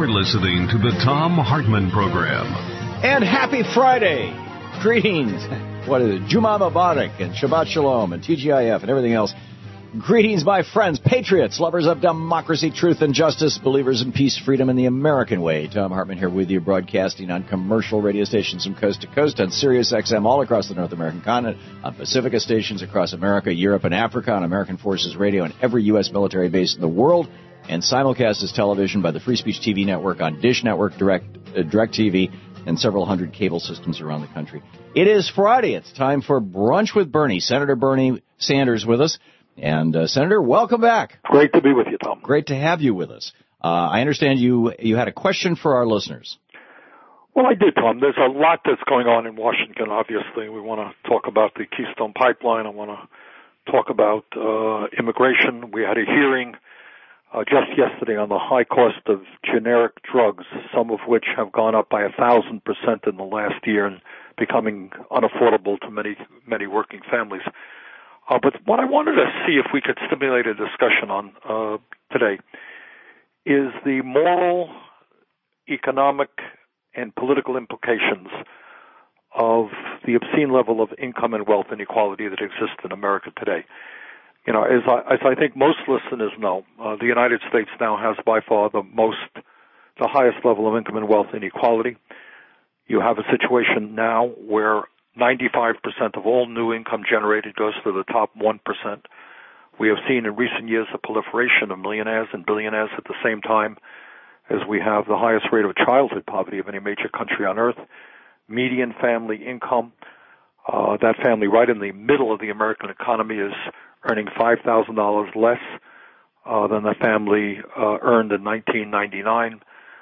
You're listening to the Thom Hartmann Program. And happy Friday. Greetings. What is it? Juma Mubarak and Shabbat Shalom and TGIF and everything else. Greetings, my friends, patriots, lovers of democracy, truth, and justice, believers in peace, freedom, and the American way. Thom Hartmann here with you, broadcasting on commercial radio stations from coast to coast, on Sirius XM all across the North American continent, on Pacifica stations across America, Europe, and Africa, on American Forces Radio, and every U.S. military base in the world, and simulcast as television by the Free Speech TV network on Dish Network, DirecTV, and several hundred cable systems around the country. It is Friday. It's time for Brunch with Bernie. Senator Bernie Sanders with us. And, Senator, welcome back. Great to be with you, Tom. Great to have you with us. I understand you had a question for our listeners. Well, I did, Tom. There's a lot that's going on in Washington, obviously. We want to talk about the Keystone Pipeline. I want to talk about immigration. We had a hearing just yesterday on the high cost of generic drugs, some of which have gone up by 1,000% in the last year and becoming unaffordable to many working families. But what I wanted to see if we could stimulate a discussion on today is the moral, economic, and political implications of the obscene level of income and wealth inequality that exists in America today. You know, as I think most listeners know, the United States now has by far the highest level of income and wealth inequality. You have a situation now where 95% of all new income generated goes to the top 1%. We have seen in recent years a proliferation of millionaires and billionaires at the same time as we have the highest rate of childhood poverty of any major country on earth. Median family income, that family right in the middle of the American economy is earning $5,000 less than the family earned in 1999.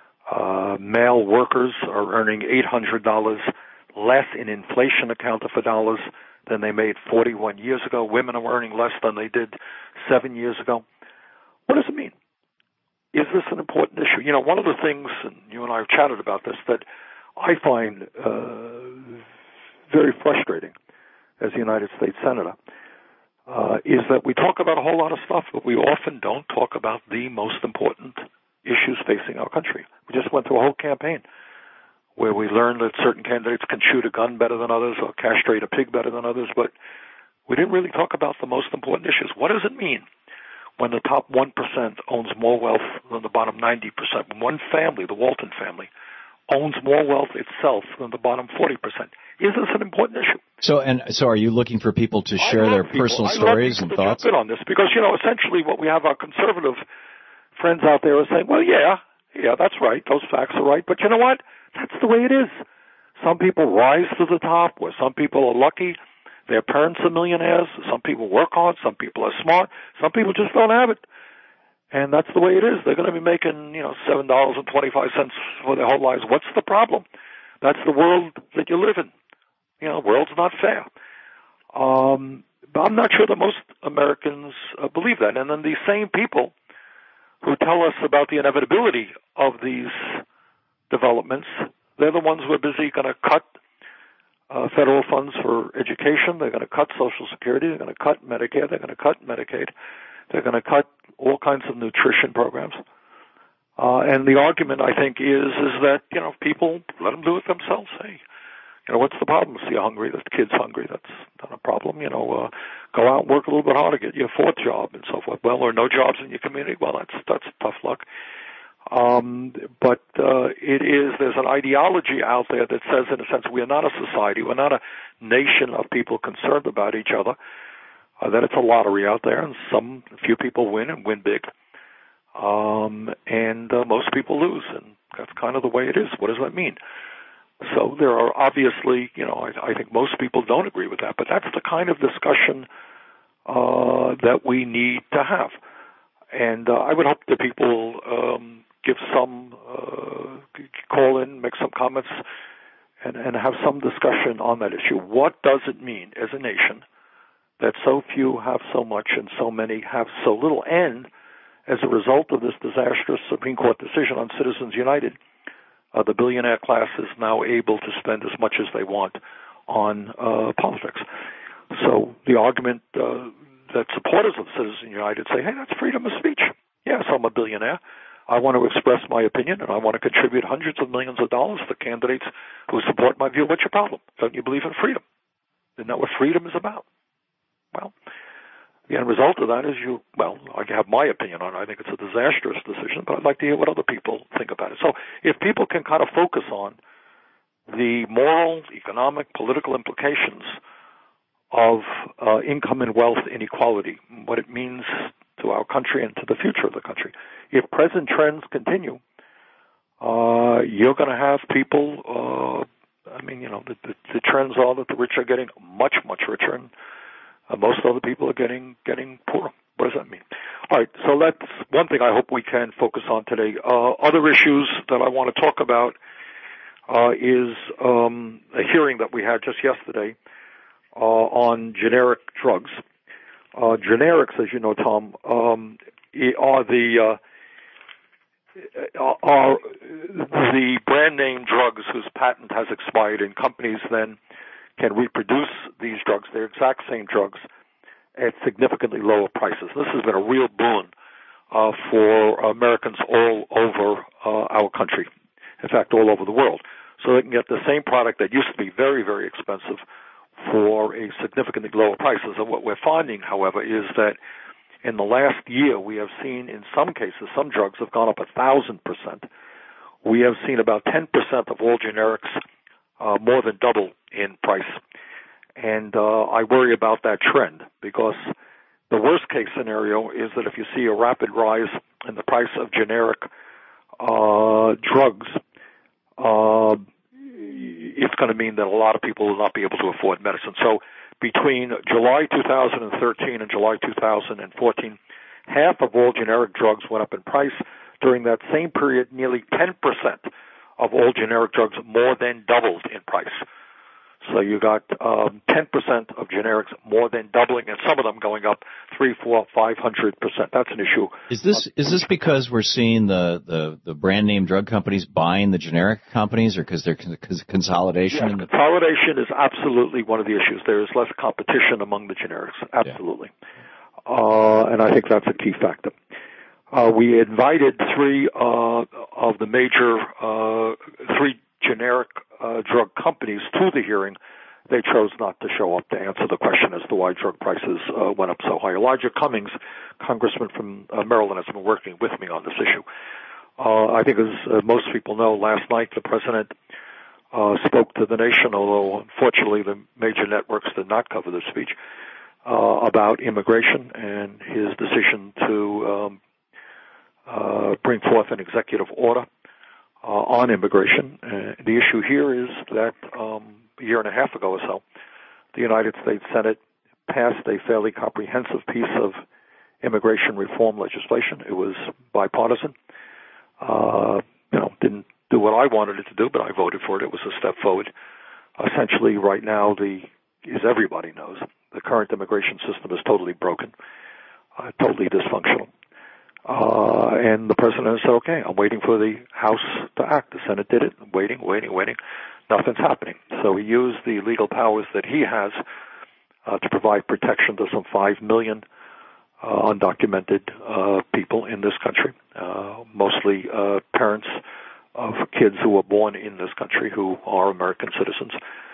Male workers are earning $800 less in inflation accounted for dollars than they made 41 years ago. Women are earning less than they did 7 years ago. What does it mean? Is this an important issue? You know, one of the things, and you and I have chatted about this, that I find very frustrating as a United States Senator is that we talk about a whole lot of stuff, but we often don't talk about the most important issues facing our country. We just went through a whole campaign where we learned that certain candidates can shoot a gun better than others or castrate a pig better than others, but we didn't really talk about the most important issues. What does it mean when the top 1% owns more wealth than the bottom 90%? When one family, the Walton family, owns more wealth itself than the bottom 40%. Is this an important issue? So are you looking for people to share their personal stories and thoughts? Good on this because, you know, essentially what we have our conservative friends out there are saying, well, yeah, that's right. Those facts are right. But you know what? That's the way it is. Some people rise to the top, where some people are lucky. Their parents are millionaires. Some people work hard. Some people are smart. Some people just don't have it. And that's the way it is. They're going to be making, $7.25 for their whole lives. What's the problem? That's the world that you live in. You know, the world's not fair. But I'm not sure that most Americans believe that. And then these same people who tell us about the inevitability of these developments, they're the ones who are busy going to cut federal funds for education. They're going to cut Social Security. They're going to cut Medicare. They're going to cut Medicaid. They're going to cut all kinds of nutrition programs. And the argument, I think, is that, people let them do it themselves. Hey, what's the problem? See, you're hungry. The kid's hungry. That's not a problem. Go out and work a little bit harder, get your fourth job and so forth. Well, there are no jobs in your community. Well, that's tough luck. But there's an ideology out there that says, in a sense, we are not a society, we're not a nation of people concerned about each other, that it's a lottery out there, and a few people win and win big, and most people lose, and that's kind of the way it is. What does that mean? So there are obviously, I think most people don't agree with that, but that's the kind of discussion that we need to have. And I would hope that people give some, call in, make some comments, and have some discussion on that issue. What does it mean as a nation that so few have so much and so many have so little? And as a result of this disastrous Supreme Court decision on Citizens United, the billionaire class is now able to spend as much as they want on politics. So the argument that supporters of Citizens United say, hey, that's freedom of speech. Yeah, so I'm a billionaire. I want to express my opinion, and I want to contribute hundreds of millions of dollars to candidates who support my view. What's your problem? Don't you believe in freedom? Isn't that what freedom is about? Well, the end result of that is I have my opinion on it. I think it's a disastrous decision, but I'd like to hear what other people think about it. So if people can kind of focus on the moral, economic, political implications of income and wealth inequality, what it means to our country and to the future of the country. If present trends continue, you're going to have people, the trends are that the rich are getting much, much richer, and most other people are getting poorer. What does that mean? All right, so that's one thing I hope we can focus on today. Other issues that I want to talk about is a hearing that we had just yesterday on generic drugs. Generics, as you know, Tom, are the brand name drugs whose patent has expired, and companies then can reproduce these drugs, their exact same drugs, at significantly lower prices. This has been a real boon for Americans all over our country, in fact, all over the world. So they can get the same product that used to be very, very expensive for a significantly lower prices. And what we're finding, however, is that in the last year we have seen, in some cases, some drugs have gone up 1,000%. We have seen about 10% of all generics more than double in price. And I worry about that trend, because the worst case scenario is that if you see a rapid rise in the price of generic drugs, it's going to mean that a lot of people will not be able to afford medicine. So between July 2013 and July 2014, half of all generic drugs went up in price. During that same period, nearly 10% of all generic drugs more than doubled in price. So you got 10% of generics more than doubling, and some of them going up 300%, 400%, 500%. That's an issue. Is this because we're seeing the brand name drug companies buying the generic companies, or because there's consolidation? Yes, consolidation is absolutely one of the issues. There is less competition among the generics, absolutely. Yeah. And I think that's a key factor. We invited three of the major three generic drug companies to the hearing. They chose not to show up to answer the question as to why drug prices went up so high. Elijah Cummings, congressman from Maryland, has been working with me on this issue. I think, as most people know, last night the president spoke to the nation, although unfortunately the major networks did not cover the speech, about immigration and his decision to bring forth an executive order on immigration. The issue here is that a year and a half ago or so, the United States Senate passed a fairly comprehensive piece of immigration reform legislation. It was bipartisan. Didn't do what I wanted it to do, but I voted for it. It was a step forward. Essentially, right now, as everybody knows, the current immigration system is totally broken, totally dysfunctional. And the president said, okay, I'm waiting for the House to act. The Senate did it. I'm waiting. Nothing's happening. So he used the legal powers that he has to provide protection to some 5 million undocumented people in this country, mostly parents of kids who were born in this country who are American citizens.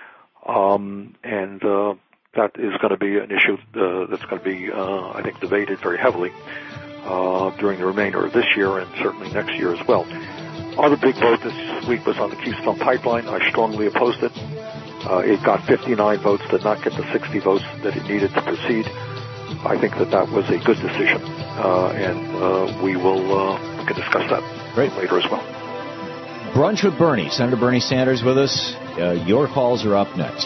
And that is going to be an issue that's going to be, I think, debated very heavily during the remainder of this year and certainly next year as well. Other big vote this week was on the Keystone Pipeline. I strongly opposed it. It got 59 votes, did not get the 60 votes that it needed to proceed. I think that was a good decision, and we can discuss that later as well. Brunch with Bernie. Senator Bernie Sanders with us. Your calls are up next.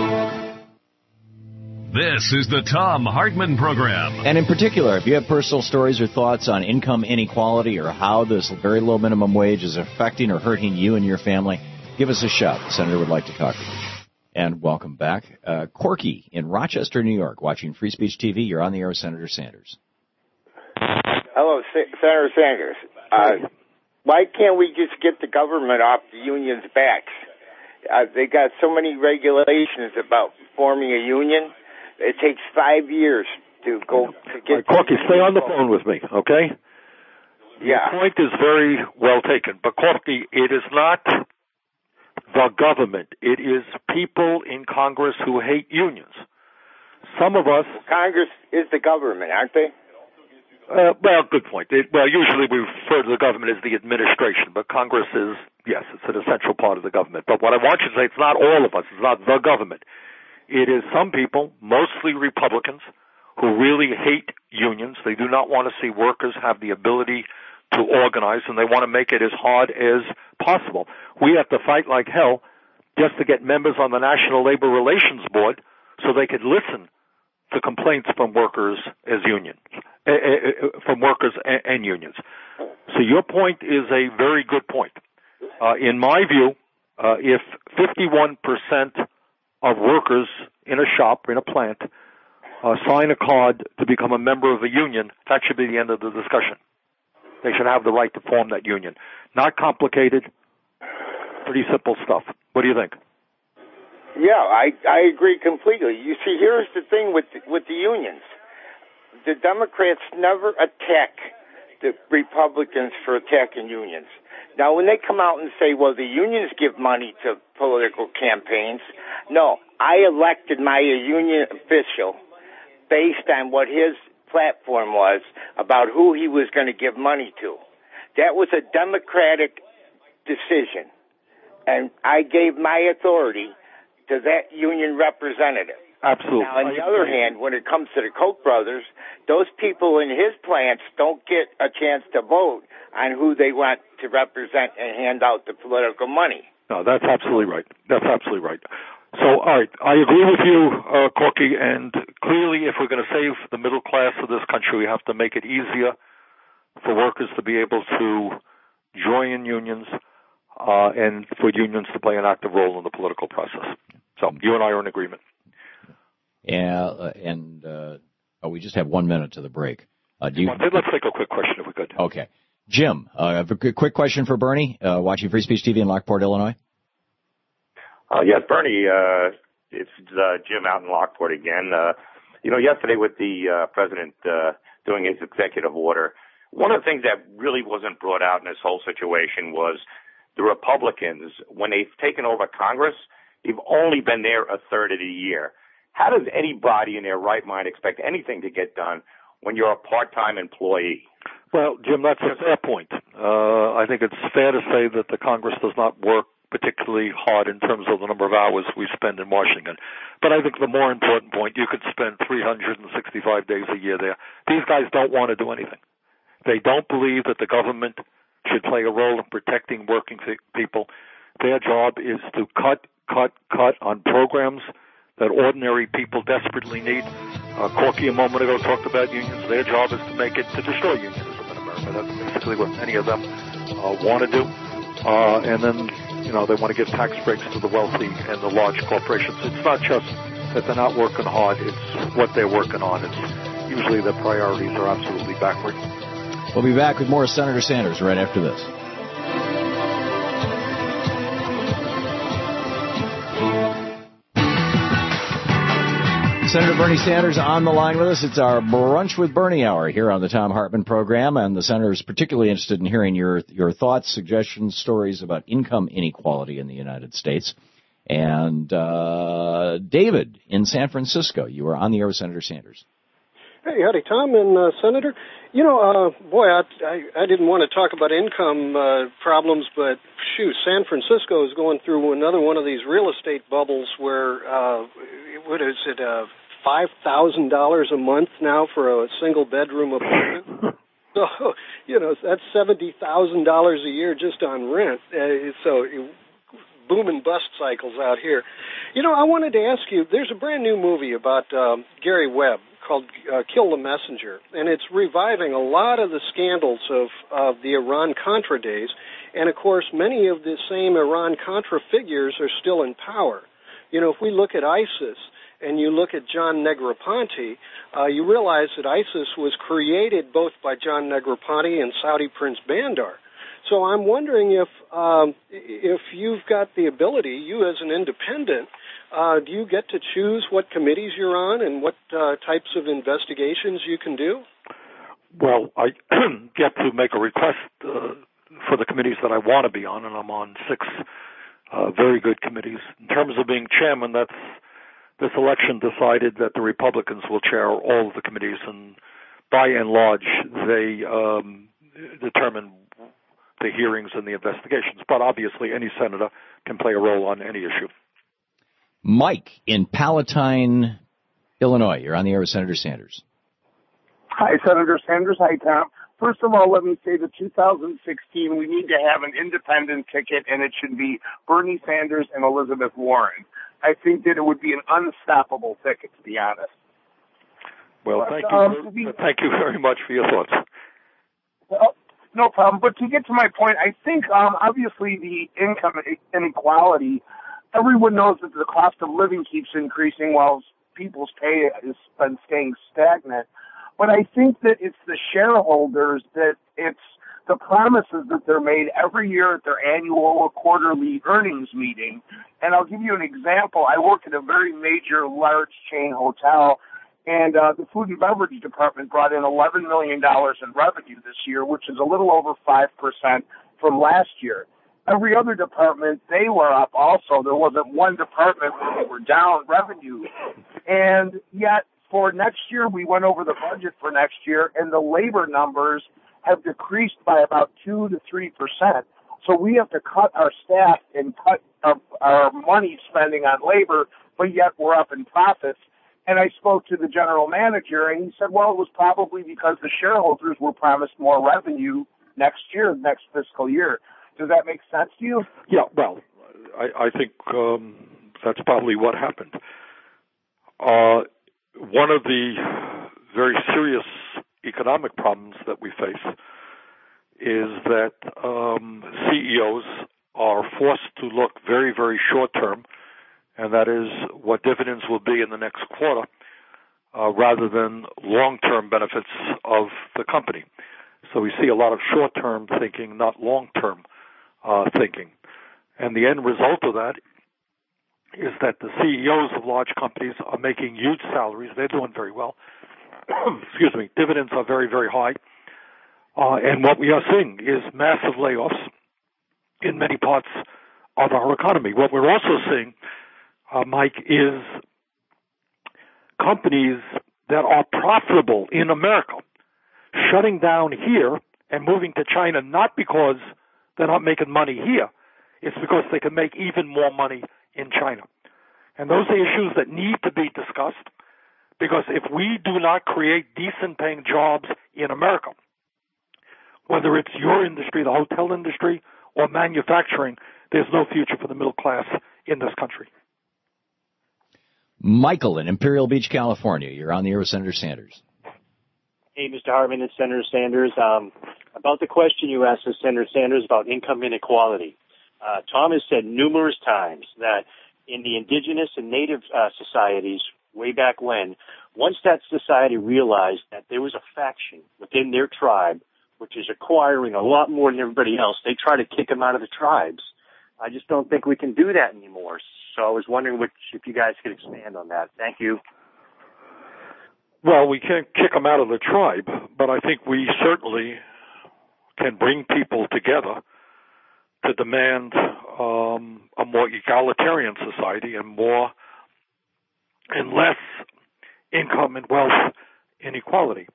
This is the Thom Hartmann Program. And in particular, if you have personal stories or thoughts on income inequality or how this very low minimum wage is affecting or hurting you and your family, give us a shout. The Senator would like to talk to you. And welcome back. Corky in Rochester, New York, watching Free Speech TV. You're on the air with Senator Sanders. Hello, Senator Sanders. Why can't we just get the government off the union's backs? They got so many regulations about forming a union. It takes 5 years to go to get. Corky, stay on the phone with me, okay? Your point is very well taken. But, Corky, it is not the government. It is people in Congress who hate unions. Some of us... Congress is the government, aren't they? Well, good point. Usually we refer to the government as the administration, but Congress is, yes, it's an essential part of the government. But what I want you to say, it's not all of us. It's not the government. It is some people, mostly Republicans, who really hate unions. They do not want to see workers have the ability to organize, and they want to make it as hard as possible. We have to fight like hell just to get members on the National Labor Relations Board so they could listen to complaints from workers as unions, from workers and unions. So your point is a very good point. In my view, if 51% of workers in a shop, in a plant, sign a card to become a member of a union, that should be the end of the discussion. They should have the right to form that union. Not complicated, pretty simple stuff. What do you think? Yeah, I agree completely. You see, here's the thing with the unions. The Democrats never attack the Republicans for attacking unions. Now, when they come out and say, well, the unions give money to political campaigns, no, I elected my union official based on what his platform was about who he was going to give money to. That was a Democratic decision, and I gave my authority to that union representative. Absolutely. Now, on the other hand, when it comes to the Koch brothers, those people in his plants don't get a chance to vote on who they want to represent and hand out the political money. No, that's absolutely right. That's absolutely right. So, all right, I agree with you, Corky, and clearly if we're going to save the middle class of this country, we have to make it easier for workers to be able to join unions and for unions to play an active role in the political process. So you and I are in agreement. Yeah, and we just have 1 minute to the break. Let's take a quick question if we could. Okay. Jim, I have a quick question for Bernie, watching Free Speech TV in Lockport, Illinois. Yes, Bernie, it's Jim out in Lockport again. Yesterday with the president doing his executive order, one of the things that really wasn't brought out in this whole situation was the Republicans, when they've taken over Congress, they've only been there a third of the year. How does anybody in their right mind expect anything to get done when you're a part-time employee? Well, Jim, that's a fair point. I think it's fair to say that the Congress does not work particularly hard in terms of the number of hours we spend in Washington. But I think the more important point, you could spend 365 days a year there. These guys don't want to do anything. They don't believe that the government should play a role in protecting working people. Their job is to cut on programs that ordinary people desperately need. Corky a moment ago talked about unions. Their job is to make it to destroy unionism in America. That's basically what many of them want to do. And then, they want to give tax breaks to the wealthy and the large corporations. It's not just that they're not working hard. It's what they're working on. It's usually their priorities are absolutely backward. We'll be back with more of Senator Sanders right after this. Senator Bernie Sanders on the line with us. It's our Brunch with Bernie hour here on the Thom Hartmann program, and the senator is particularly interested in hearing your thoughts, suggestions, stories about income inequality in the United States. And David in San Francisco, you are on the air with Senator Sanders. Hey, howdy, Tom and Senator. I didn't want to talk about income problems, but San Francisco is going through another one of these real estate bubbles where, $5,000 a month now for a single bedroom apartment. So, that's $70,000 a year just on rent. So boom and bust cycles out here. I wanted to ask you, there's a brand new movie about Gary Webb called Kill the Messenger, and it's reviving a lot of the scandals of the Iran-Contra days, and of course many of the same Iran-Contra figures are still in power. If we look at ISIS and you look at John Negroponte, you realize that ISIS was created both by John Negroponte and Saudi Prince Bandar. So I'm wondering if you've got the ability, you as an independent, do you get to choose what committees you're on and what types of investigations you can do? Well, I get to make a request for the committees that I want to be on, and I'm on 6 very good committees. In terms of being chairman, this election decided that the Republicans will chair all of the committees, and by and large, they determine the hearings and the investigations. But obviously, any senator can play a role on any issue. Mike in Palatine, Illinois. You're on the air with Senator Sanders. Hi, Senator Sanders. Hi, Tom. First of all, let me say that 2016, we need to have an independent ticket, and it should be Bernie Sanders and Elizabeth Warren. I think that it would be an unstoppable ticket, to be honest. Well, thank you very much for your thoughts. Well, no problem. But to get to my point, I think obviously the income inequality, everyone knows that the cost of living keeps increasing while people's pay has been staying stagnant. But I think that it's the shareholders, that it's the promises that they're made every year at their annual or quarterly earnings meeting. And I'll give you an example. I work at a very major, large chain hotel, and the food and beverage department brought in $11 million in revenue this year, which is a little over 5% from last year. Every other department, they were up also. There wasn't one department where they were down revenue. And yet, for next year, we went over the budget for next year, and the labor numbers have decreased by about 2 to 3%. So we have to cut our staff and cut our money spending on labor, but yet we're up in profits. And I spoke to the general manager, and he said, well, it was probably because the shareholders were promised more revenue next year, next fiscal year. Does that make sense to you? Yeah, well, I think that's probably what happened. One of the very serious economic problems that we face is that CEOs are forced to look very, very short-term, and that is what dividends will be in the next quarter, rather than long-term benefits of the company. So we see a lot of short-term thinking, not long-term thinking. And the end result of that is that the CEOs of large companies are making huge salaries. They're doing very well. Excuse me. Dividends are very, very high. And what we are seeing is massive layoffs in many parts of our economy. What we're also seeing, Mike, is companies that are profitable in America shutting down here and moving to China, not because they're not making money here. It's because they can make even more money in China. And those are issues that need to be discussed, because if we do not create decent paying jobs in America, whether it's your industry, the hotel industry, or manufacturing, there's no future for the middle class in this country. Michael in Imperial Beach, California. You're on the air with Senator Sanders. Hey, Mr. Hartman and Senator Sanders. About the question you asked Senator Sanders about income inequality. Tom has said numerous times that in the indigenous and native societies way back when, once that society realized that there was a faction within their tribe which is acquiring a lot more than everybody else, they try to kick them out of the tribes. I just don't think we can do that anymore. So I was wondering if you guys could expand on that. Thank you. Well, we can't kick them out of the tribe, but I think we certainly can bring people together to demand a more egalitarian society and less income and wealth inequality.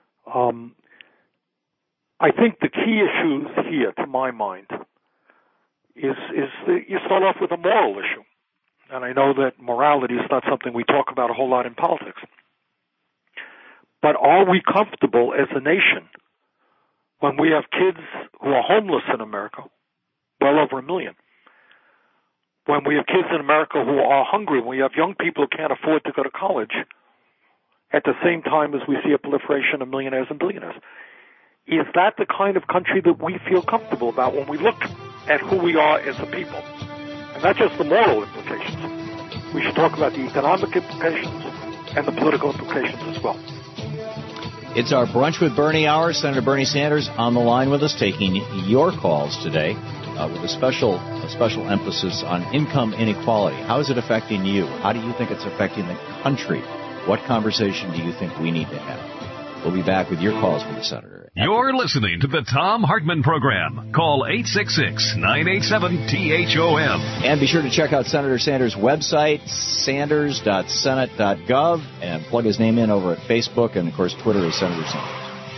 I think the key issues here, to my mind, is you start off with a moral issue. And I know that morality is not something we talk about a whole lot in politics. But are we comfortable as a nation when we have kids who are homeless in America, well over 1 million? When we have kids in America who are hungry, when we have young people who can't afford to go to college, at the same time as we see a proliferation of millionaires and billionaires. Is that the kind of country that we feel comfortable about when we look at who we are as a people? And not just the moral implications. We should talk about the economic implications and the political implications as well. It's our Brunch with Bernie hour. Senator Bernie Sanders on the line with us, taking your calls today with a special emphasis on income inequality. How is it affecting you? How do you think it's affecting the country? What conversation do you think we need to have? We'll be back with your calls for the Senator. You're listening to the Thom Hartmann Program. Call 866-987-THOM. And be sure to check out Senator Sanders' website, sanders.senate.gov, and plug his name in over at Facebook, and, of course, Twitter is Senator Sanders.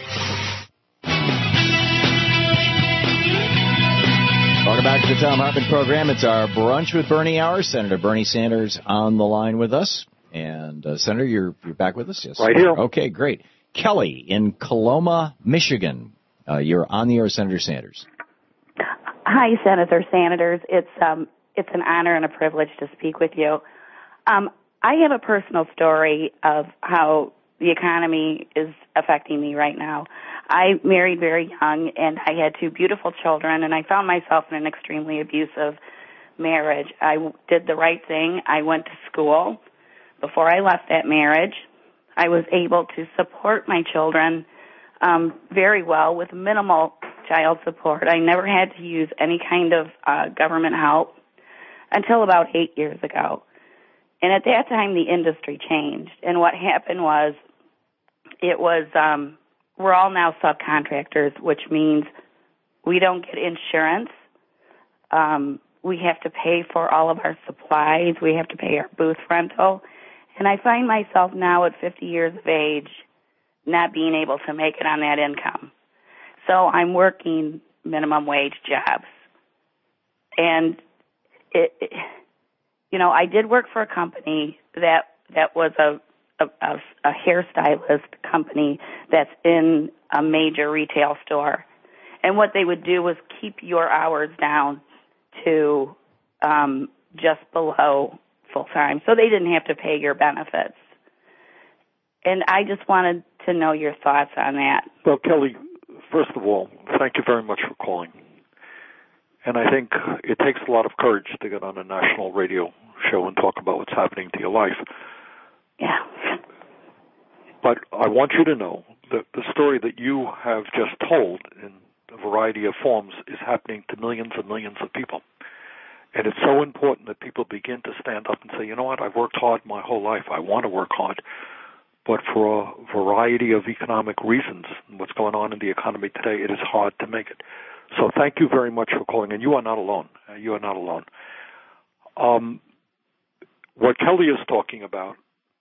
Welcome back to the Thom Hartmann Program. It's our Brunch with Bernie hour. Senator Bernie Sanders on the line with us. And, Senator, you're back with us? Yes. Right here. Okay, great. Kelly in Coloma, Michigan. You're on the air, Senator Sanders. Hi, Senator Sanders. It's an honor and a privilege to speak with you. I have a personal story of how the economy is affecting me right now. I married very young, and I had two beautiful children, and I found myself in an extremely abusive marriage. I did the right thing. I went to school. Before I left that marriage, I was able to support my children very well with minimal child support. I never had to use any kind of government help until about 8 years ago. And at that time, the industry changed. And what happened was, we're all now subcontractors, which means we don't get insurance. We have to pay for all of our supplies. We have to pay our booth rental. And I find myself now at 50 years of age not being able to make it on that income. So I'm working minimum wage jobs. And, I did work for a company that was a hairstylist company that's in a major retail store. And what they would do was keep your hours down to just below full-time, so they didn't have to pay your benefits. And I just wanted to know your thoughts on that. Well, Kelly, first of all, thank you very much for calling. And I think it takes a lot of courage to get on a national radio show and talk about what's happening to your life. Yeah. But I want you to know that the story that you have just told in a variety of forms is happening to millions and millions of people. And it's so important that people begin to stand up and say, you know what, I've worked hard my whole life. I want to work hard. But for a variety of economic reasons, and what's going on in the economy today, it is hard to make it. So thank you very much for calling. And you are not alone. You are not alone. What Kelly is talking about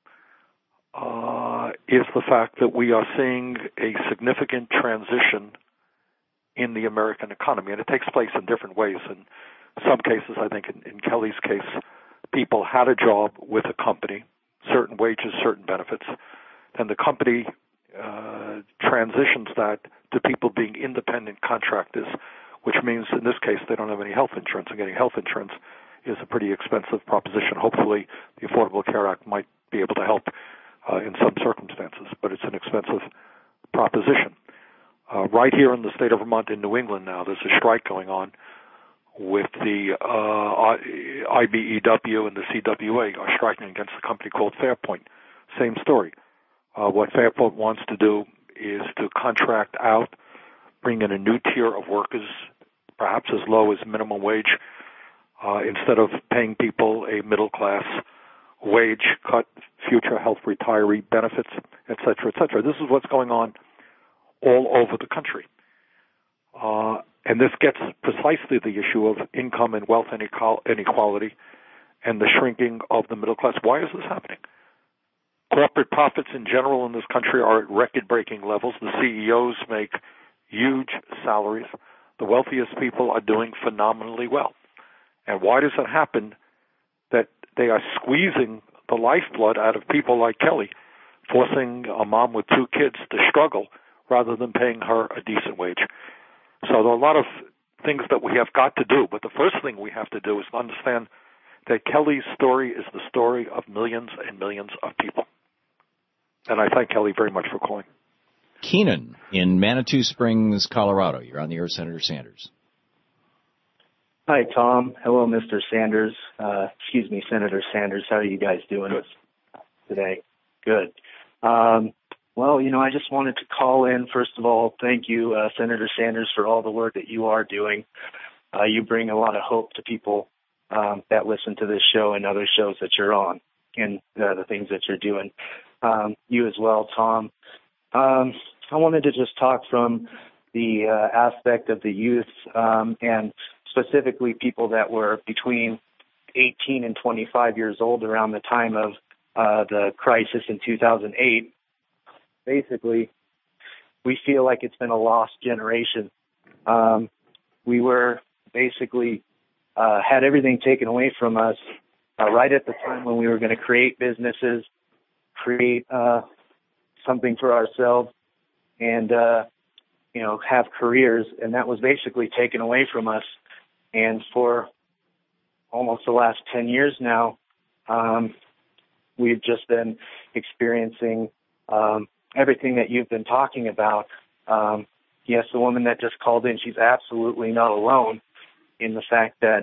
is the fact that we are seeing a significant transition in the American economy. And it takes place in different ways. In some cases, I think in Kelly's case, people had a job with a company, certain wages, certain benefits. Then the company transitions that to people being independent contractors, which means in this case they don't have any health insurance. And getting health insurance is a pretty expensive proposition. Hopefully the Affordable Care Act might be able to help in some circumstances, but it's an expensive proposition. Right here in the state of Vermont, in New England now, there's a strike going on with the IBEW and the CWA are striking against a company called Fairpoint. Same story. What Fairpoint wants to do is to contract out, bring in a new tier of workers, perhaps as low as minimum wage, instead of paying people a middle-class wage, cut future health retiree benefits, et cetera, et cetera. This is what's going on all over the country. And this gets precisely the issue of income and wealth inequality and the shrinking of the middle class. Why is this happening? Corporate profits in general in this country are at record-breaking levels. The CEOs make huge salaries. The wealthiest people are doing phenomenally well. And why does it happen that they are squeezing the lifeblood out of people like Kelly, forcing a mom with two kids to struggle rather than paying her a decent wage? So there are a lot of things that we have got to do, but the first thing we have to do is understand that Kelly's story is the story of millions and millions of people. And I thank Kelly very much for calling. Keenan in Manitou Springs, Colorado. You're on the air, Senator Sanders. Hi, Tom. Hello, Mr. Sanders. Senator Sanders. How are you guys doing today? Good. Well, I just wanted to call in. First of all, thank you, Senator Sanders, for all the work that you are doing. You bring a lot of hope to people that listen to this show and other shows that you're on and the things that you're doing. You as well, Tom. I wanted to just talk from the aspect of the youth and specifically people that were between 18 and 25 years old around the time of the crisis in 2008. Basically, we feel like it's been a lost generation. We were basically had everything taken away from us right at the time when we were going to create businesses, create something for ourselves, and have careers, and that was basically taken away from us. And for almost the last 10 years now, we've just been experiencing everything that you've been talking about. Yes, the woman that just called in, she's absolutely not alone in the fact that,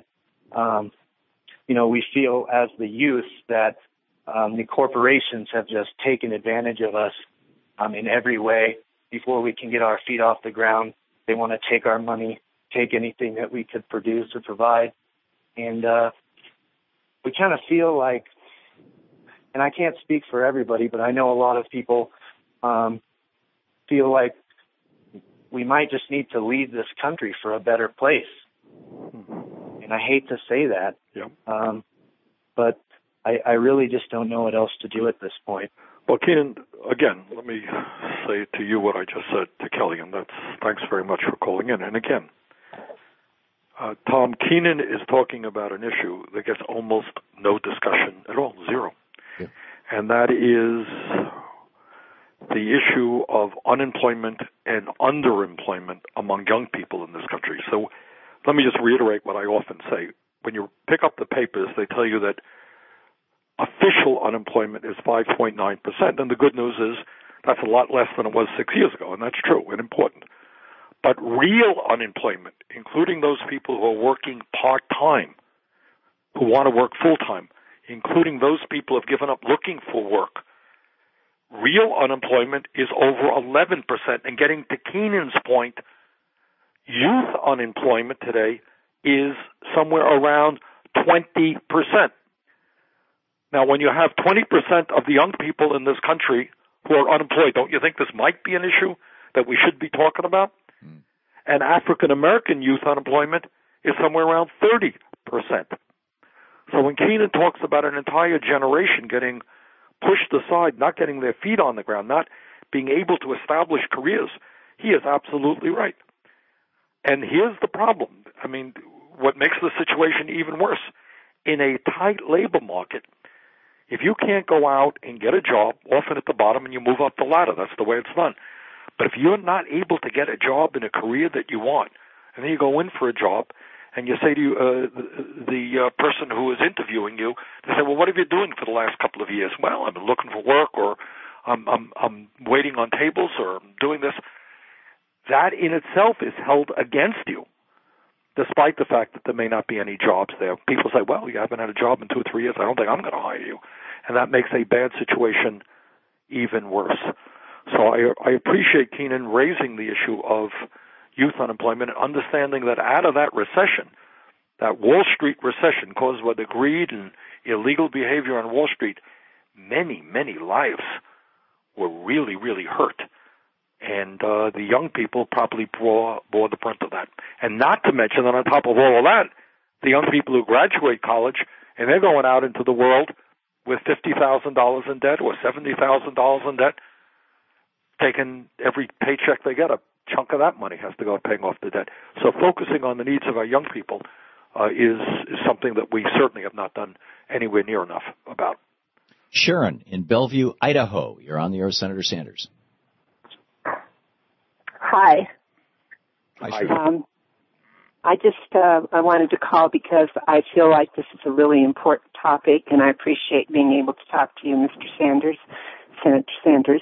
we feel as the youth that the corporations have just taken advantage of us in every way. Before we can get our feet off the ground, they want to take our money, take anything that we could produce or provide. And we kind of feel like, and I can't speak for everybody, but I know a lot of people feel like we might just need to leave this country for a better place. And I hate to say that, but I really just don't know what else to do at this point. Well, Keenan, again, let me say to you what I just said to Kelly, and thanks very much for calling in. And again, Tom, Keenan is talking about an issue that gets almost no discussion at all, zero. Yeah. And that is the issue of unemployment and underemployment among young people in this country. So let me just reiterate what I often say. When you pick up the papers, they tell you that official unemployment is 5.9%, and the good news is that's a lot less than it was 6 years ago, and that's true and important. But real unemployment, including those people who are working part-time, who want to work full-time, including those people who have given up looking for work, real unemployment is over 11%. And getting to Keenan's point, youth unemployment today is somewhere around 20%. Now, when you have 20% of the young people in this country who are unemployed, don't you think this might be an issue that we should be talking about? Mm. And African-American youth unemployment is somewhere around 30%. So when Keenan talks about an entire generation getting pushed aside, not getting their feet on the ground, not being able to establish careers, he is absolutely right. And here's the problem. I mean, what makes the situation even worse, in a tight labor market, if you can't go out and get a job, often at the bottom, and you move up the ladder, that's the way it's done. But if you're not able to get a job in a career that you want, and then you go in for a job, and you say to the person who is interviewing you, they say, well, what have you been doing for the last couple of years? Well, I've been looking for work, or I'm waiting on tables, or I'm doing this. That in itself is held against you, despite the fact that there may not be any jobs there. People say, well, you haven't had a job in 2 or 3 years. I don't think I'm going to hire you. And that makes a bad situation even worse. So I appreciate Keenan raising the issue of youth unemployment and understanding that out of that recession, that Wall Street recession caused by the greed and illegal behavior on Wall Street, many, many lives were really, really hurt. And the young people probably bore the brunt of that. And not to mention that on top of all of that, the young people who graduate college, and they're going out into the world with $50,000 in debt or $70,000 in debt, taking every paycheck they get, a chunk of that money has to go paying off the debt. So focusing on the needs of our young people is something that we certainly have not done anywhere near enough about. Sharon in Bellevue, Idaho. You're on the air with Senator Sanders. Hi. Hi, Sharon. I wanted to call because I feel like this is a really important topic, and I appreciate being able to talk to you, Mr. Sanders, Senator Sanders.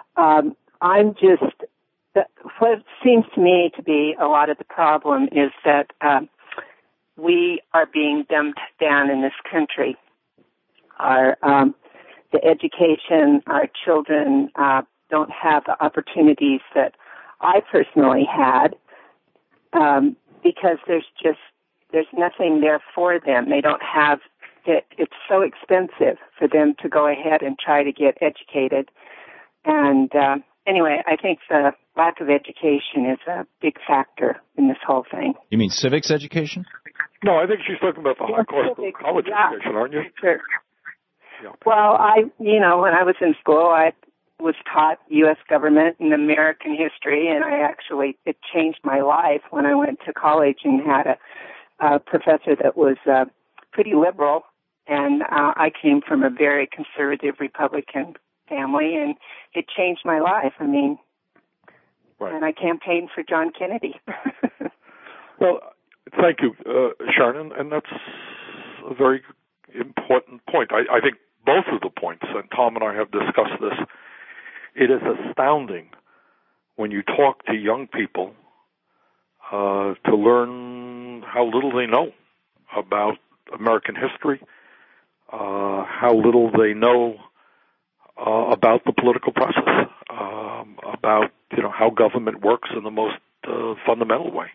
What seems to me to be a lot of the problem is that we are being dumbed down in this country. The education, our children don't have the opportunities that I personally had because there's nothing there for them. They don't have it. It's so expensive for them to go ahead and try to get educated, and anyway, I think the lack of education is a big factor in this whole thing. You mean civics education? No, I think she's talking about the high cost of college education, aren't you? Sure. Yeah. Well, when I was in school, I was taught U.S. government and American history, and it changed my life when I went to college and had a professor that was pretty liberal, and I came from a very conservative Republican family, and it changed my life. I mean, right. And I campaigned for John Kennedy. Well, thank you, Sharon, and that's a very important point. I think both of the points, and Tom and I have discussed this, it is astounding when you talk to young people to learn how little they know about American history, how little they know about the political process, about how government works in the most fundamental way.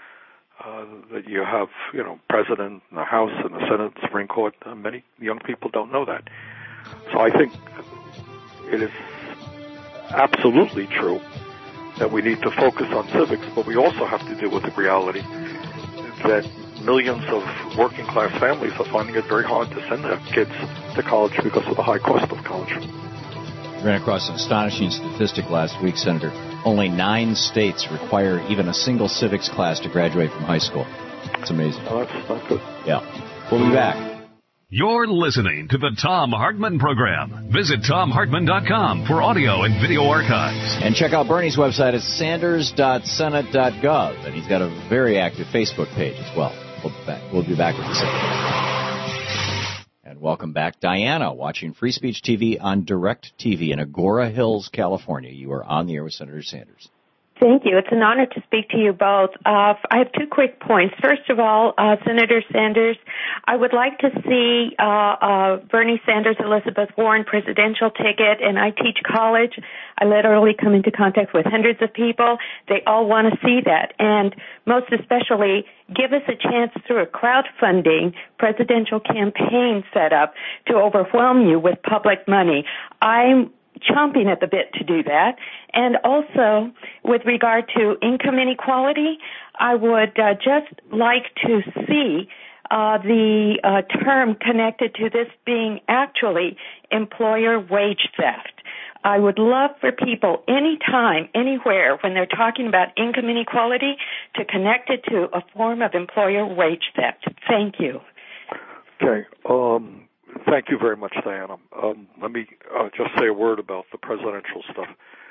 That you have, President, and the House, and the Senate, and the Supreme Court. Many young people don't know that. So I think it is absolutely true that we need to focus on civics, but we also have to deal with the reality that millions of working class families are finding it very hard to send their kids to college because of the high cost of college. We ran across an astonishing statistic last week, Senator. Only 9 states require even a single civics class to graduate from high school. It's amazing. Oh, that's not good. Yeah. We'll be back. You're listening to the Thom Hartmann Program. Visit ThomHartmann.com for audio and video archives. And check out Bernie's website at sanders.senate.gov. And he's got a very active Facebook page as well. We'll be back with the second. And welcome back, Diana, watching Free Speech TV on Direct TV in Agora Hills, California. You are on the air with Senator Sanders. Thank you. It's an honor to speak to you both. I have 2 quick points. First of all, Senator Sanders, I would like to see Bernie Sanders, Elizabeth Warren presidential ticket, and I teach college. I literally come into contact with hundreds of people. They all want to see that, and most especially, give us a chance through a crowdfunding presidential campaign setup to overwhelm you with public money. I'm chomping at the bit to do that. And also, with regard to income inequality, I would just like to see the term connected to this being actually employer wage theft. I would love for people anytime, anywhere, when they're talking about income inequality, to connect it to a form of employer wage theft. Thank you. Okay. Thank you very much, Diana. Let me just say a word about the presidential stuff.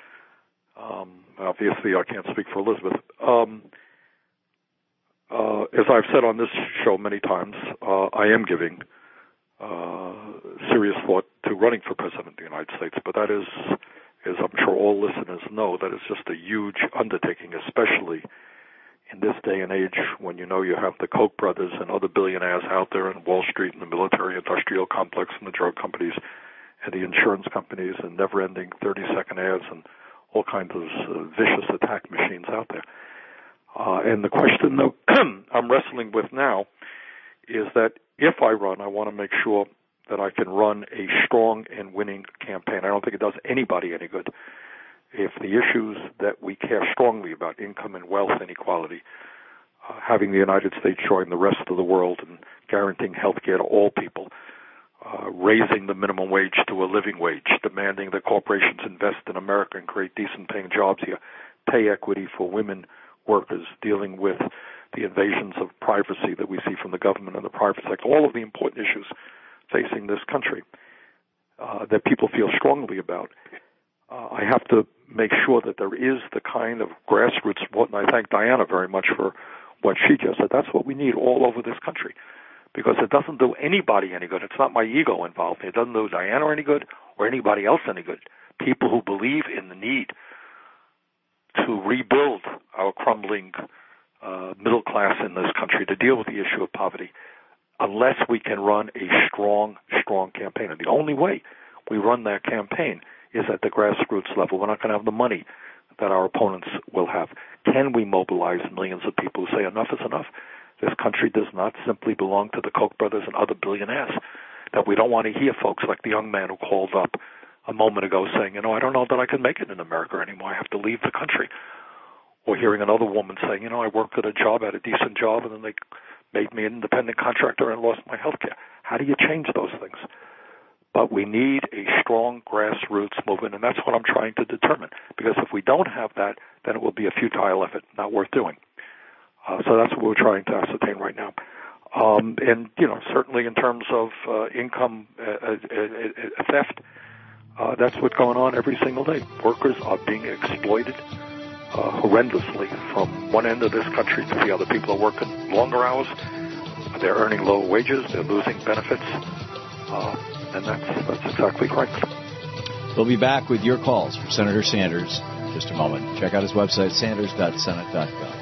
Obviously, I can't speak for Elizabeth. As I've said on this show many times, I am giving serious thought to running for President of the United States, but that is, as I'm sure all listeners know, that is just a huge undertaking, especially in this day and age when you have the Koch brothers and other billionaires out there in Wall Street and the military-industrial complex and the drug companies and the insurance companies and never-ending 30-second ads and all kinds of vicious attack machines out there. And the question that I'm wrestling with now is that if I run, I want to make sure that I can run a strong and winning campaign. I don't think it does anybody any good if the issues that we care strongly about, income and wealth inequality, having the United States join the rest of the world and guaranteeing health care to all people, raising the minimum wage to a living wage, demanding that corporations invest in America and create decent-paying jobs here, pay equity for women workers, dealing with the invasions of privacy that we see from the government and the private sector, all of the important issues facing this country that people feel strongly about. I have to make sure that there is the kind of grassroots support, and I thank Diana very much for what she just said. That's what we need all over this country, because it doesn't do anybody any good. It's not my ego involved. It doesn't do Diana any good or anybody else any good. People who believe in the need to rebuild our crumbling middle class in this country, to deal with the issue of poverty, unless we can run a strong campaign. And the only way we run that campaign is at the grassroots level. We're not going to have the money that our opponents will have. Can we mobilize millions of people who say enough is enough? This country does not simply belong to the Koch brothers and other billionaires. That we don't want to hear folks like the young man who called up a moment ago saying, I don't know that I can make it in America anymore. I have to leave the country. Or hearing another woman saying, I worked at a job, had a decent job, and then they made me an independent contractor and lost my health care. How do you change those things? But we need a strong grassroots movement, and that's what I'm trying to determine. Because if we don't have that, then it will be a futile effort, not worth doing. So that's what we're trying to ascertain right now. And, certainly in terms of income theft, that's what's going on every single day. Workers are being exploited horrendously from one end of this country to the other. People are working longer hours. They're earning low wages. They're losing benefits. And that's exactly correct. We'll be back with your calls for Senator Sanders in just a moment. Check out his website, sanders.senate.gov.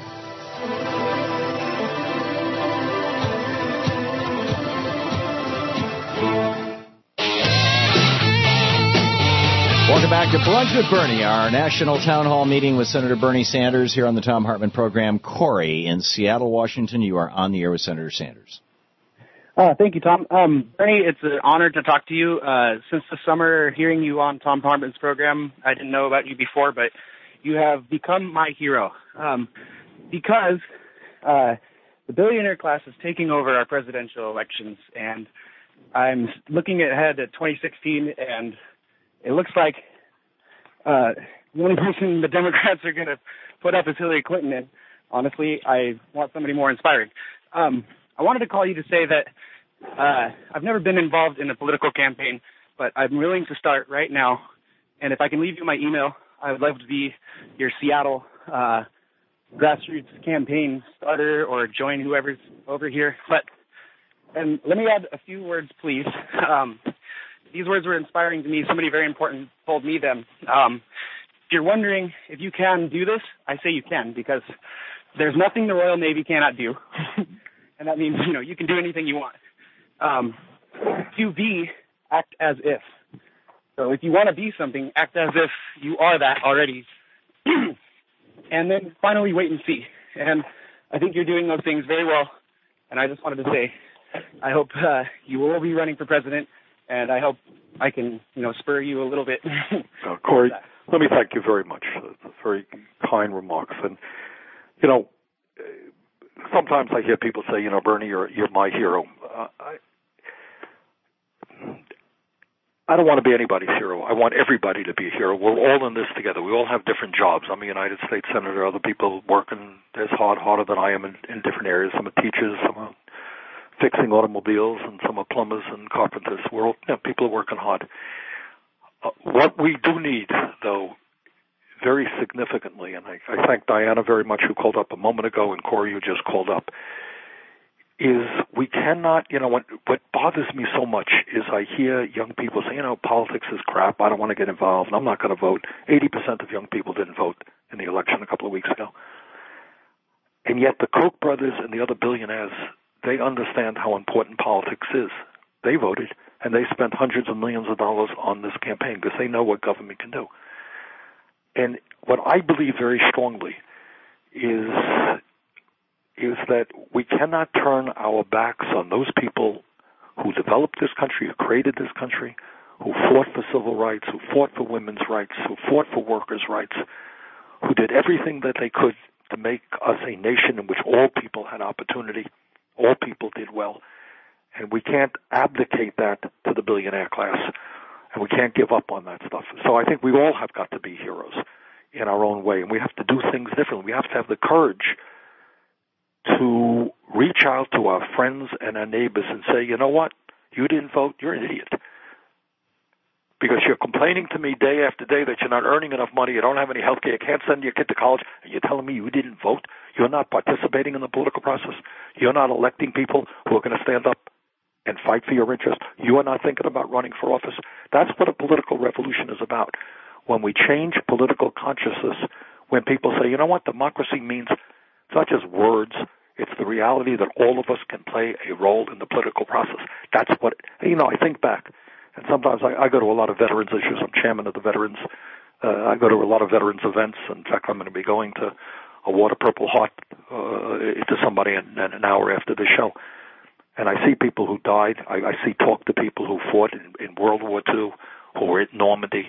Welcome back to Brunch with Bernie, our national town hall meeting with Senator Bernie Sanders here on the Thom Hartmann program. Corey in Seattle, Washington, you are on the air with Senator Sanders. Thank you, Tom. Bernie, it's an honor to talk to you. Since the summer, hearing you on Thom Hartmann's program, I didn't know about you before, but you have become my hero because the billionaire class is taking over our presidential elections, and I'm looking ahead at 2016, and it looks like the only person the Democrats are going to put up is Hillary Clinton, and honestly, I want somebody more inspiring. I wanted to call you to say that I've never been involved in a political campaign, but I'm willing to start right now. And if I can leave you my email, I would love to be your Seattle grassroots campaign starter or join whoever's over here. And let me add a few words, please. These words were inspiring to me. Somebody very important told me them. If you're wondering if you can do this, I say you can, because there's nothing the Royal Navy cannot do. And that means, you can do anything you want. QV, act as if. So if you want to be something, act as if you are that already. And then finally, wait and see. And I think you're doing those things very well. And I just wanted to say, I hope you will be running for president, and I hope I can, spur you a little bit. Corey, let me thank you very much. That's very kind remarks. And, sometimes I hear people say, Bernie, you're my hero. I don't want to be anybody's hero. I want everybody to be a hero. We're all in this together. We all have different jobs. I'm a United States Senator. Other people working as harder than I am in different areas. Some are teachers, some are fixing automobiles, and some are plumbers and carpenters. We're all, people are working hard. What we do need, though, very significantly, and I thank Diana very much, who called up a moment ago, and Corey, who just called up, is we cannot, what bothers me so much is I hear young people say, politics is crap, I don't want to get involved, and I'm not going to vote. 80% of young people didn't vote in the election a couple of weeks ago. And yet the Koch brothers and the other billionaires, they understand how important politics is. They voted, and they spent hundreds of millions of dollars on this campaign because they know what government can do. And what I believe very strongly is that we cannot turn our backs on those people who developed this country, who created this country, who fought for civil rights, who fought for women's rights, who fought for workers' rights, who did everything that they could to make us a nation in which all people had opportunity, all people did well. And we can't abdicate that to the billionaire class. And we can't give up on that stuff. So I think we all have got to be heroes in our own way, and we have to do things differently. We have to have the courage to reach out to our friends and our neighbors and say, you know what, you didn't vote, you're an idiot. Because you're complaining to me day after day that you're not earning enough money, you don't have any health care, you can't send your kid to college, and you're telling me you didn't vote? You're not participating in the political process? You're not electing people who are going to stand up and fight for your interests? You are not thinking about running for office? That's what a political revolution is about. When we change political consciousness, when people say, you know what, democracy means, it's not just words, it's the reality that all of us can play a role in the political process. That's what, I think back, and sometimes I go to a lot of veterans issues. I'm chairman of the veterans. I go to a lot of veterans events. In fact, I'm going to be going to award a Purple Heart to somebody in an hour after this show. And I see people who died. I talk to people who fought in World War II, who were at Normandy,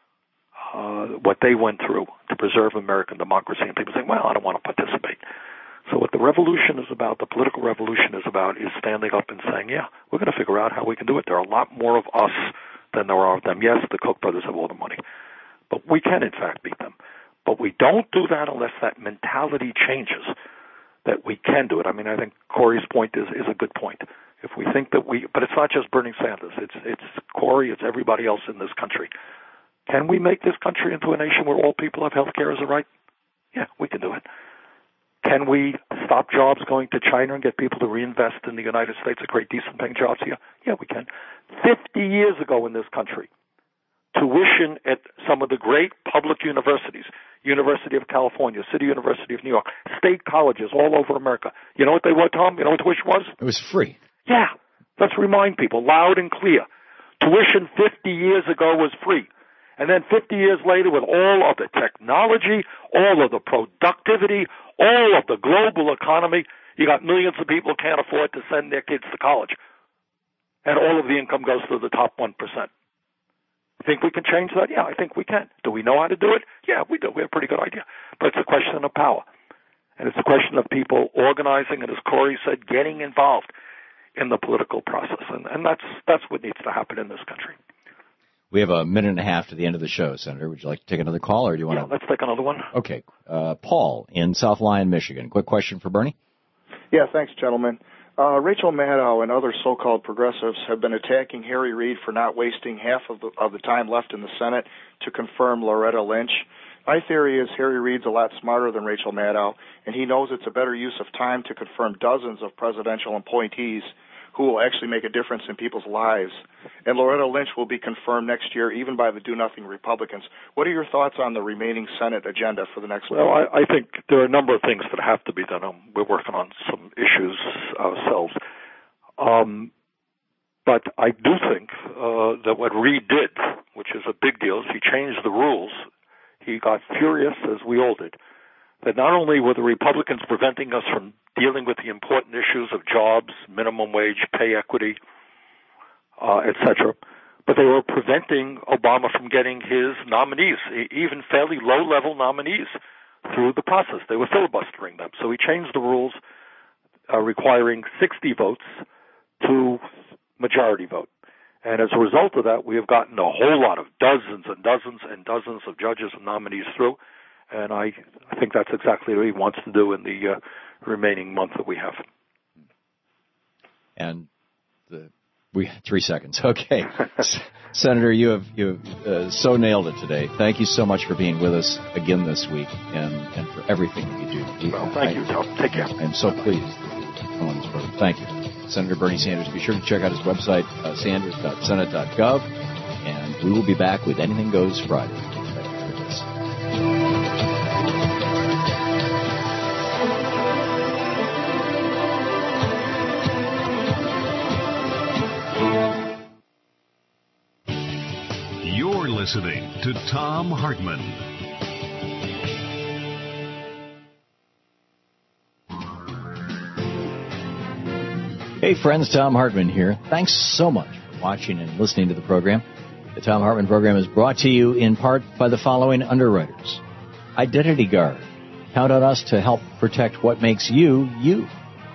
what they went through to preserve American democracy, and people saying, well, I don't want to participate. So what the revolution is about, the political revolution is about, is standing up and saying, yeah, we're going to figure out how we can do it. There are a lot more of us than there are of them. Yes, the Koch brothers have all the money, but we can, in fact, beat them. But we don't do that unless that mentality changes, that we can do it. I mean, I think Corey's point is a good point. If we think that but it's not just Bernie Sanders. It's Corey, it's everybody else in this country. Can we make this country into a nation where all people have health care as a right? Yeah, we can do it. Can we stop jobs going to China and get people to reinvest in the United States and create decent paying jobs here? Yeah, we can. 50 years ago in this country, tuition at some of the great public universities, University of California, City University of New York, state colleges all over America. You know what they were, Tom? You know what tuition was? It was free. Yeah. Let's remind people, loud and clear. Tuition 50 years ago was free. And then 50 years later, with all of the technology, all of the productivity, all of the global economy, you got millions of people who can't afford to send their kids to college. And all of the income goes to the top 1%. Think we can change that? Yeah, I think we can. Do we know how to do it? Yeah, we do. We have a pretty good idea. But it's a question of power. And it's a question of people organizing and, as Corey said, getting involved in the political process. And that's what needs to happen in this country. We have a minute and a half to the end of the show, Senator. Would you like to take another call, or do you want to? Let's take another one. Okay. Paul in South Lyon, Michigan. Quick question for Bernie. Yeah, thanks, gentlemen. Rachel Maddow and other so-called progressives have been attacking Harry Reid for not wasting half of the time left in the Senate to confirm Loretta Lynch. My theory is Harry Reid's a lot smarter than Rachel Maddow, and he knows it's a better use of time to confirm dozens of presidential appointees who will actually make a difference in people's lives. And Loretta Lynch will be confirmed next year, even by the do-nothing Republicans. What are your thoughts on the remaining Senate agenda for the next Well, I think there are a number of things that have to be done. We're working on some issues ourselves. But I do think that what Reid did, which is a big deal, is he changed the rules. He got furious, as we all did, that not only were the Republicans preventing us from dealing with the important issues of jobs, minimum wage, pay equity, etc., but they were preventing Obama from getting his nominees, even fairly low-level nominees, through the process. They were filibustering them. So he changed the rules requiring 60 votes to majority vote. And as a result of that, we have gotten a whole lot of dozens and dozens and dozens of judges and nominees through. And I think that's exactly what he wants to do in the remaining month that we have. And we 3 seconds. Okay. Senator, you have so nailed it today. Thank you so much for being with us again this week and for everything that you do. Well, thank you, Tom. Take care. I'm so pleased that you come on this program. Thank you. Senator Bernie Sanders. Be sure to check out his website, sanders.senate.gov, and we will be back with Anything Goes Friday. Right after this. You're listening to Thom Hartmann. Hey friends, Thom Hartmann here. Thanks so much for watching and listening to the program. The Thom Hartmann program is brought to you in part by the following underwriters. Identity Guard. Count on us to help protect what makes you, you.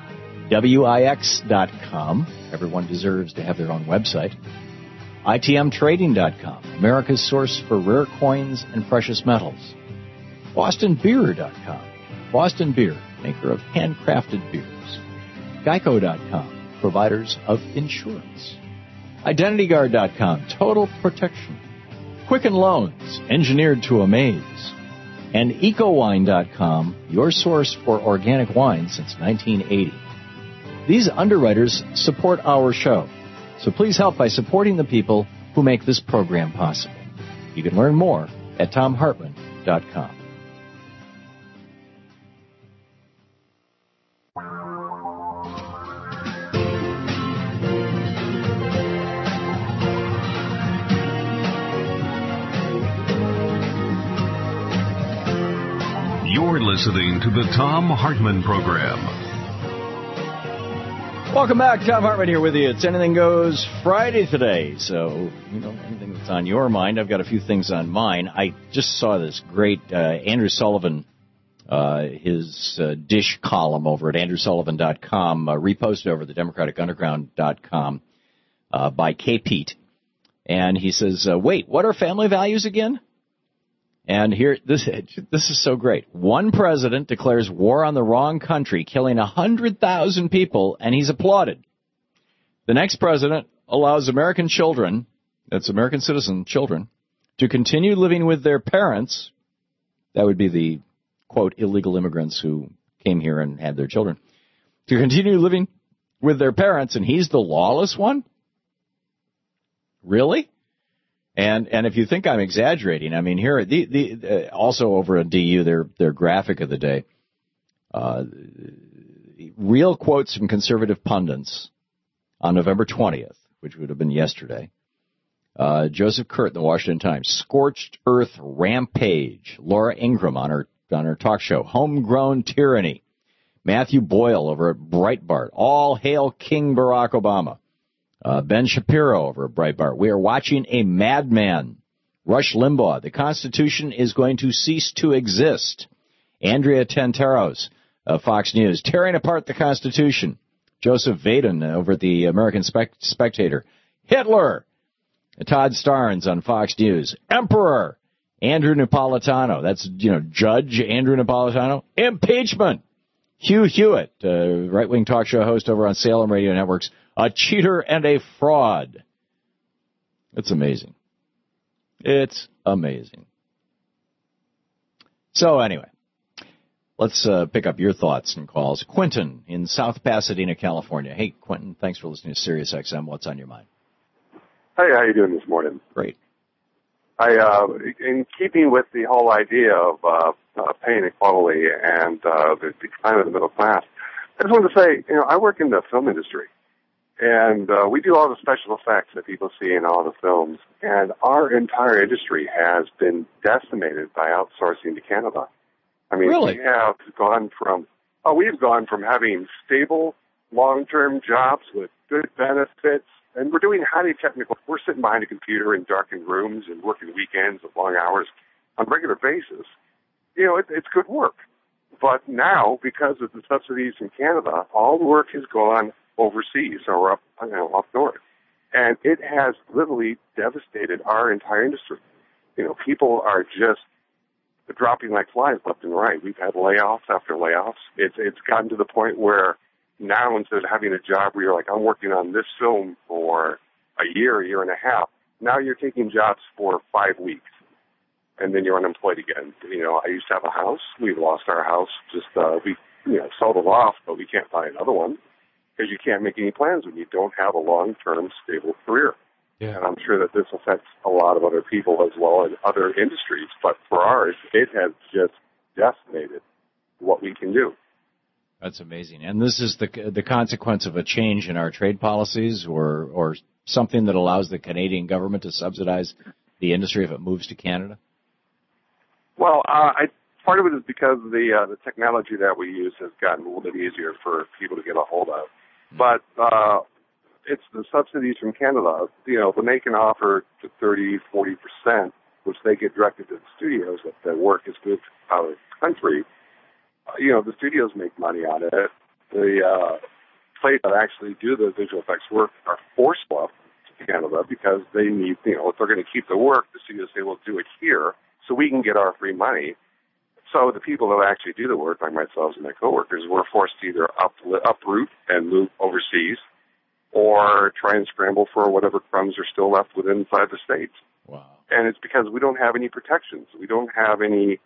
WIX.com. Everyone deserves to have their own website. ITMTrading.com. America's source for rare coins and precious metals. BostonBeer.com. Boston Beer, maker of handcrafted beers. Geico.com. Providers of insurance. IdentityGuard.com, total protection. Quicken Loans, engineered to amaze. And EcoWine.com, your source for organic wine since 1980. These underwriters support our show, so please help by supporting the people who make this program possible. You can learn more at TomHartmann.com. You're listening to the Thom Hartmann Program. Welcome back. Tom Hartman here with you. It's Anything Goes Friday today. So, anything that's on your mind. I've got a few things on mine. I just saw this great Andrew Sullivan, his dish column over at andrewsullivan.com, reposted over at thedemocraticunderground.com by K. Pete. And he says, wait, what are family values again? And here, this is so great. One president declares war on the wrong country, killing 100,000 people, and he's applauded. The next president allows American children, that's American citizen children, to continue living with their parents. That would be the, quote, illegal immigrants who came here and had their children. To continue living with their parents, and he's the lawless one? Really? And if you think I'm exaggerating, I mean, here also over at DU, their graphic of the day, real quotes from conservative pundits on November 20th, which would have been yesterday. Joseph Kurt in the Washington Times, scorched earth rampage. Laura Ingraham on her talk show, homegrown tyranny. Matthew Boyle over at Breitbart, all hail King Barack Obama. Ben Shapiro over at Breitbart, we are watching a madman. Rush Limbaugh, the Constitution is going to cease to exist. Andrea Tantaros of Fox News, tearing apart the Constitution. Joseph Vaden over at the American Spectator. Hitler. Todd Starnes on Fox News. Emperor. Andrew Napolitano, that's, Judge Andrew Napolitano. Impeachment. Hugh Hewitt, right-wing talk show host over on Salem Radio Networks. A cheater and a fraud. It's amazing. It's amazing. So anyway, let's pick up your thoughts and calls. Quentin in South Pasadena, California. Hey, Quentin, thanks for listening to Sirius XM. What's on your mind? Hey, how you doing this morning? Great. In keeping with the whole idea of pay inequality and the decline of the middle class, I just wanted to say, I work in the film industry. And we do all the special effects that people see in all the films. And our entire industry has been decimated by outsourcing to Canada. I mean, really? we've gone from having stable, long-term jobs with good benefits, and we're doing highly technical. We're sitting behind a computer in darkened rooms and working weekends of long hours on a regular basis. It's good work. But now, because of the subsidies in Canada, all the work has gone overseas or up north. And it has literally devastated our entire industry. People are just dropping like flies left and right. We've had layoffs after layoffs. It's gotten to the point where now instead of having a job where you're like, I'm working on this film for a year and a half, now you're taking jobs for 5 weeks. And then you're unemployed again. I used to have a house. We lost our house. We sold it off, but we can't buy another one. Because you can't make any plans when you don't have a long-term, stable career. Yeah. And I'm sure that this affects a lot of other people as well in other industries. But for ours, it has just decimated what we can do. That's amazing. And this is the consequence of a change in our trade policies or something that allows the Canadian government to subsidize the industry if it moves to Canada? Well, part of it is because the technology that we use has gotten a little bit easier for people to get a hold of. But it's the subsidies from Canada. When they can offer to 30-40%, which they get directed to the studios, if the work is good out of the country, the studios make money on it. The places that actually do the visual effects work are forced off to Canada because they need, if they're going to keep the work, the studios say, well, do it here so we can get our free money. So the people that actually do the work, like myself and my coworkers, were forced to either uproot and move overseas or try and scramble for whatever crumbs are still left inside the States. Wow. And it's because we don't have any protections. We don't have any,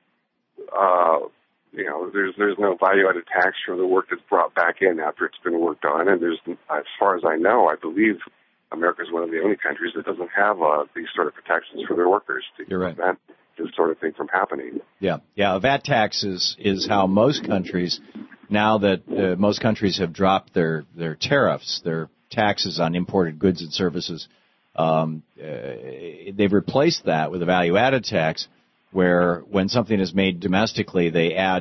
there's no value-added tax for the work that's brought back in after it's been worked on. And as far as I know, I believe America is one of the only countries that doesn't have these sort of protections for their workers to prevent this sort of thing from happening. Yeah. A VAT tax is how most countries, now that most countries have dropped their tariffs, their taxes on imported goods and services, they've replaced that with a value-added tax where when something is made domestically, they add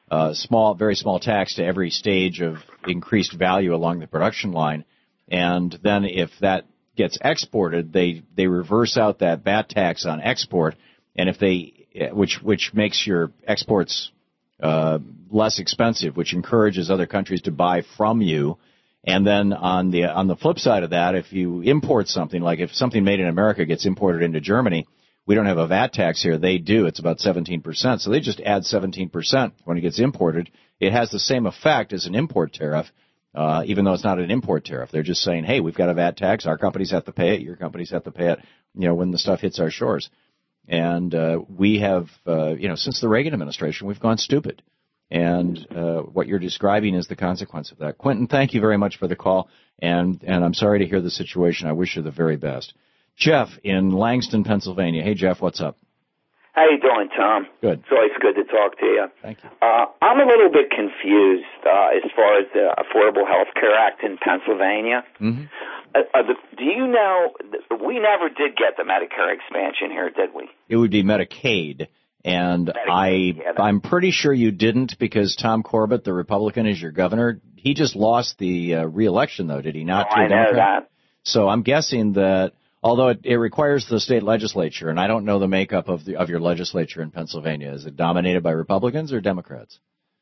very small tax to every stage of increased value along the production line. And then if that gets exported, they reverse out that VAT tax on export, and which makes your exports less expensive, which encourages other countries to buy from you. And then on the flip side of that, if you import something, like if something made in America gets imported into Germany, we don't have a VAT tax here. They do. It's about 17%. So they just add 17% when it gets imported. It has the same effect as an import tariff, even though it's not an import tariff. They're just saying, hey, we've got a VAT tax. Our companies have to pay it. Your companies have to pay it, when the stuff hits our shores. And we have, since the Reagan administration, we've gone stupid. And what you're describing is the consequence of that. Quentin, thank you very much for the call. And I'm sorry to hear the situation. I wish you the very best. Jeff in Langston, Pennsylvania. Hey, Jeff, what's up? How you doing, Tom? Good. It's always good to talk to you. Thank you. I'm a little bit confused as far as the Affordable Health Care Act in Pennsylvania. Mm-hmm. Do you know, we never did get the Medicare expansion here, did we? It would be Medicaid. And I'm pretty sure you didn't, because Tom Corbett, the Republican, is your governor. He just lost the re-election, though, did he not? I know that. So I'm guessing that, although it requires the state legislature, and I don't know the makeup of your legislature in Pennsylvania. Is it dominated by Republicans or Democrats?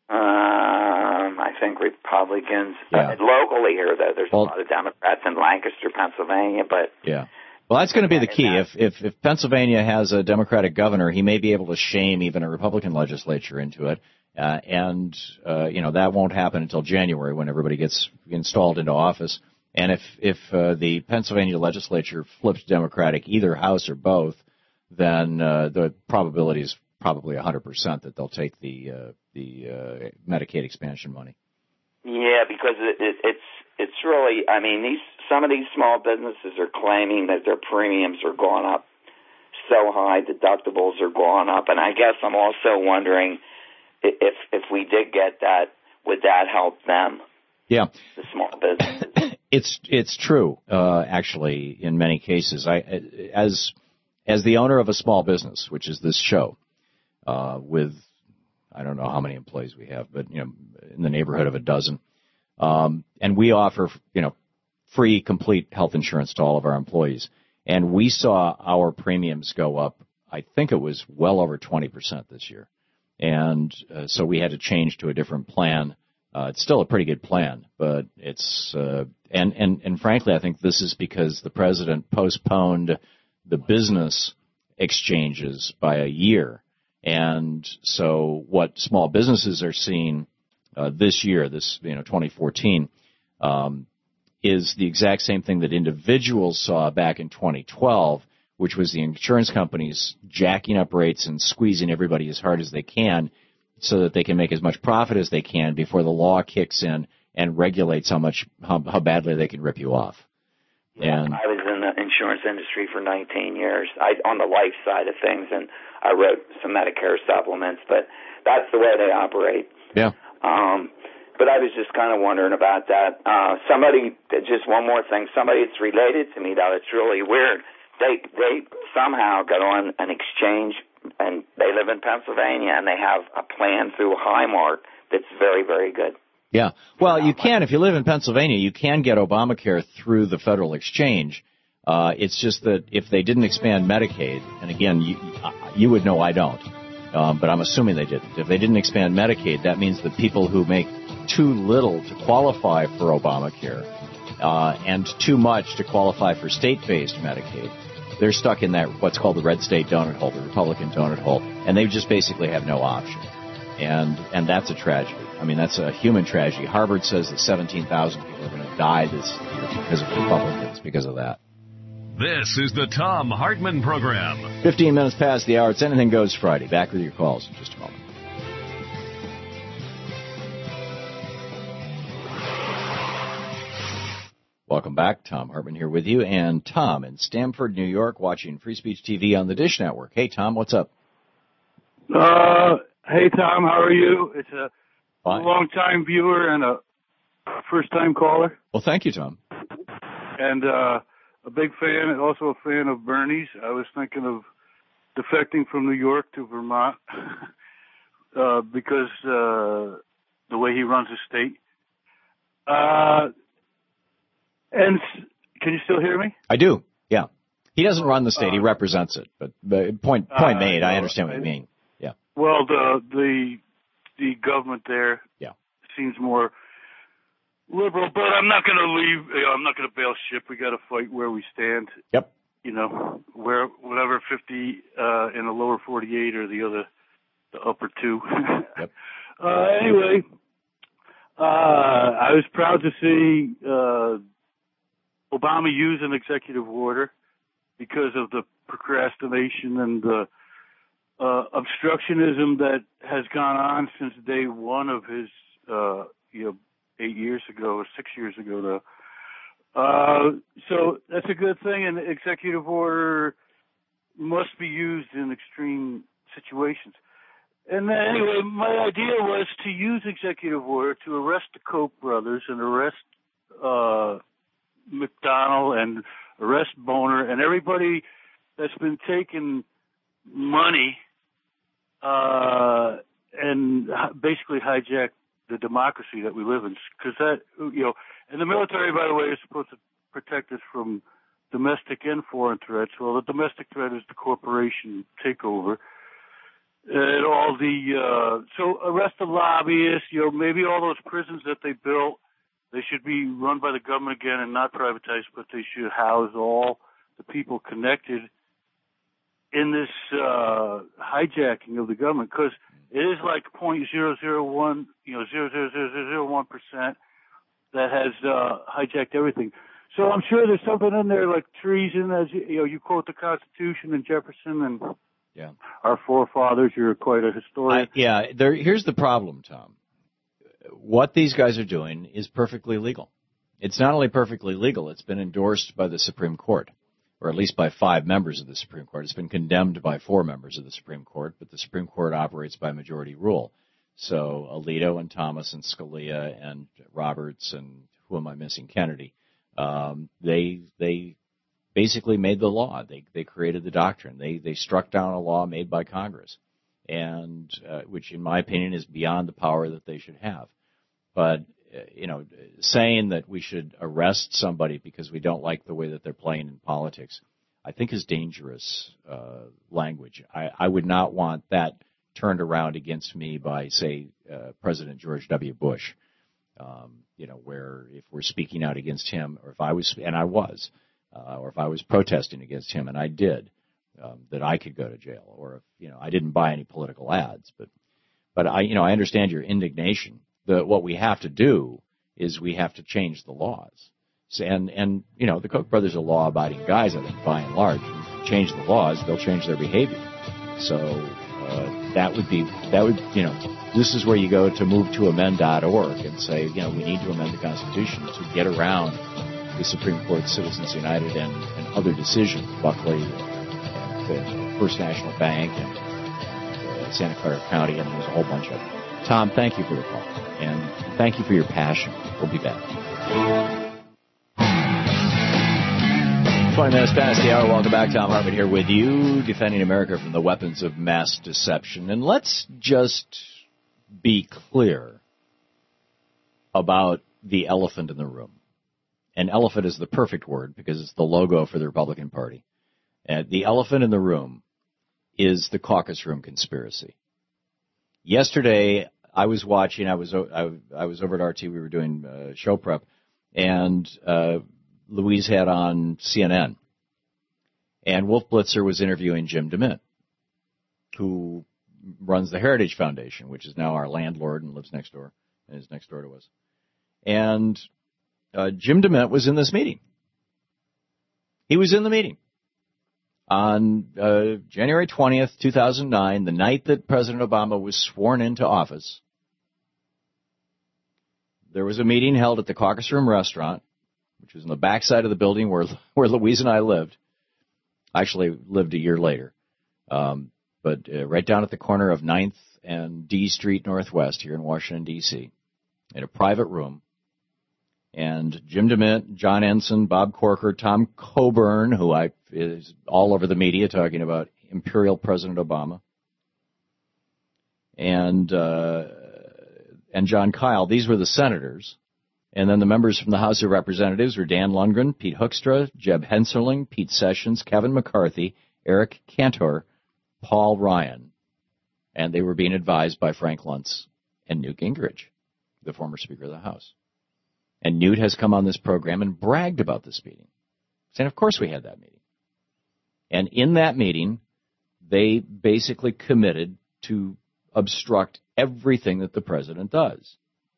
I think Republicans. Yeah. Locally here, though, there's a lot of Democrats in Lancaster, Pennsylvania, but... Yeah. Well, that's going to be the key. If Pennsylvania has a Democratic governor, he may be able to shame even a Republican legislature into it. And that won't happen until January, when everybody gets installed into office. And if the Pennsylvania legislature flips Democratic, either house or both, then the probability is probably 100% that they'll take the Medicaid expansion money. Yeah, because it's really, I mean, some of these small businesses are claiming that their premiums are going up so high, deductibles are going up, and I guess I'm also wondering if we did get that, would that help them? Yeah, the small businesses. It's true, actually, in many cases. As the owner of a small business, which is this show, with I don't know how many employees we have, but in the neighborhood of a dozen, and we offer free, complete health insurance to all of our employees. And we saw our premiums go up, I think it was well over 20% this year. And so we had to change to a different plan. It's still a pretty good plan, but it's and frankly, I think this is because the president postponed the business exchanges by a year. And so what small businesses are seeing this year, 2014, is the exact same thing that individuals saw back in 2012, which was the insurance companies jacking up rates and squeezing everybody as hard as they can so that they can make as much profit as they can before the law kicks in and regulates how badly they can rip you off. And I was in the insurance industry for 19 years, on the life side of things, and I wrote some Medicare supplements, but that's the way they operate. Yeah. But I was just kind of wondering about that. Just one more thing, somebody that's related to me, though, it's really weird. They somehow got on an exchange, and they live in Pennsylvania, and they have a plan through Highmark that's very, very good. Yeah. Well, you can, if you live in Pennsylvania, you can get Obamacare through the federal exchange. It's just that if they didn't expand Medicaid, and again, you would know, I don't, but I'm assuming they didn't. If they didn't expand Medicaid, that means that people who make too little to qualify for Obamacare and too much to qualify for state-based Medicaid, they're stuck in that what's called the red state donut hole, the Republican donut hole, and they just basically have no option. And that's a tragedy. I mean, that's a human tragedy. Harvard says that 17,000 people are going to die this year because of Republicans, because of that. This is the Thom Hartmann Program. 15 minutes past the hour. It's Anything Goes Friday. Back with your calls in just a moment. Welcome back. Thom Hartmann here with you. And Tom in Stamford, New York, watching Free Speech TV on the Dish Network. Hey, Tom, what's up? Hey, Tom, how are you? It's a long-time viewer and a first-time caller. Well, thank you, Tom. And a big fan, and also a fan of Bernie's. I was thinking of defecting from New York to Vermont. because the way he runs his state. And can you still hear me? I do. Yeah. He doesn't run the state; he represents it. But point made. I understand what you mean. Yeah. Well, the government there seems more liberal, but I'm not going to leave. I'm not going to bail ship. We got to fight where we stand. Yep. Whatever 50 in the lower 48 or the upper two. Yep. Anyway, I was proud to see Obama use an executive order because of the procrastination and the obstructionism that has gone on since day one of his, 8 years ago or 6 years ago though. So that's a good thing, and executive order must be used in extreme situations. And anyway, my idea was to use executive order to arrest the Koch brothers and arrest McDonald and arrest Boner and everybody that's been taking money and basically hijack the democracy that we live in. Because that, and the military, by the way, is supposed to protect us from domestic and foreign threats. Well, the domestic threat is the corporation takeover. And all so arrest the lobbyists, maybe all those prisons that they built, they should be run by the government again and not privatized, but they should house all the people connected in this hijacking of the government, because it is like 0.001, 0.0001% that has hijacked everything. So I'm sure there's something in there like treason, as you quote the Constitution and Jefferson and our forefathers. You're quite a historian. Here's the problem, Tom. What these guys are doing is perfectly legal. It's not only perfectly legal, it's been endorsed by the Supreme Court, or at least by 5 members of the Supreme Court. It's been condemned by 4 members of the Supreme Court, but the Supreme Court operates by majority rule. So Alito and Thomas and Scalia and Roberts and who am I missing? Kennedy. They basically made the law. They created the doctrine. They struck down a law made by Congress, and which, in my opinion, is beyond the power that they should have. But saying that we should arrest somebody because we don't like the way that they're playing in politics, I think is dangerous language. I would not want that turned around against me by, say, President George W. Bush. Where if we're speaking out against him, or if I was, and I was, or if I was protesting against him, and I did, that I could go to jail, or if I didn't buy any political ads. But I understand your indignation. What we have to do is we have to change the laws. So, and the Koch brothers are law-abiding guys, I think, by and large. Change the laws, they'll change their behavior. So that would this is where you go to move2amend.org and say, we need to amend the Constitution to get around the Supreme Court, Citizens United, and other decisions, Buckley, and First National Bank, and Santa Clara County, and there's a whole bunch of them. Tom, thank you for the call, and thank you for your passion. We'll be back. 20 minutes past the hour. Welcome back. Tom Hartman here with you, defending America from the weapons of mass deception. And let's just be clear about the elephant in the room. And elephant is the perfect word because it's the logo for the Republican Party. And the elephant in the room is the caucus room conspiracy. Yesterday, I was watching. I was over at RT. We were doing show prep, and Louise had on CNN, and Wolf Blitzer was interviewing Jim DeMint, who runs the Heritage Foundation, which is now our landlord and lives next door, and is next door to us. And Jim DeMint was in this meeting. He was in the meeting on January 20th, 2009, the night that President Obama was sworn into office. There was a meeting held at the Caucus Room Restaurant, which was in the backside of the building where Louise and I lived. I actually lived a year later. But right down at the corner of 9th and D Street Northwest here in Washington, D.C., in a private room. And Jim DeMint, John Ensign, Bob Corker, Tom Coburn, who is all over the media talking about Imperial President Obama, and John Kyle. These were the senators. And then the members from the House of Representatives were Dan Lundgren, Pete Hoekstra, Jeb Hensarling, Pete Sessions, Kevin McCarthy, Eric Cantor, Paul Ryan. And they were being advised by Frank Luntz and Newt Gingrich, the former Speaker of the House. And Newt has come on this program and bragged about this meeting, saying, of course we had that meeting. And in that meeting, they basically committed to obstruct everything that the president does.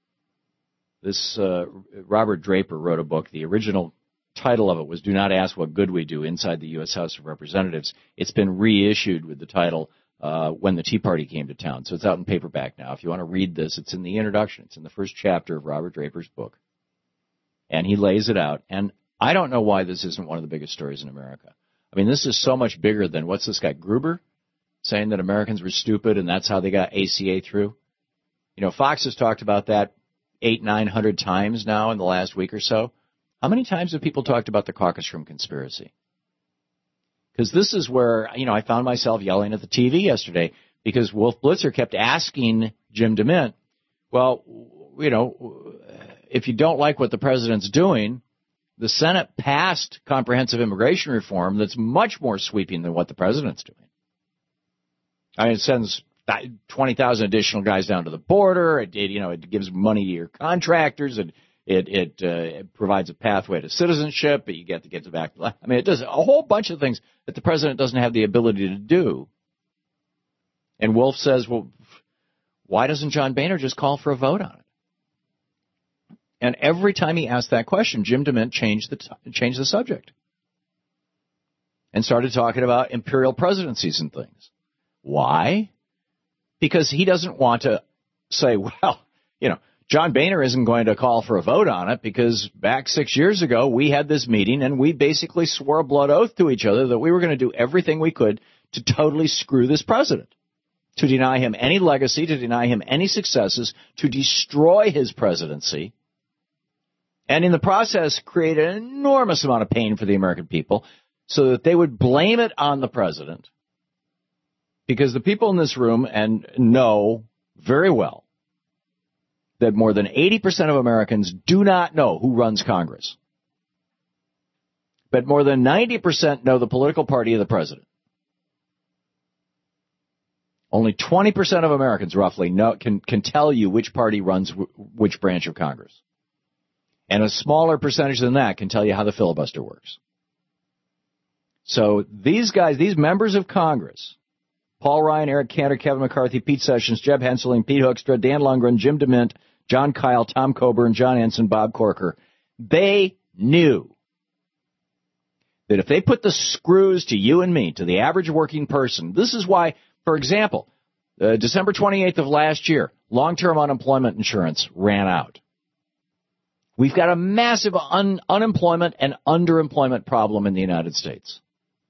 This Robert Draper wrote a book. The original title of it was Do Not Ask What Good We Do Inside the U.S. House of Representatives. It's been reissued with the title When the Tea Party Came to Town. So it's out in paperback now. If you want to read this, it's in the introduction. It's in the first chapter of Robert Draper's book. And he lays it out. And I don't know why this isn't one of the biggest stories in America. I mean, this is so much bigger than, what's this guy, Gruber, saying that Americans were stupid and that's how they got ACA through. You know, Fox has talked about that 800-900 times now in the last week or so. How many times have people talked about the caucus room conspiracy? Because this is where, you know, I found myself yelling at the TV yesterday because Wolf Blitzer kept asking Jim DeMint, well, you know, if you don't like what the president's doing, the Senate passed comprehensive immigration reform that's much more sweeping than what the president's doing. I mean, it sends 20,000 additional guys down to the border. It gives money to your contractors. It provides a pathway to citizenship. But you get to get back. I mean, it does a whole bunch of things that the president doesn't have the ability to do. And Wolf says, well, why doesn't John Boehner just call for a vote on it? And every time he asked that question, Jim DeMint changed the subject and started talking about imperial presidencies and things. Why? Because he doesn't want to say, well, you know, John Boehner isn't going to call for a vote on it because back 6 years ago we had this meeting and we basically swore a blood oath to each other that we were going to do everything we could to totally screw this president, to deny him any legacy, to deny him any successes, to destroy his presidency, and in the process create an enormous amount of pain for the American people so that they would blame it on the president. Because the people in this room and know very well that more than 80% of Americans do not know who runs Congress. But more than 90% know the political party of the president. Only 20% of Americans roughly can tell you which party runs which branch of Congress. And a smaller percentage than that can tell you how the filibuster works. So these guys, these members of Congress, Paul Ryan, Eric Cantor, Kevin McCarthy, Pete Sessions, Jeb Hensarling, Pete Hoekstra, Dan Lundgren, Jim DeMint, John Kyle, Tom Coburn, John Ensign, Bob Corker, they knew that if they put the screws to you and me, to the average working person, this is why, for example, December 28th of last year, long-term unemployment insurance ran out. We've got a massive unemployment and underemployment problem in the United States.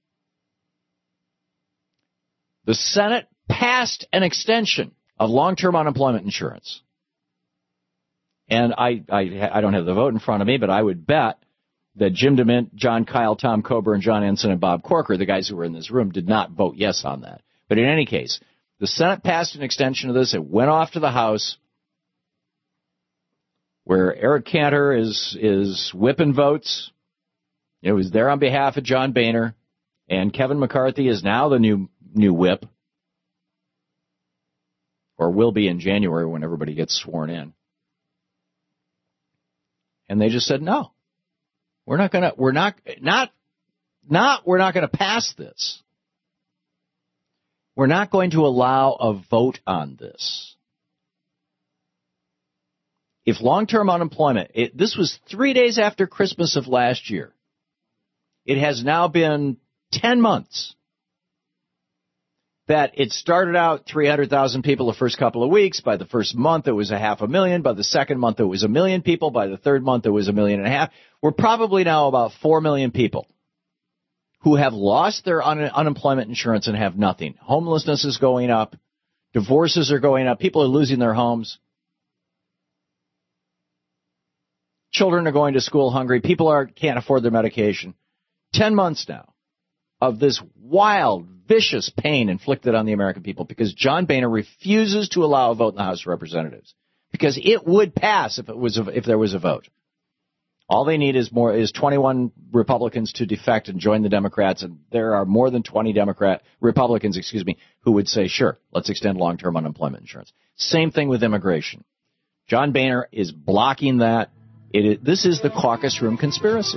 The Senate passed an extension of long-term unemployment insurance. And I don't have the vote in front of me, but I would bet that Jim DeMint, John Kyle, Tom Coburn, John Ensign, and Bob Corker, the guys who were in this room, did not vote yes on that. But in any case, the Senate passed an extension of this. It went off to the House, where Eric Cantor is whipping votes. It was there on behalf of John Boehner, and Kevin McCarthy is now the new whip, or will be in January when everybody gets sworn in. And they just said, no, we're not going to pass this. We're not going to allow a vote on this. If long-term unemployment, this was 3 days after Christmas of last year. It has now been 10 months that it started out 300,000 people the first couple of weeks. By the first month, it was 500,000. By the second month, it was 1 million people. By the third month, it was 1.5 million. We're probably now about 4 million people who have lost their unemployment insurance and have nothing. Homelessness is going up. Divorces are going up. People are losing their homes. Children are going to school hungry. People can't afford their medication. 10 months now of this wild, vicious pain inflicted on the American people because John Boehner refuses to allow a vote in the House of Representatives because it would pass if there was a vote. All they need is 21 Republicans to defect and join the Democrats, and there are more than 20 Republicans, who would say, sure, let's extend long-term unemployment insurance. Same thing with immigration. John Boehner is blocking that. This is the caucus room conspiracy.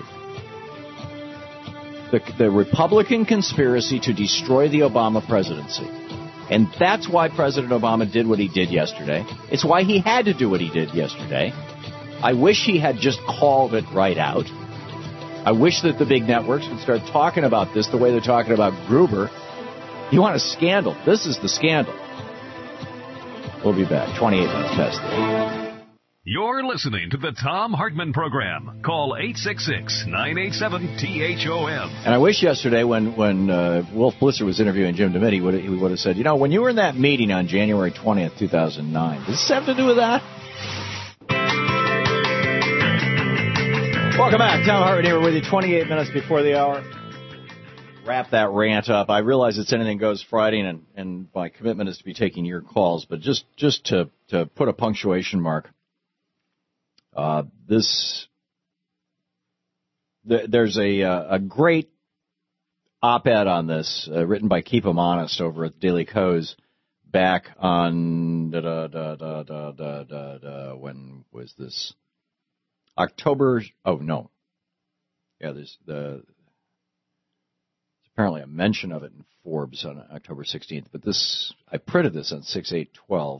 The Republican conspiracy to destroy the Obama presidency. And that's why President Obama did what he did yesterday. It's why he had to do what he did yesterday. I wish he had just called it right out. I wish that the big networks would start talking about this the way they're talking about Gruber. You want a scandal? This is the scandal. We'll be back. 28 minutes past 3. You're listening to the Thom Hartmann Program. Call 866-987-THOM. And I wish yesterday when Wolf Blitzer was interviewing Jim DeMint, he would have said, when you were in that meeting on January 20th, 2009, does this have to do with that? Welcome back. Thom Hartmann here with you 28 minutes before the hour. Wrap that rant up. I realize it's Anything Goes Friday, and my commitment is to be taking your calls, but just to put a punctuation mark, there's a great op-ed on this written by Keep 'em Honest over at Daily Kos back on when was this? October. Oh no. Yeah, there's apparently a mention of it in Forbes on October 16th, but I printed this on 6/8/12.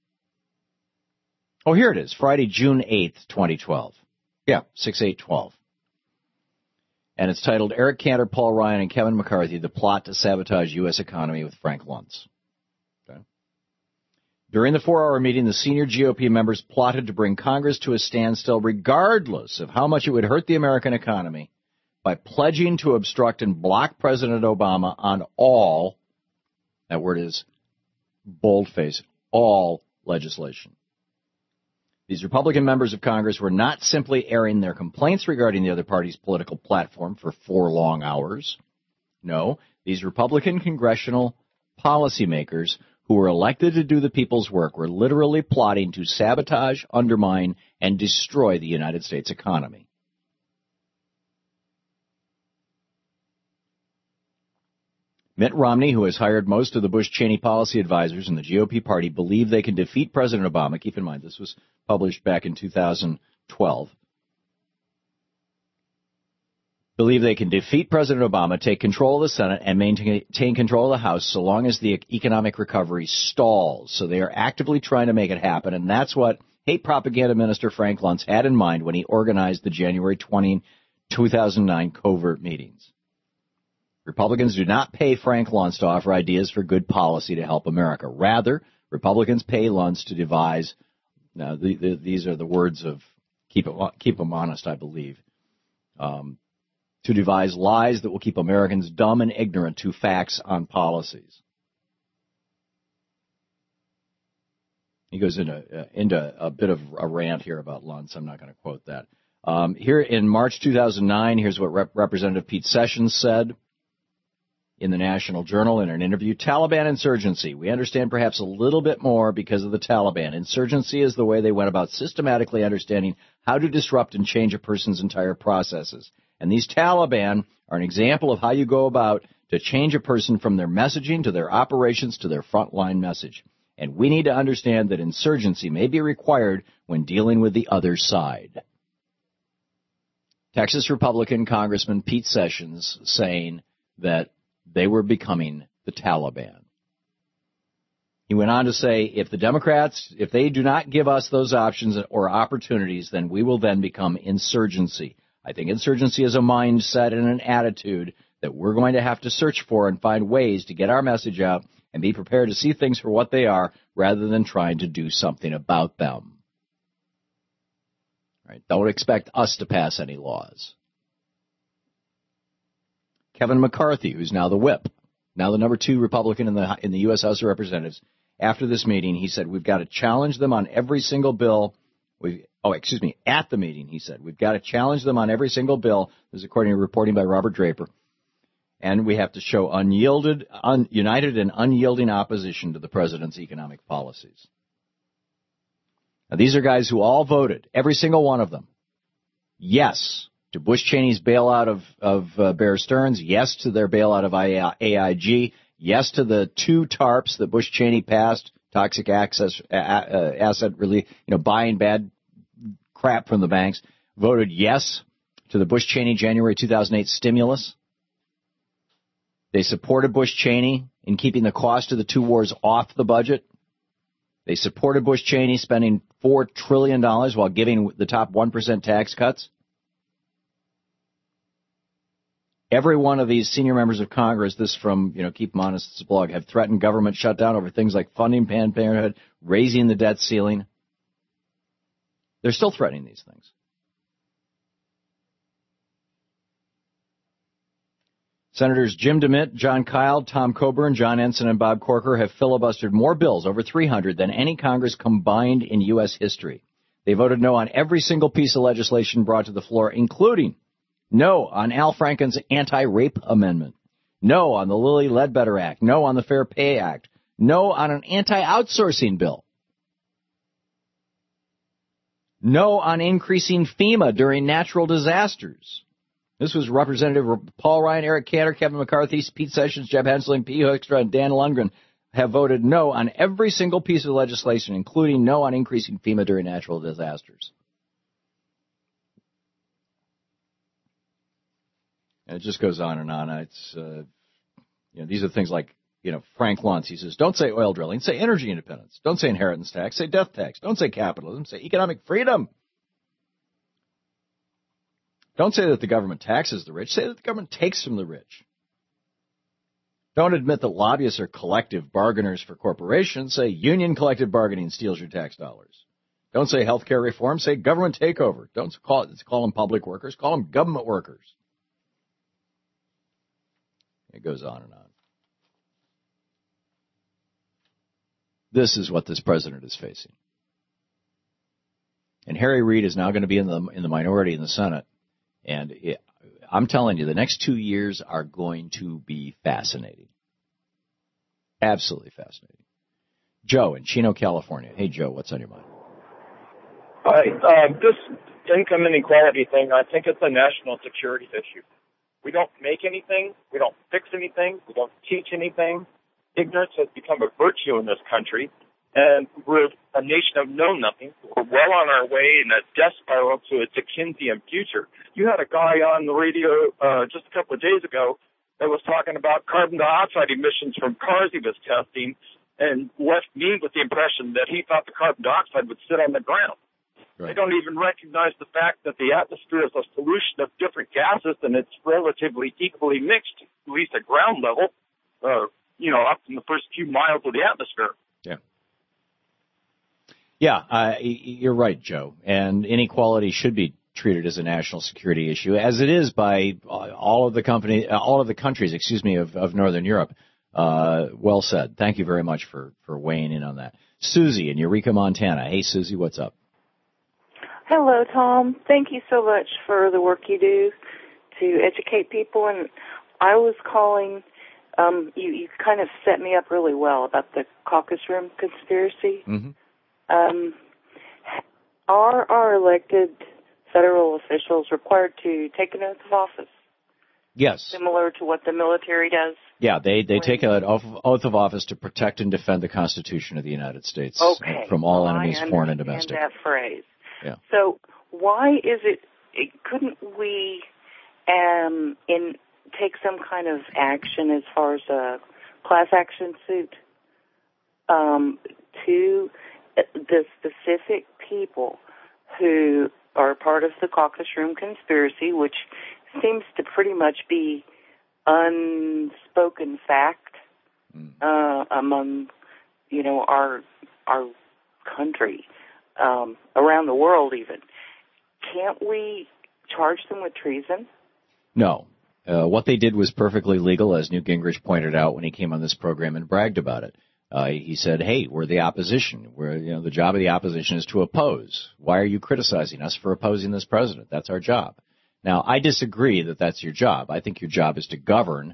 Oh, here it is, Friday, June 8th, 2012. Yeah, 6/8/12. And it's titled Eric Cantor, Paul Ryan, and Kevin McCarthy, the plot to sabotage U.S. economy with Frank Luntz. Okay. During the 4-hour meeting, the senior GOP members plotted to bring Congress to a standstill regardless of how much it would hurt the American economy by pledging to obstruct and block President Obama on all, that word is boldface, all legislation. These Republican members of Congress were not simply airing their complaints regarding the other party's political platform for 4 long hours. No, these Republican congressional policymakers who were elected to do the people's work were literally plotting to sabotage, undermine, and destroy the United States economy. Mitt Romney, who has hired most of the Bush-Cheney policy advisors in the GOP party, believe they can defeat President Obama. Keep in mind, this was published back in 2012. Believe they can defeat President Obama, take control of the Senate, and maintain control of the House so long as the economic recovery stalls. So they are actively trying to make it happen, and that's what hate propaganda minister Frank Luntz had in mind when he organized the January 20, 2009 covert meetings. Republicans do not pay Frank Luntz to offer ideas for good policy to help America. Rather, Republicans pay Luntz to devise, now these are the words of Keep 'em Honest, I believe, to devise lies that will keep Americans dumb and ignorant to facts on policies. He goes into a bit of a rant here about Luntz. I'm not going to quote that. Here in March 2009, here's what Representative Pete Sessions said in the National Journal in an interview. Taliban insurgency. We understand perhaps a little bit more because of the Taliban. Insurgency is the way they went about systematically understanding how to disrupt and change a person's entire processes. And these Taliban are an example of how you go about to change a person from their messaging to their operations to their frontline message. And we need to understand that insurgency may be required when dealing with the other side. Texas Republican Congressman Pete Sessions saying that they were becoming the Taliban. He went on to say, if the Democrats, if they do not give us those options or opportunities, then we will then become insurgency. I think insurgency is a mindset and an attitude that we're going to have to search for and find ways to get our message out and be prepared to see things for what they are rather than trying to do something about them. Right? Don't expect us to pass any laws. Kevin McCarthy, who's now the whip, now the number 2 Republican in the U.S. House of Representatives, after this meeting, he said, we've got to challenge them on every single bill. At the meeting, he said, we've got to challenge them on every single bill. This is according to reporting by Robert Draper. And we have to show united and unyielding opposition to the president's economic policies. Now, these are guys who all voted, every single one of them, yes to Bush Cheney's bailout of Bear Stearns, yes to their bailout of AIG, yes to the 2 TARPs that Bush Cheney passed, toxic asset relief, buying bad crap from the banks, voted yes to the Bush Cheney January 2008 stimulus. They supported Bush Cheney in keeping the cost of the 2 wars off the budget. They supported Bush Cheney spending $4 trillion while giving the top 1% tax cuts. Every one of these senior members of Congress, this from, Keep 'em Honest's blog, have threatened government shutdown over things like funding Planned Parenthood, raising the debt ceiling. They're still threatening these things. Senators Jim DeMint, John Kyle, Tom Coburn, John Ensign, and Bob Corker have filibustered more bills, over 300, than any Congress combined in U.S. history. They voted no on every single piece of legislation brought to the floor, including no on Al Franken's anti-rape amendment, no on the Lilly Ledbetter Act, no on the Fair Pay Act, no on an anti-outsourcing bill, no on increasing FEMA during natural disasters. This was Representative Paul Ryan, Eric Cantor, Kevin McCarthy, Pete Sessions, Jeb Hensling, P. Hoekstra, and Dan Lundgren have voted no on every single piece of legislation, including no on increasing FEMA during natural disasters. And it just goes on and on. It's, these are things like, Frank Luntz. He says, don't say oil drilling, say energy independence. Don't say inheritance tax, say death tax. Don't say capitalism, say economic freedom. Don't say that the government taxes the rich. Say that the government takes from the rich. Don't admit that lobbyists are collective bargainers for corporations. Say union collective bargaining steals your tax dollars. Don't say health care reform. Say government takeover. Don't call them public workers. Call them government workers. It goes on and on. This is what this president is facing. And Harry Reid is now going to be in the minority in the Senate. And I'm telling you, the next 2 years are going to be fascinating. Absolutely fascinating. Joe in Chino, California. Hey, Joe, what's on your mind? Hi. This income inequality thing, I think it's a national security issue. We don't make anything. We don't fix anything. We don't teach anything. Ignorance has become a virtue in this country. And we're a nation of know-nothing. We're well on our way in a death spiral to a Dickensian future. You had a guy on the radio just a couple of days ago that was talking about carbon dioxide emissions from cars he was testing and left me with the impression that he thought the carbon dioxide would sit on the ground. Right. They don't even recognize the fact that the atmosphere is a solution of different gases and it's relatively equally mixed, at least at ground level, up in the first few miles of the atmosphere. Yeah. Yeah, you're right, Joe. And inequality should be treated as a national security issue, as it is by all of the countries, of Northern Europe. Well said. Thank you very much for weighing in on that. Susie in Eureka, Montana. Hey, Susie, what's up? Hello, Tom. Thank you so much for the work you do to educate people. And I was calling. You kind of set me up really well about the caucus room conspiracy. Mm-hmm. Are our elected federal officials required to take an oath of office? Yes. Similar to what the military does? Yeah, they take an oath of office to protect and defend the Constitution of the United States from all enemies, foreign and domestic. That phrase. Yeah. So why is it couldn't we take some kind of action as far as a class action suit to the specific people who are part of the caucus room conspiracy, which seems to pretty much be unspoken fact among our country, around the world even. Can't we charge them with treason? No. What they did was perfectly legal, as Newt Gingrich pointed out when he came on this program and bragged about it. He said, hey, we're the opposition. The job of the opposition is to oppose. Why are you criticizing us for opposing this president? That's our job. Now, I disagree that that's your job. I think your job is to govern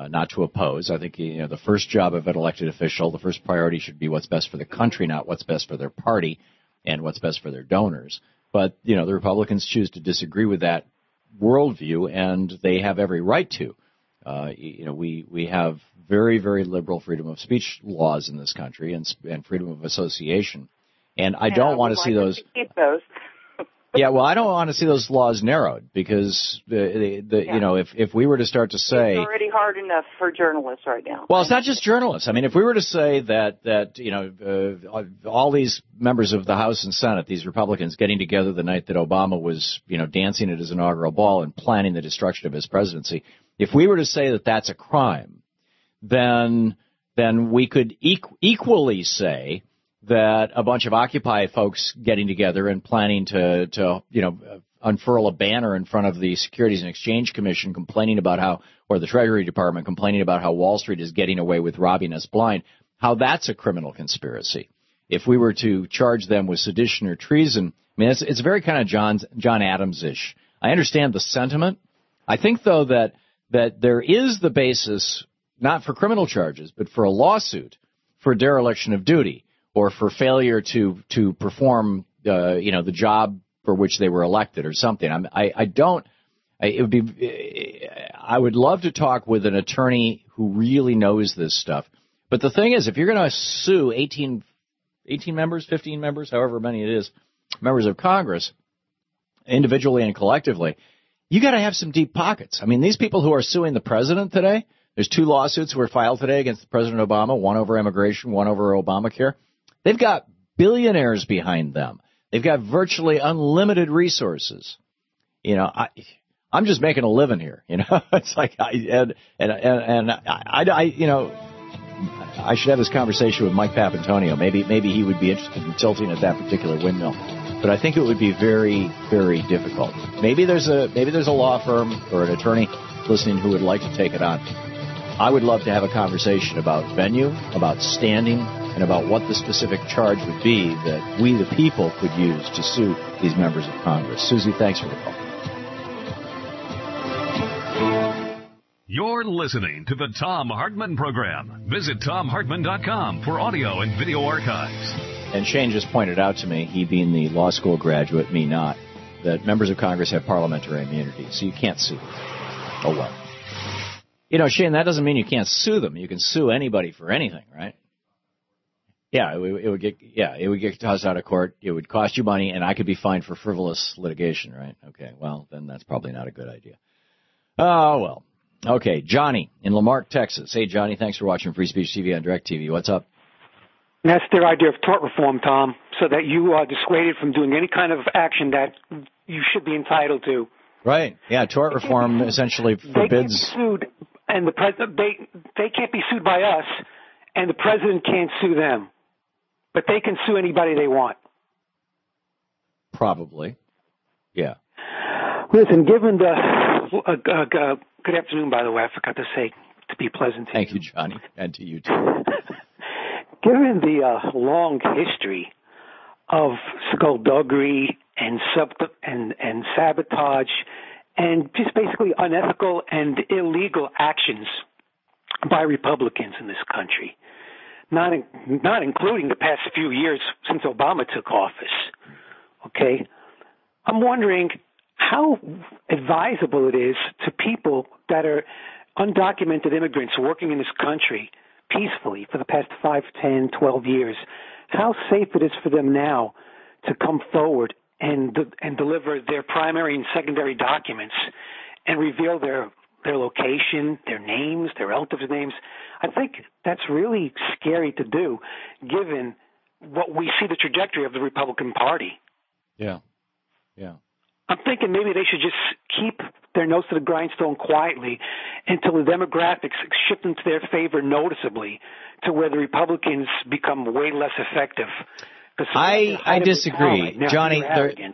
not to oppose. I think, the first job of an elected official, the first priority should be what's best for the country, not what's best for their party and what's best for their donors. But, the Republicans choose to disagree with that worldview, and they have every right to. We have very, very liberal freedom of speech laws in this country and freedom of association. And I don't want to see those. Keep those. Yeah, well, I don't want to see those laws narrowed because if we were to start to say it's already hard enough for journalists right now. Well, it's not just journalists. I mean, if we were to say that all these members of the House and Senate, these Republicans getting together the night that Obama was dancing at his inaugural ball and planning the destruction of his presidency, if we were to say that that's a crime, then we could equally say that a bunch of Occupy folks getting together and planning to unfurl a banner in front of the Securities and Exchange Commission or the Treasury Department complaining about how Wall Street is getting away with robbing us blind, how that's a criminal conspiracy. If we were to charge them with sedition or treason, I mean, it's very kind of John Adams-ish. I understand the sentiment. I think, though, that there is the basis, not for criminal charges, but for a lawsuit for dereliction of duty, or for failure to perform, the job for which they were elected or something. I would love to talk with an attorney who really knows this stuff. But the thing is, if you're going to sue 18 members, 15 members, however many it is, members of Congress, individually and collectively, you got to have some deep pockets. I mean, these people who are suing the president today, there's 2 lawsuits were filed today against President Obama, one over immigration, one over Obamacare. They've got billionaires behind them. They've got virtually unlimited resources. I'm just making a living here. It's like I should have this conversation with Mike Papantonio. Maybe he would be interested in tilting at that particular windmill. But I think it would be very, very difficult. Maybe there's a law firm or an attorney listening who would like to take it on. I would love to have a conversation about venue, about standing, and about what the specific charge would be that we, the people, could use to sue these members of Congress. Susie, thanks for the call. You're listening to the Thom Hartmann Program. Visit ThomHartmann.com for audio and video archives. And Shane just pointed out to me, he being the law school graduate, me not, that members of Congress have parliamentary immunity, so you can't sue them. Oh, well. Shane, that doesn't mean you can't sue them. You can sue anybody for anything, right? Yeah, it would get tossed out of court. It would cost you money, and I could be fined for frivolous litigation, right? Okay, well, then that's probably not a good idea. Oh, well. Okay, Johnny in Lamarck, Texas. Hey, Johnny, thanks for watching Free Speech TV on DirecTV. What's up? That's their idea of tort reform, Tom, so that you are dissuaded from doing any kind of action that you should be entitled to. Right. Yeah, tort reform essentially forbids. They can't be sued, and the president. They can't be sued by us, and the president can't sue them. But they can sue anybody they want. Probably. Yeah. Listen, given the good afternoon, by the way, I forgot to say to be pleasant to you. Thank you, Johnny, and to you too. Given the long history of skullduggery and sabotage and just basically unethical and illegal actions by Republicans in this country, not including the past few years since Obama took office, okay, I'm wondering how advisable it is to people that are undocumented immigrants working in this country peacefully for the past 5, 10, 12 years, how safe it is for them now to come forward and deliver their primary and secondary documents and reveal their location, their names, their relatives' names. I think that's really scary to do, given what we see the trajectory of the Republican Party. Yeah. I'm thinking maybe they should just keep their nose to the grindstone quietly until the demographics shift into their favor noticeably, to where the Republicans become way less effective. I disagree, Johnny.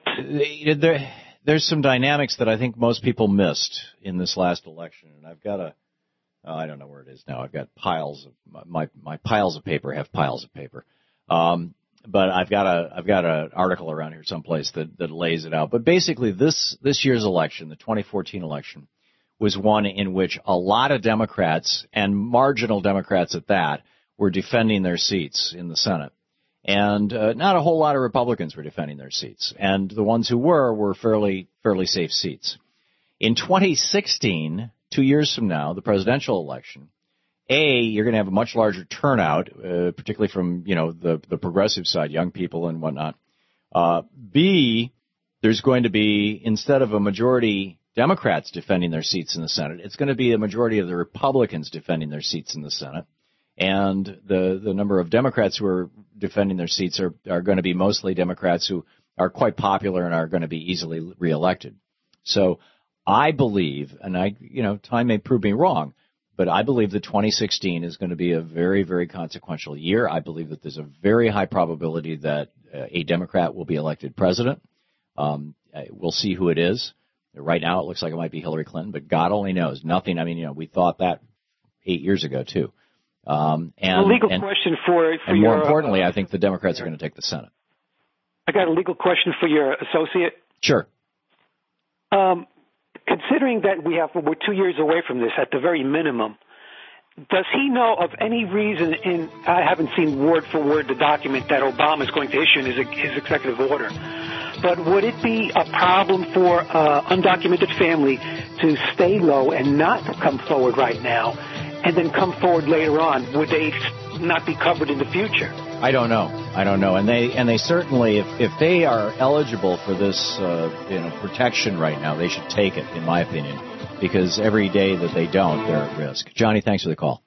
There's some dynamics that I think most people missed in this last election, and I've got I don't know where it is now. I've got piles of my piles of paper have piles of paper. But I've got an article around here someplace that lays it out. But basically, this year's election, the 2014 election, was one in which a lot of Democrats, and marginal Democrats at that, were defending their seats in the Senate. And not a whole lot of Republicans were defending their seats. And the ones who were fairly safe seats. In 2016, 2 years from now, the presidential election, you're going to have a much larger turnout, particularly from, the progressive side, young people and whatnot. B, there's going to be, instead of a majority Democrats defending their seats in the Senate, it's going to be a majority of the Republicans defending their seats in the Senate. And the number of Democrats who are defending their seats are going to be mostly Democrats who are quite popular and are going to be easily reelected. So I believe, and time may prove me wrong, but I believe that 2016 is going to be a very, very consequential year. I believe that there's a very high probability that a Democrat will be elected president. We'll see who it is. Right now, it looks like it might be Hillary Clinton, but God only knows. Nothing. We thought that 8 years ago too. A legal question for and more importantly, I think the Democrats are going to take the Senate. I got a legal question for your associate. Sure. Considering that we're 2 years away from this at the very minimum, does he know of any reason I haven't seen word for word the document that Obama is going to issue in his executive order, but would it be a problem for undocumented family to stay low and not come forward right now and then come forward later on? Would they not be covered in the future? I don't know. And they certainly, if they are eligible for this, protection right now, they should take it, in my opinion, because every day that they don't, they're at risk. Johnny, thanks for the call.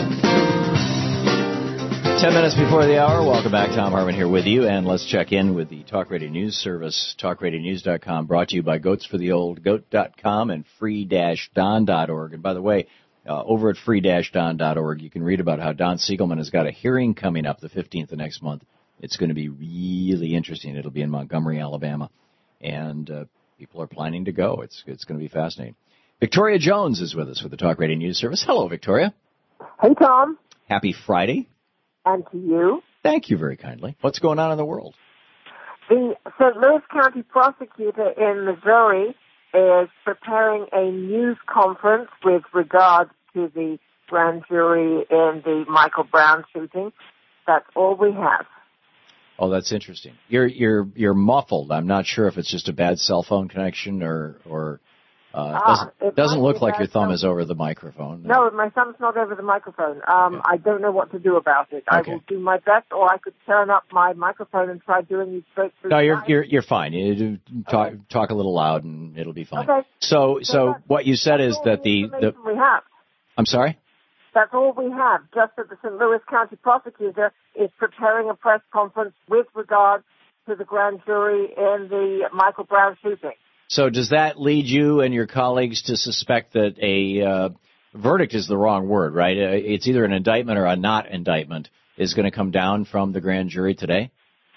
10 minutes before the hour. Welcome back. Tom Hartman here with you, and let's check in with the Talk Radio News Service, talkradionews.com, brought to you by Goats for the Old, goat.com, and free-don.org. And by the way, over at free-don.org, you can read about how Don Siegelman has got a hearing coming up the 15th of next month. It's going to be really interesting. It'll be in Montgomery, Alabama, and people are planning to go. It's going to be fascinating. Victoria Jones is with us with the Talk Radio News Service. Hello, Victoria. Hey, Tom. Happy Friday. And to you. Thank you very kindly. What's going on in the world? The St. Louis County prosecutor in Missouri is preparing a news conference with regard to the grand jury in the Michael Brown shooting. That's all we have. Oh, that's interesting. You're muffled. I'm not sure if it's just a bad cell phone connection or doesn't look like your thumb is over the microphone. No, my thumb's not over the microphone. Okay. I don't know what to do about it. Okay. I will do my best, or I could turn up my microphone and try doing you straight through. No, you're fine. You talk a little loud, and it'll be fine. Okay. So what you said is that we have. I'm sorry? That's all we have. Just that the St. Louis County prosecutor is preparing a press conference with regard to the grand jury in the Michael Brown shooting. So does that lead you and your colleagues to suspect that a verdict is the wrong word, right? It's either an indictment or a not indictment is going to come down from the grand jury today?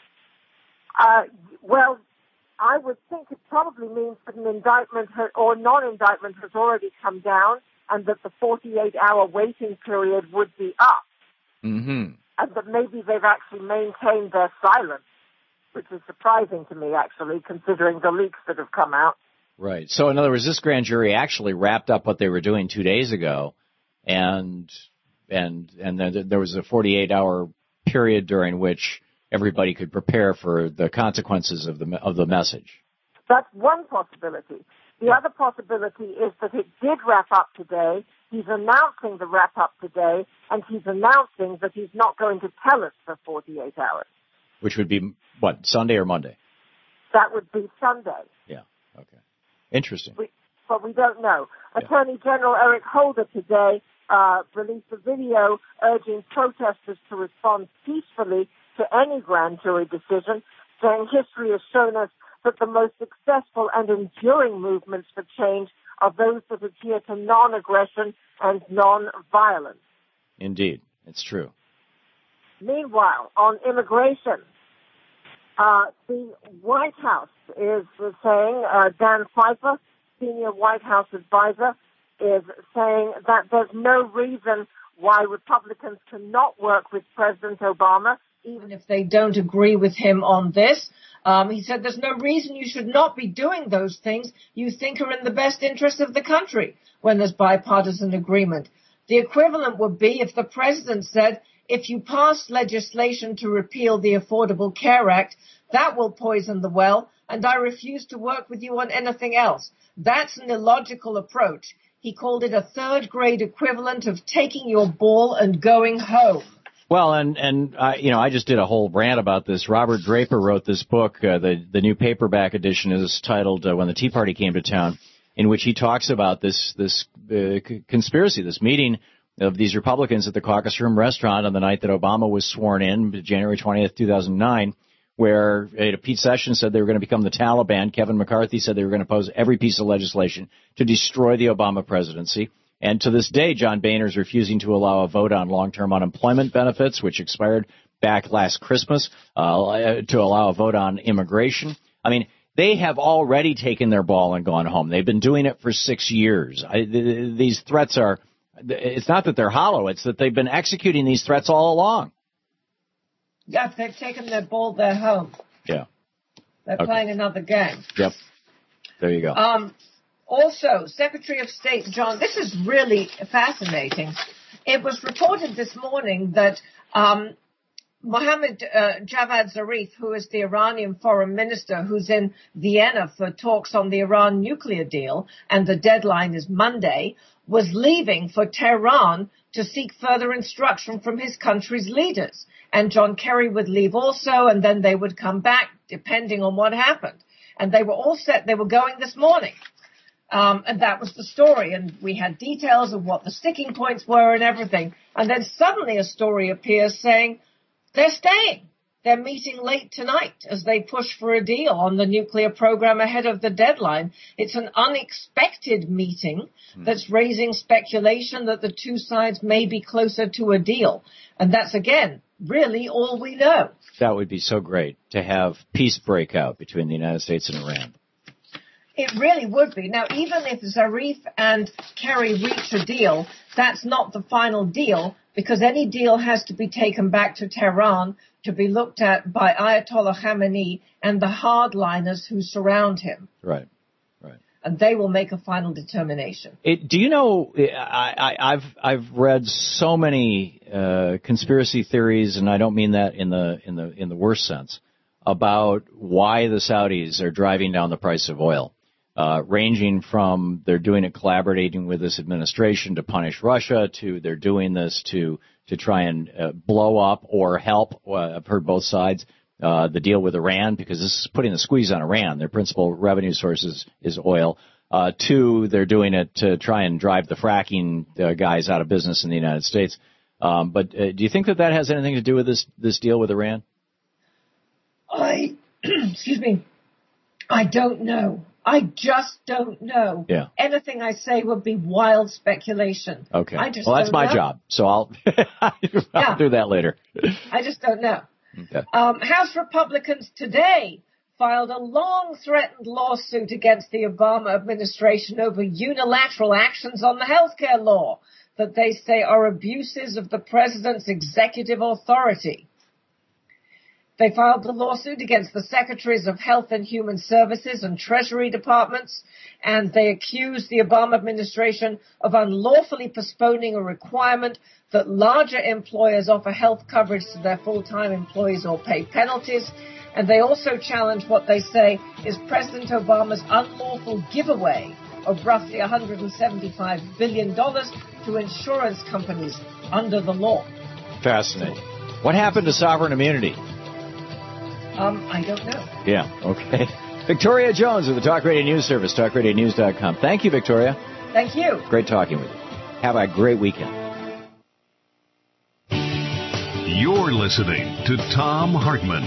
Well, I would think it probably means that an indictment or non-indictment has already come down and that the 48-hour waiting period would be up. Mm-hmm. And that maybe they've actually maintained their silence, which is surprising to me, actually, considering the leaks that have come out. Right. So, in other words, this grand jury actually wrapped up what they were doing 2 days ago, and then there was a 48-hour period during which everybody could prepare for the consequences of the message. That's one possibility. The other possibility is that it did wrap up today. He's announcing the wrap-up today, and he's announcing that he's not going to tell us for 48 hours. Which would be, what, Sunday or Monday? That would be Sunday. Yeah, okay. Interesting. But we don't know. Yeah. Attorney General Eric Holder today released a video urging protesters to respond peacefully to any grand jury decision, saying history has shown us that the most successful and enduring movements for change are those that adhere to non-aggression and non-violence. Indeed, it's true. Meanwhile, on immigration, the White House is saying, Dan Pfeiffer, senior White House advisor, is saying that there's no reason why Republicans cannot work with President Obama, even if they don't agree with him on this. He said there's no reason you should not be doing those things you think are in the best interest of the country when there's bipartisan agreement. The equivalent would be if the president said, if you pass legislation to repeal the Affordable Care Act, that will poison the well, and I refuse to work with you on anything else. That's an illogical approach. He called it a third-grade equivalent of taking your ball and going home. Well, I just did a whole rant about this. Robert Draper wrote this book. The new paperback edition is titled When the Tea Party Came to Town, in which he talks about this conspiracy, this meeting of these Republicans at the Caucus Room restaurant on the night that Obama was sworn in, January 20th, 2009, where Pete Sessions said they were going to become the Taliban. Kevin McCarthy said they were going to oppose every piece of legislation to destroy the Obama presidency. And to this day, John Boehner is refusing to allow a vote on long-term unemployment benefits, which expired back last Christmas, to allow a vote on immigration. I mean, they have already taken their ball and gone home. They've been doing it for 6 years. These threats are, it's not that they're hollow, it's that they've been executing these threats all along. Yeah, they've taken their ball, they're home. Yeah. They're playing another game. Yep. There you go. Also, Secretary of State John, this is really fascinating. It was reported this morning that Mohammad Javad Zarif, who is the Iranian foreign minister who's in Vienna for talks on the Iran nuclear deal, and the deadline is Monday, was leaving for Tehran to seek further instruction from his country's leaders. And John Kerry would leave also, and then they would come back depending on what happened. And they were all set. They were going this morning. And that was the story. And we had details of what the sticking points were and everything. And then suddenly a story appears saying they're staying. They're meeting late tonight as they push for a deal on the nuclear program ahead of the deadline. It's an unexpected meeting that's raising speculation that the two sides may be closer to a deal. And that's, again, really all we know. That would be so great to have peace break out between the United States and Iran. It really would be. Now, even if Zarif and Kerry reach a deal, that's not the final deal, because any deal has to be taken back to Tehran to be looked at by Ayatollah Khamenei and the hardliners who surround him. Right. And they will make a final determination. Do you know, I've read so many conspiracy theories, and I don't mean that in the worst sense, about why the Saudis are driving down the price of oil. Ranging from they're doing it collaborating with this administration to punish Russia, to they're doing this to try and blow up or help, I've heard both sides, the deal with Iran, because this is putting the squeeze on Iran. Their principal revenue source is oil. Two, they're doing it to try and drive the fracking guys out of business in the United States. But do you think that has anything to do with this deal with Iran? Excuse me, I don't know. I just don't know. Yeah. Anything I say would be wild speculation. Okay. That's my job, so I'll do that later. I just don't know. Okay. House Republicans today filed a long-threatened lawsuit against the Obama administration over unilateral actions on the healthcare law that they say are abuses of the president's executive authority. They filed the lawsuit against the Secretaries of Health and Human Services and Treasury Departments, and they accused the Obama administration of unlawfully postponing a requirement that larger employers offer health coverage to their full-time employees or pay penalties. And they also challenged what they say is President Obama's unlawful giveaway of roughly $175 billion to insurance companies under the law. Fascinating. What happened to sovereign immunity? I don't know. Yeah, okay. Victoria Jones of the Talk Radio News Service, talkradionews.com. Thank you, Victoria. Thank you. Great talking with you. Have a great weekend. You're listening to Thom Hartmann.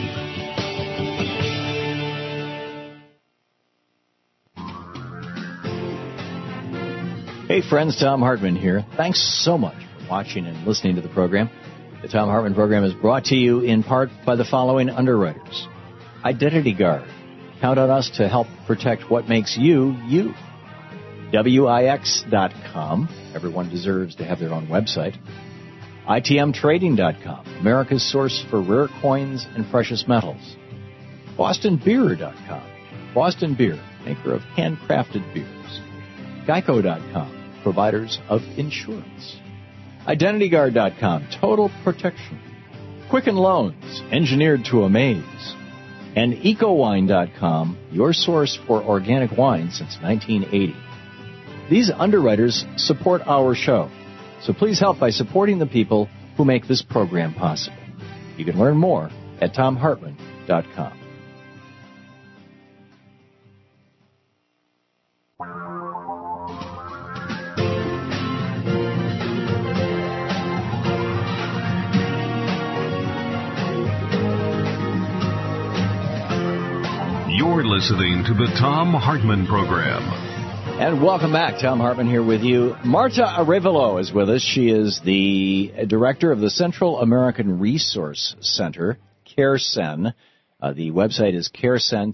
Hey, friends, Thom Hartmann here. Thanks so much for watching and listening to the program. The Thom Hartmann program is brought to you in part by the following underwriters. Identity Guard. Count on us to help protect what makes you, you. WIX.com. Everyone deserves to have their own website. ITMTrading.com. America's source for rare coins and precious metals. BostonBeer.com. Boston Beer, maker of handcrafted beers. Geico.com, providers of insurance. IdentityGuard.com, total protection. Quicken Loans, engineered to amaze. And EcoWine.com, your source for organic wine since 1980. These underwriters support our show, so please help by supporting the people who make this program possible. You can learn more at TomHartman.com. You're listening to the Thom Hartmann Program. And welcome back. Thom Hartmann here with you. Marta Arevalo is with us. She is the director of the Central American Resource Center, CareCen. The website is CareCen,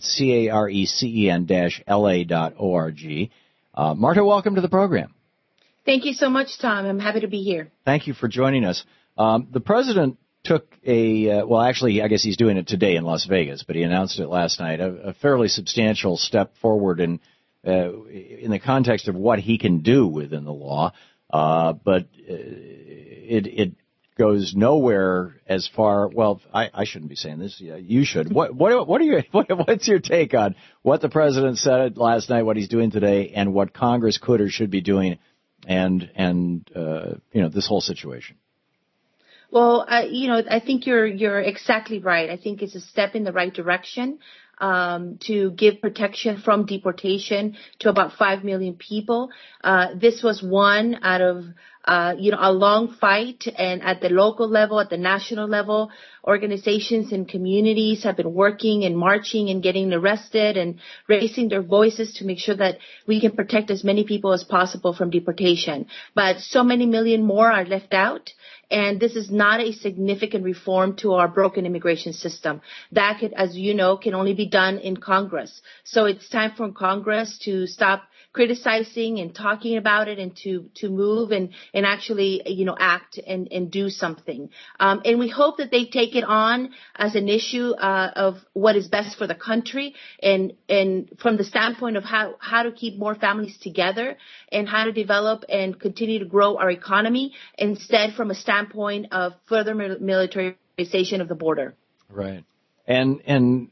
CareCen-LA.org. Marta, welcome to the program. Thank you so much, Tom. I'm happy to be here. Thank you for joining us. The president took actually, I guess he's doing it today in Las Vegas, but he announced it last night, a fairly substantial step forward in the context of what he can do within the law, but it goes nowhere as far. Well, I shouldn't be saying this. You should. What's your take on what the president said last night, what he's doing today, and what Congress could or should be doing, and this whole situation? Well, I think you're exactly right. I think it's a step in the right direction to give protection from deportation to about 5 million people. This was one out of a long fight, and at the local level, at the national level, organizations and communities have been working and marching and getting arrested and raising their voices to make sure that we can protect as many people as possible from deportation. But so many million more are left out. And this is not a significant reform to our broken immigration system. That could, as you know, can only be done in Congress. So it's time for Congress to stop criticizing and talking about it and to move and actually, act and do something. And we hope that they take it on as an issue of what is best for the country and from the standpoint of how to keep more families together and how to develop and continue to grow our economy instead from a standpoint of further militarization of the border. Right. And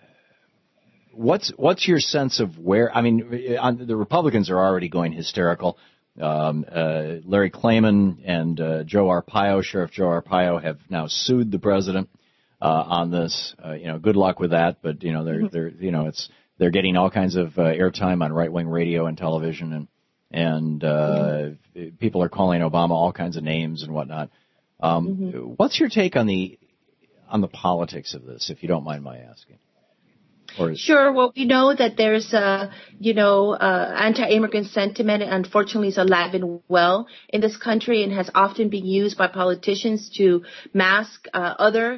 what's your sense of where? I mean, the Republicans are already going hysterical. Larry Klayman and Sheriff Joe Arpaio have now sued the president on this. Good luck with that. But they're getting all kinds of airtime on right-wing radio and television, and people are calling Obama all kinds of names and whatnot. What's your take on the politics of this, if you don't mind my asking? Sure. Well, we know that there's anti-immigrant sentiment, unfortunately, is alive and well in this country and has often been used by politicians to mask other,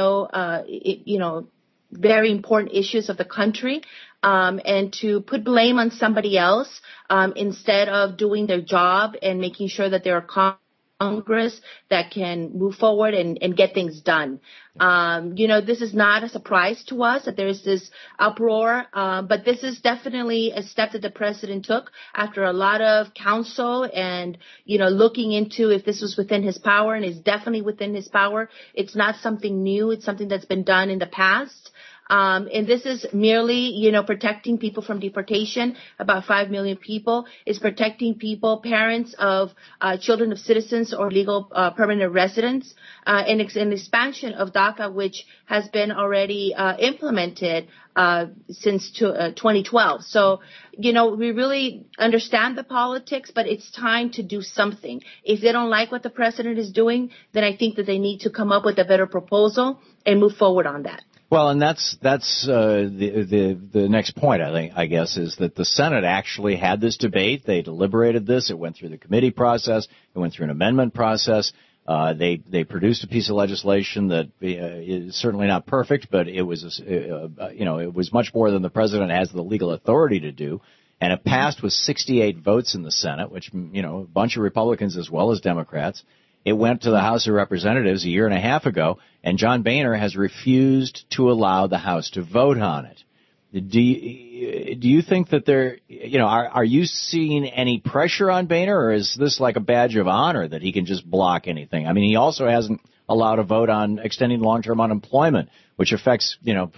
very important issues of the country, and to put blame on somebody else instead of doing their job and making sure that there are Congress that can move forward and get things done. This is not a surprise to us that there is this uproar, but this is definitely a step that the president took after a lot of counsel and, looking into if this was within his power, and it's definitely within his power. It's not something new. It's something that's been done in the past. And this is merely, protecting people from deportation. About 5 million people. Is protecting people, parents of children of citizens or legal permanent residents. And it's an expansion of DACA, which has been already implemented since 2012. So, we really understand the politics, but it's time to do something. If they don't like what the president is doing, then I think that they need to come up with a better proposal and move forward on that. Well, and that's the next point, I guess, is that the Senate actually had this debate. They deliberated this. It went through the committee process. It went through an amendment process. They produced a piece of legislation that is certainly not perfect, but it was it was much more than the president has the legal authority to do. And it passed with 68 votes in the Senate, which, a bunch of Republicans as well as Democrats. It went to the House of Representatives a year and a half ago, and John Boehner has refused to allow the House to vote on it. Do you think that are you seeing any pressure on Boehner, or is this like a badge of honor that he can just block anything? I mean, he also hasn't allowed a vote on extending long-term unemployment, which affects,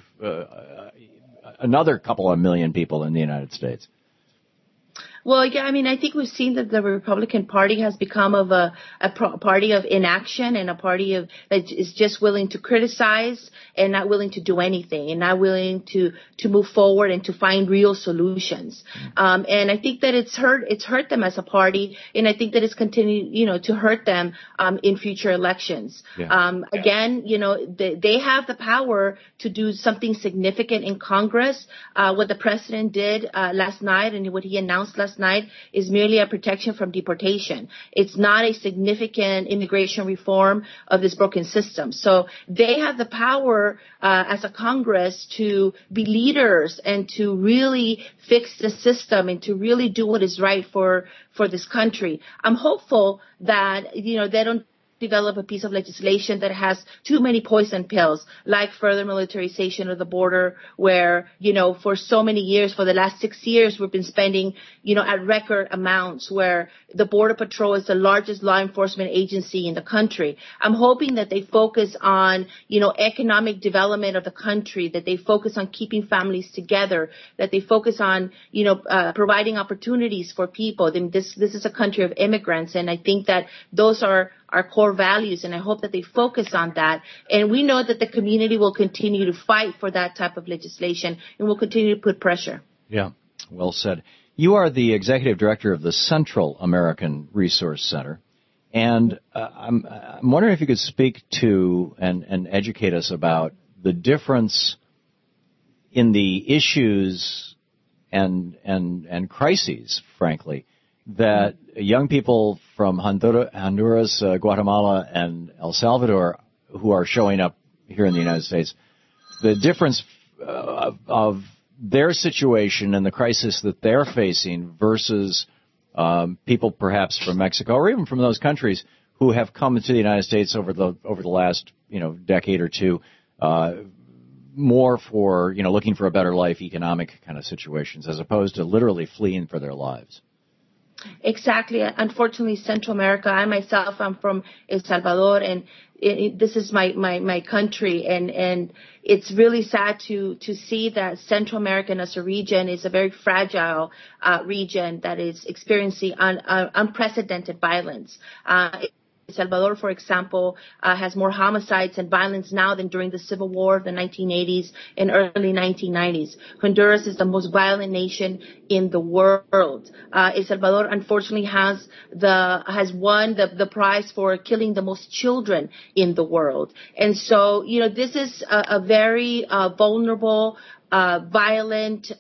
another couple of million people in the United States. Well, yeah, I mean, I think we've seen that the Republican Party has become of a party of inaction and a party that is just willing to criticize and not willing to do anything and not willing to move forward and to find real solutions. And I think that it's hurt them as a party, and I think that it's continued, to hurt them in future elections. Yeah. Again, they have the power to do something significant in Congress. What the president did last night and what he announced last night is merely a protection from deportation. It's not a significant immigration reform of this broken system. So they have the power as a Congress to be leaders and to really fix the system and to really do what is right for this country. I'm hopeful that, they don't develop a piece of legislation that has too many poison pills, like further militarization of the border, where, for so many years, for the last 6 years, we've been spending, at record amounts, where the Border Patrol is the largest law enforcement agency in the country. I'm hoping that they focus on, economic development of the country, that they focus on keeping families together, that they focus on, providing opportunities for people. This is a country of immigrants, and I think that those are our core values, and I hope that they focus on that. And we know that the community will continue to fight for that type of legislation and will continue to put pressure. Yeah, well said. You are the executive director of the Central American Resource Center, and I'm wondering if you could speak to and educate us about the difference in the issues and crises, frankly, that young people from Honduras, Guatemala, and El Salvador who are showing up here in the United States, the difference of their situation and the crisis that they're facing versus people perhaps from Mexico or even from those countries who have come to the United States over the last decade or two, more for looking for a better life, economic kind of situations, as opposed to literally fleeing for their lives. Exactly. Unfortunately, Central America, I myself, I'm from El Salvador, and this is my country, and it's really sad to see that Central America as a region is a very fragile region that is experiencing unprecedented violence. El Salvador, for example, has more homicides and violence now than during the Civil War of the 1980s and early 1990s. Honduras is the most violent nation in the world. El Salvador, unfortunately, has won the prize for killing the most children in the world. And so, this is a very vulnerable, violent,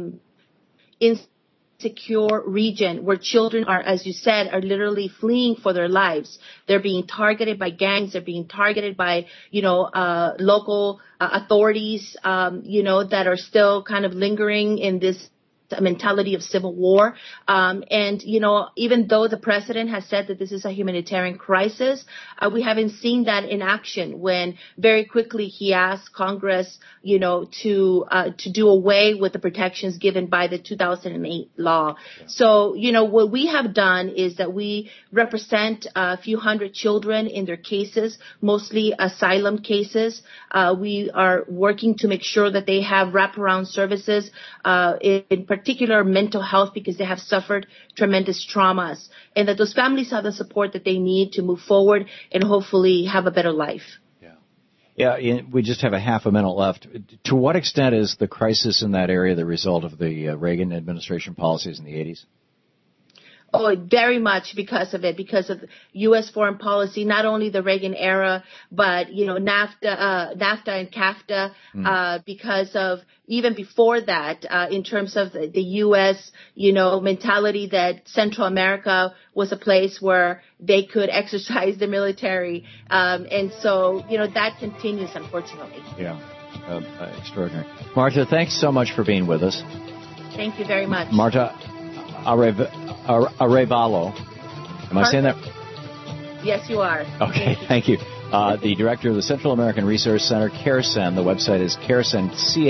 insecure region where children are, as you said, are literally fleeing for their lives. They're being targeted by gangs. They're being targeted by, local authorities, that are still kind of lingering in this mentality of civil war. Even though the president has said that this is a humanitarian crisis, we haven't seen that in action when very quickly he asked Congress, to do away with the protections given by the 2008 law. So, what we have done is that we represent a few hundred children in their cases, mostly asylum cases. We are working to make sure that they have wraparound services, in particular mental health, because they have suffered tremendous traumas, and that those families have the support that they need to move forward and hopefully have a better life. Yeah, we just have a half a minute left. To what extent is the crisis in that area the result of the Reagan administration policies in the 80s? Oh, very much because of U.S. foreign policy, not only the Reagan era, but, NAFTA and CAFTA, because of even before that, in terms of the U.S., mentality that Central America was a place where they could exercise the military. And so, that continues, unfortunately. Yeah, extraordinary. Marta, thanks so much for being with us. Thank you very much. Marta Arevalo. Am I saying that? Yes, you are. Okay, thank you. The director of the Central American Resource Center, CARECEN. The website is CARECEN,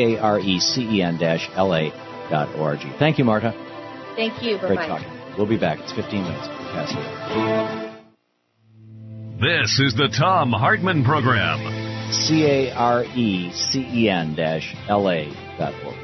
CARECEN-LA.org. Thank you, Marta. Thank you. Bye-bye. Great talking. We'll be back. It's 15 minutes. Past it. This is the Thom Hartmann Program. CARECEN-LA.org.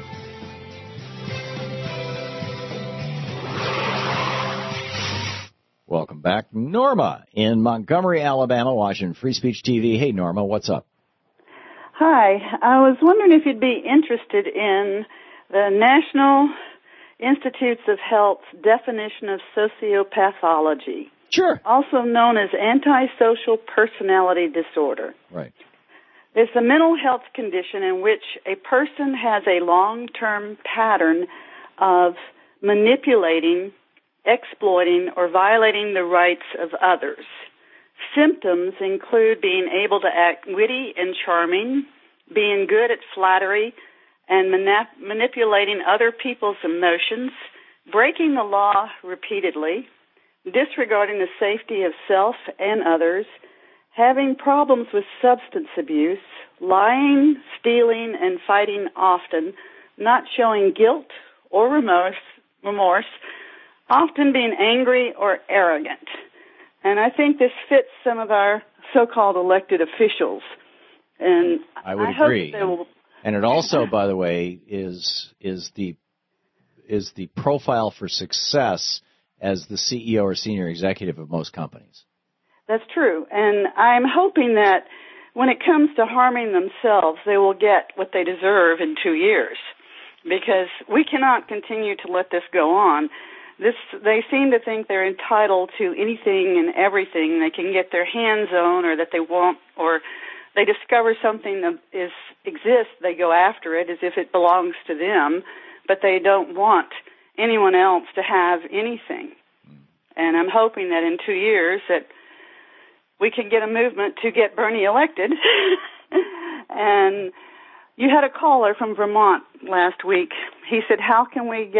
Welcome back. Norma in Montgomery, Alabama, watching Free Speech TV. Hey, Norma, what's up? Hi. I was wondering if you'd be interested in the National Institutes of Health's definition of sociopathology. Sure. Also known as antisocial personality disorder. Right. It's a mental health condition in which a person has a long-term pattern of manipulating, exploiting, or violating the rights of others. Symptoms include being able to act witty and charming, being good at flattery, and manipulating other people's emotions, breaking the law repeatedly, disregarding the safety of self and others, having problems with substance abuse, lying, stealing, and fighting often, not showing guilt or remorse, often being angry or arrogant. And I think this fits some of our so-called elected officials. And I would hope agree. they will. And it also, by the way, is the profile for success as the CEO or senior executive of most companies. That's true. And I'm hoping that when it comes to harming themselves, they will get what they deserve in 2 years. Because we cannot continue to let this go on. They seem to think they're entitled to anything and everything they can get their hands on, or that they want, or they discover something that exists, they go after it as if it belongs to them, but they don't want anyone else to have anything. And I'm hoping that in 2 years that we can get a movement to get Bernie elected. And you had a caller from Vermont last week. He said, what can we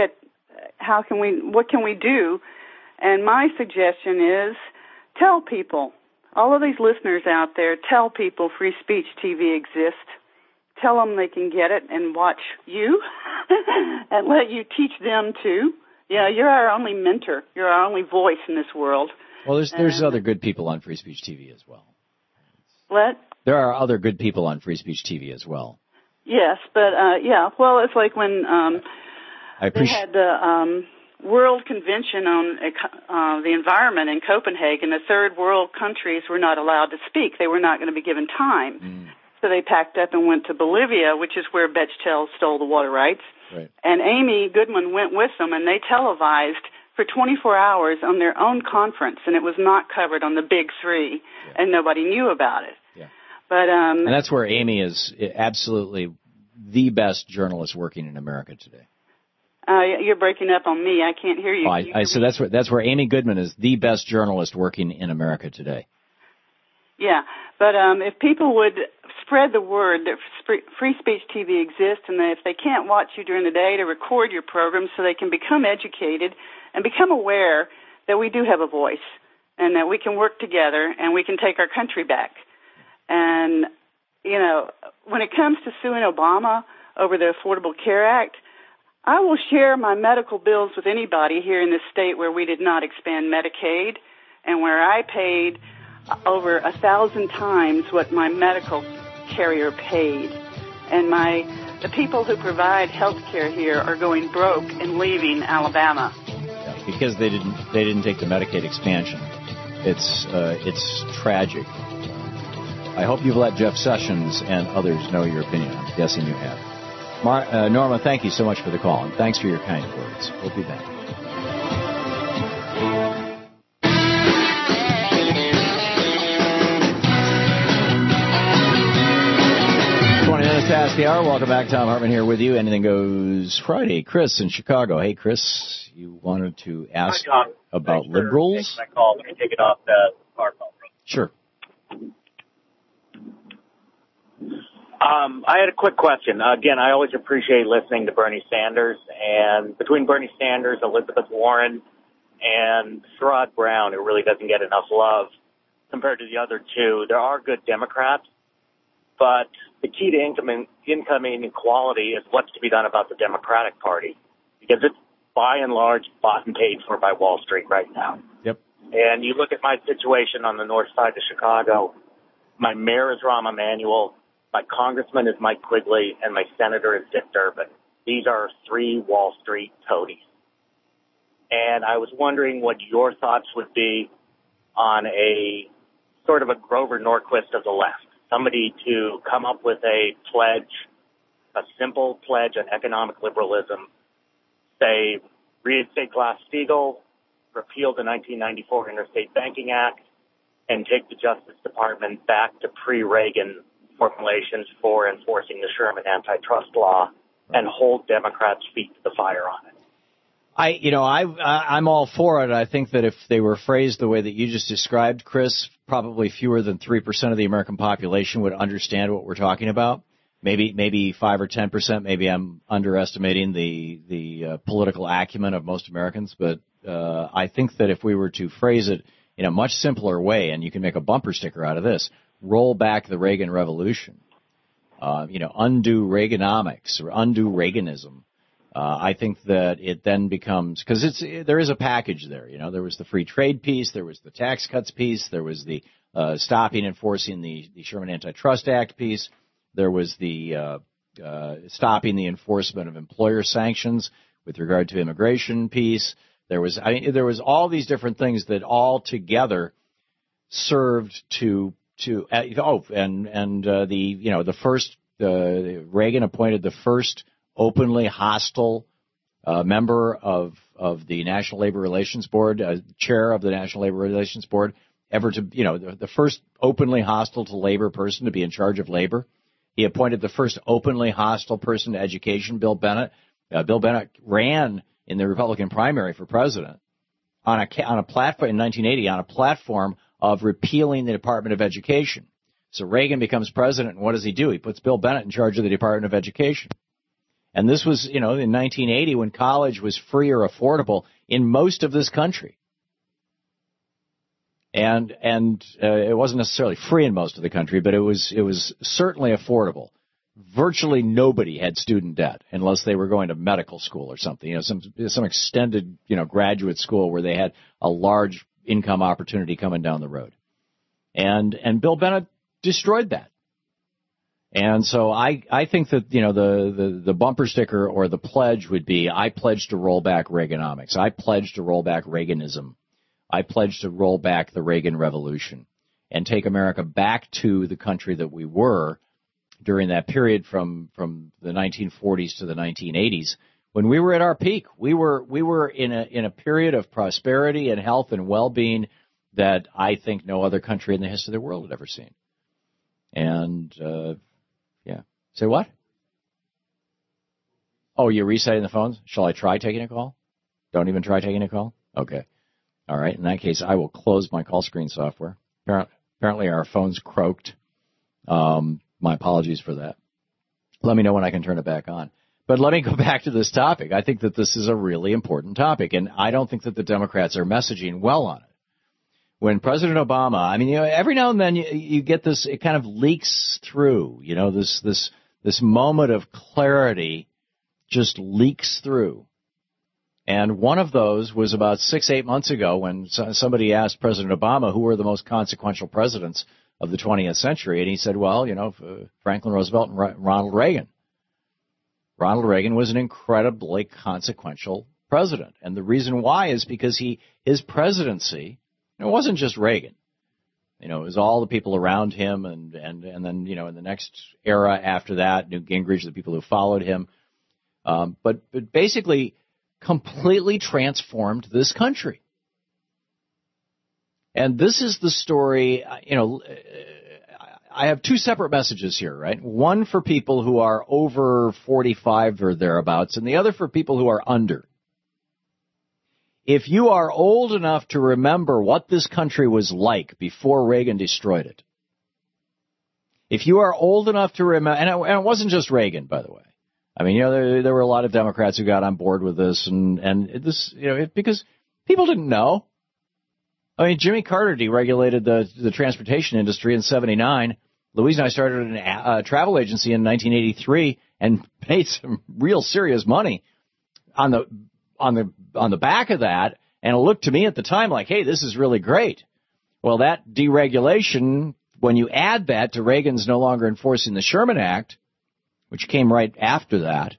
do? And my suggestion is tell people, all of these listeners out there, tell people Free Speech TV exists. Tell them they can get it and watch you and let you teach them too. Yeah, you're our only mentor. You're our only voice in this world. Well, there's other good people on Free Speech TV as well. What? There are other good people on Free Speech TV as well. Yes, but well, it's like when they had the World Convention on the Environment in Copenhagen. The third world countries were not allowed to speak. They were not going to be given time. So they packed up and went to Bolivia, which is where Bechtel stole the water rights. Right. And Amy Goodman went with them, and they televised for 24 hours on their own conference, and it was not covered on the big three, and nobody knew about it. Yeah. But and that's where Amy is absolutely the best journalist working in America today. You're breaking up on me. I can't hear you. So that's where Amy Goodman is the best journalist working in America today. Yeah, but if people would spread the word that Free Speech TV exists, and that if they can't watch you during the day, to record your program so they can become educated and become aware that we do have a voice and that we can work together and we can take our country back. And, you know, when it comes to suing Obama over the Affordable Care Act, I will share my medical bills with anybody here in this state where we did not expand Medicaid and where I paid over 1,000 times what my medical carrier paid. And the people who provide health care here are going broke and leaving Alabama. Yeah, because they didn't take the Medicaid expansion. It's tragic. I hope you've let Jeff Sessions and others know your opinion. I'm guessing you have. Norma, thank you so much for the call, and thanks for your kind words. We'll be back. 20 minutes past the hour. Welcome back. Thom Hartmann here with you. Anything Goes Friday. Chris in Chicago. Hey, Chris, you wanted to ask about liberals? Thanks for taking my call. Let me take it off the smartphone. Sure. I had a quick question. Again, I always appreciate listening to Bernie Sanders, and between Bernie Sanders, Elizabeth Warren, and Sherrod Brown, who really doesn't get enough love, compared to the other two. There are good Democrats, but the key to income inequality is what's to be done about the Democratic Party, because it's by and large bought and paid for by Wall Street right now. Yep. And you look at my situation on the north side of Chicago, my mayor is Rahm Emanuel, my congressman is Mike Quigley, and my senator is Dick Durbin. These are three Wall Street toadies. And I was wondering what your thoughts would be on a sort of a Grover Norquist of the left, somebody to come up with a pledge, a simple pledge on economic liberalism, say reinstate Glass-Steagall, repeal the 1994 Interstate Banking Act, and take the Justice Department back to pre-Reagan formulations for enforcing the Sherman antitrust law, and hold Democrats' feet to the fire on it. I'm all for it. I think that if they were phrased the way that you just described, Chris, probably fewer than 3% of the American population would understand what we're talking about. Maybe 5 or 10%. Maybe I'm underestimating the political acumen of most Americans. But I think that if we were to phrase it in a much simpler way, and you can make a bumper sticker out of this, roll back the Reagan Revolution, undo Reaganomics or undo Reaganism. I think that it then becomes, because there is a package there. There was the free trade piece, there was the tax cuts piece, there was the stopping enforcing the Sherman Antitrust Act piece, there was the stopping the enforcement of employer sanctions with regard to immigration piece. There was all these different things that all together served to Reagan appointed the first openly hostile member of the National Labor Relations Board, chair of the National Labor Relations Board, ever to, the first openly hostile to labor person to be in charge of labor. He appointed the first openly hostile person to education, Bill Bennett. Bill Bennett ran in the Republican primary for president on a platform in 1980 on a platform of repealing the Department of Education. So Reagan becomes president, and what does he do? He puts Bill Bennett in charge of the Department of Education. And this was, in 1980 when college was free or affordable in most of this country. And it wasn't necessarily free in most of the country, but it was certainly affordable. Virtually nobody had student debt unless they were going to medical school or something, some extended, graduate school where they had a large income opportunity coming down the road. And Bill Bennett destroyed that. And so I think that, the bumper sticker or the pledge would be, I pledge to roll back Reaganomics. I pledge to roll back Reaganism. I pledge to roll back the Reagan Revolution and take America back to the country that we were during that period from the 1940s to the 1980s, when we were at our peak. We were in a period of prosperity and health and well-being that I think no other country in the history of the world had ever seen. And say what? Oh, you're resetting the phones? Shall I try taking a call? Don't even try taking a call? Okay. All right. In that case, I will close my call screen software. Apparently our phone's croaked. My apologies for that. Let me know when I can turn it back on. But let me go back to this topic. I think that this is a really important topic, and I don't think that the Democrats are messaging well on it. When President Obama, every now and then you get this, it kind of leaks through, this moment of clarity just leaks through. And one of those was about 6-8 months ago when somebody asked President Obama who were the most consequential presidents of the 20th century. And he said, Franklin Roosevelt and Ronald Reagan. Ronald Reagan was an incredibly consequential president. And the reason why is because his presidency, it wasn't just Reagan. It was all the people around him and then, in the next era after that, Newt Gingrich, the people who followed him. But basically completely transformed this country. And this is the story, I have two separate messages here, right? One for people who are over 45 or thereabouts, and the other for people who are under. If you are old enough to remember what this country was like before Reagan destroyed it, if you are old enough to remember, and it wasn't just Reagan, by the way. There were a lot of Democrats who got on board with this, and this, because people didn't know. I mean, Jimmy Carter deregulated the transportation industry in '79. Louise and I started a travel agency in 1983 and made some real serious money on the back of that. And it looked to me at the time like, hey, this is really great. Well, that deregulation, when you add that to Reagan's no longer enforcing the Sherman Act, which came right after that,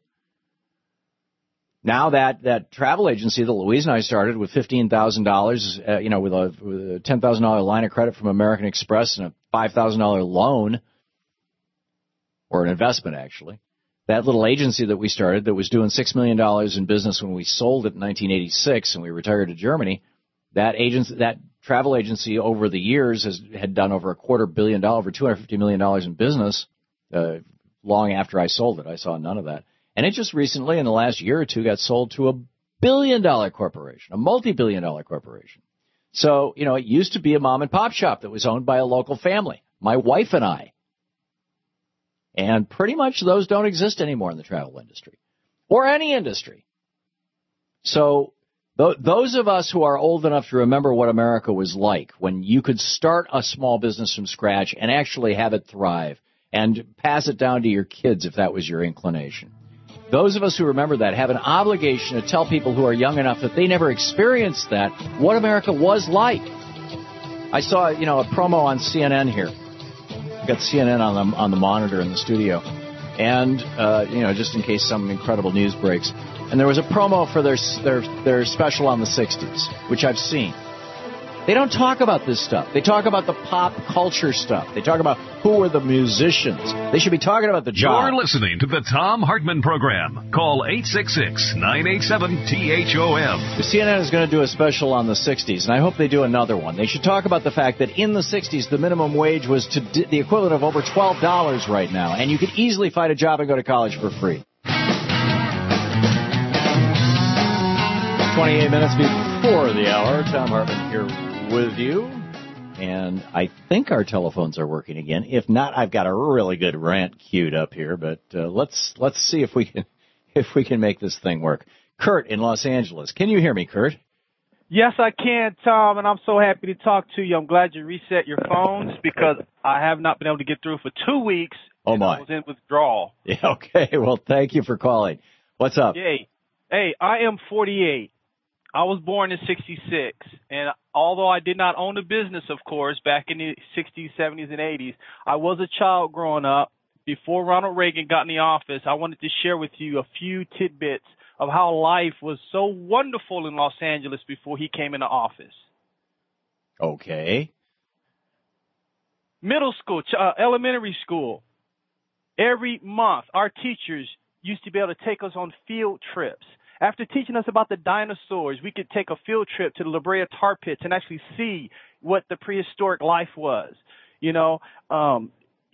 now that travel agency that Louise and I started with $15,000, with a $10,000 line of credit from American Express and a $5,000 loan, or an investment actually, that little agency that we started that was doing $6 million in business when we sold it in 1986 and we retired to Germany, that travel agency over the years had done over $250 million, over $250 million in business. Long after I sold it, I saw none of that. And it just recently, in the last year or two, got sold to a billion-dollar corporation, a multi-billion-dollar corporation. So, it used to be a mom-and-pop shop that was owned by a local family, my wife and I. And pretty much those don't exist anymore in the travel industry or any industry. So those of us who are old enough to remember what America was like when you could start a small business from scratch and actually have it thrive and pass it down to your kids if that was your inclination. Those of us who remember that have an obligation to tell people who are young enough that they never experienced that what America was like. I saw, a promo on CNN here. I've got CNN on the monitor in the studio. And, just in case some incredible news breaks. And there was a promo for their special on the 60s, which I've seen. They don't talk about this stuff. They talk about the pop culture stuff. They talk about who were the musicians. They should be talking about the job. You're listening to the Tom Hartman Program. Call 866-987-THOM. The CNN is going to do a special on the 60s, and I hope they do another one. They should talk about the fact that in the 60s, the minimum wage was the equivalent of over $12 right now, and you could easily find a job and go to college for free. 28 minutes before the hour, Tom Hartman here with you, and I think our telephones are working again. If not, I've got a really good rant queued up here, but let's see if we can make this thing work. Kurt in Los Angeles, can you hear me, Kurt? Yes, I can, Tom, and I'm so happy to talk to you. I'm glad you reset your phones because I have not been able to get through for 2 weeks. Oh my! I was in withdrawal. Yeah, okay. Well, thank you for calling. What's up? Hey, I am 48. I was born in 66, and although I did not own a business, of course, back in the 60s, 70s, and 80s, I was a child growing up. Before Ronald Reagan got in the office, I wanted to share with you a few tidbits of how life was so wonderful in Los Angeles before he came into office. Okay. Middle school, elementary school, every month our teachers used to be able to take us on field trips. After teaching us about the dinosaurs, we could take a field trip to the La Brea Tar Pits and actually see what the prehistoric life was. There was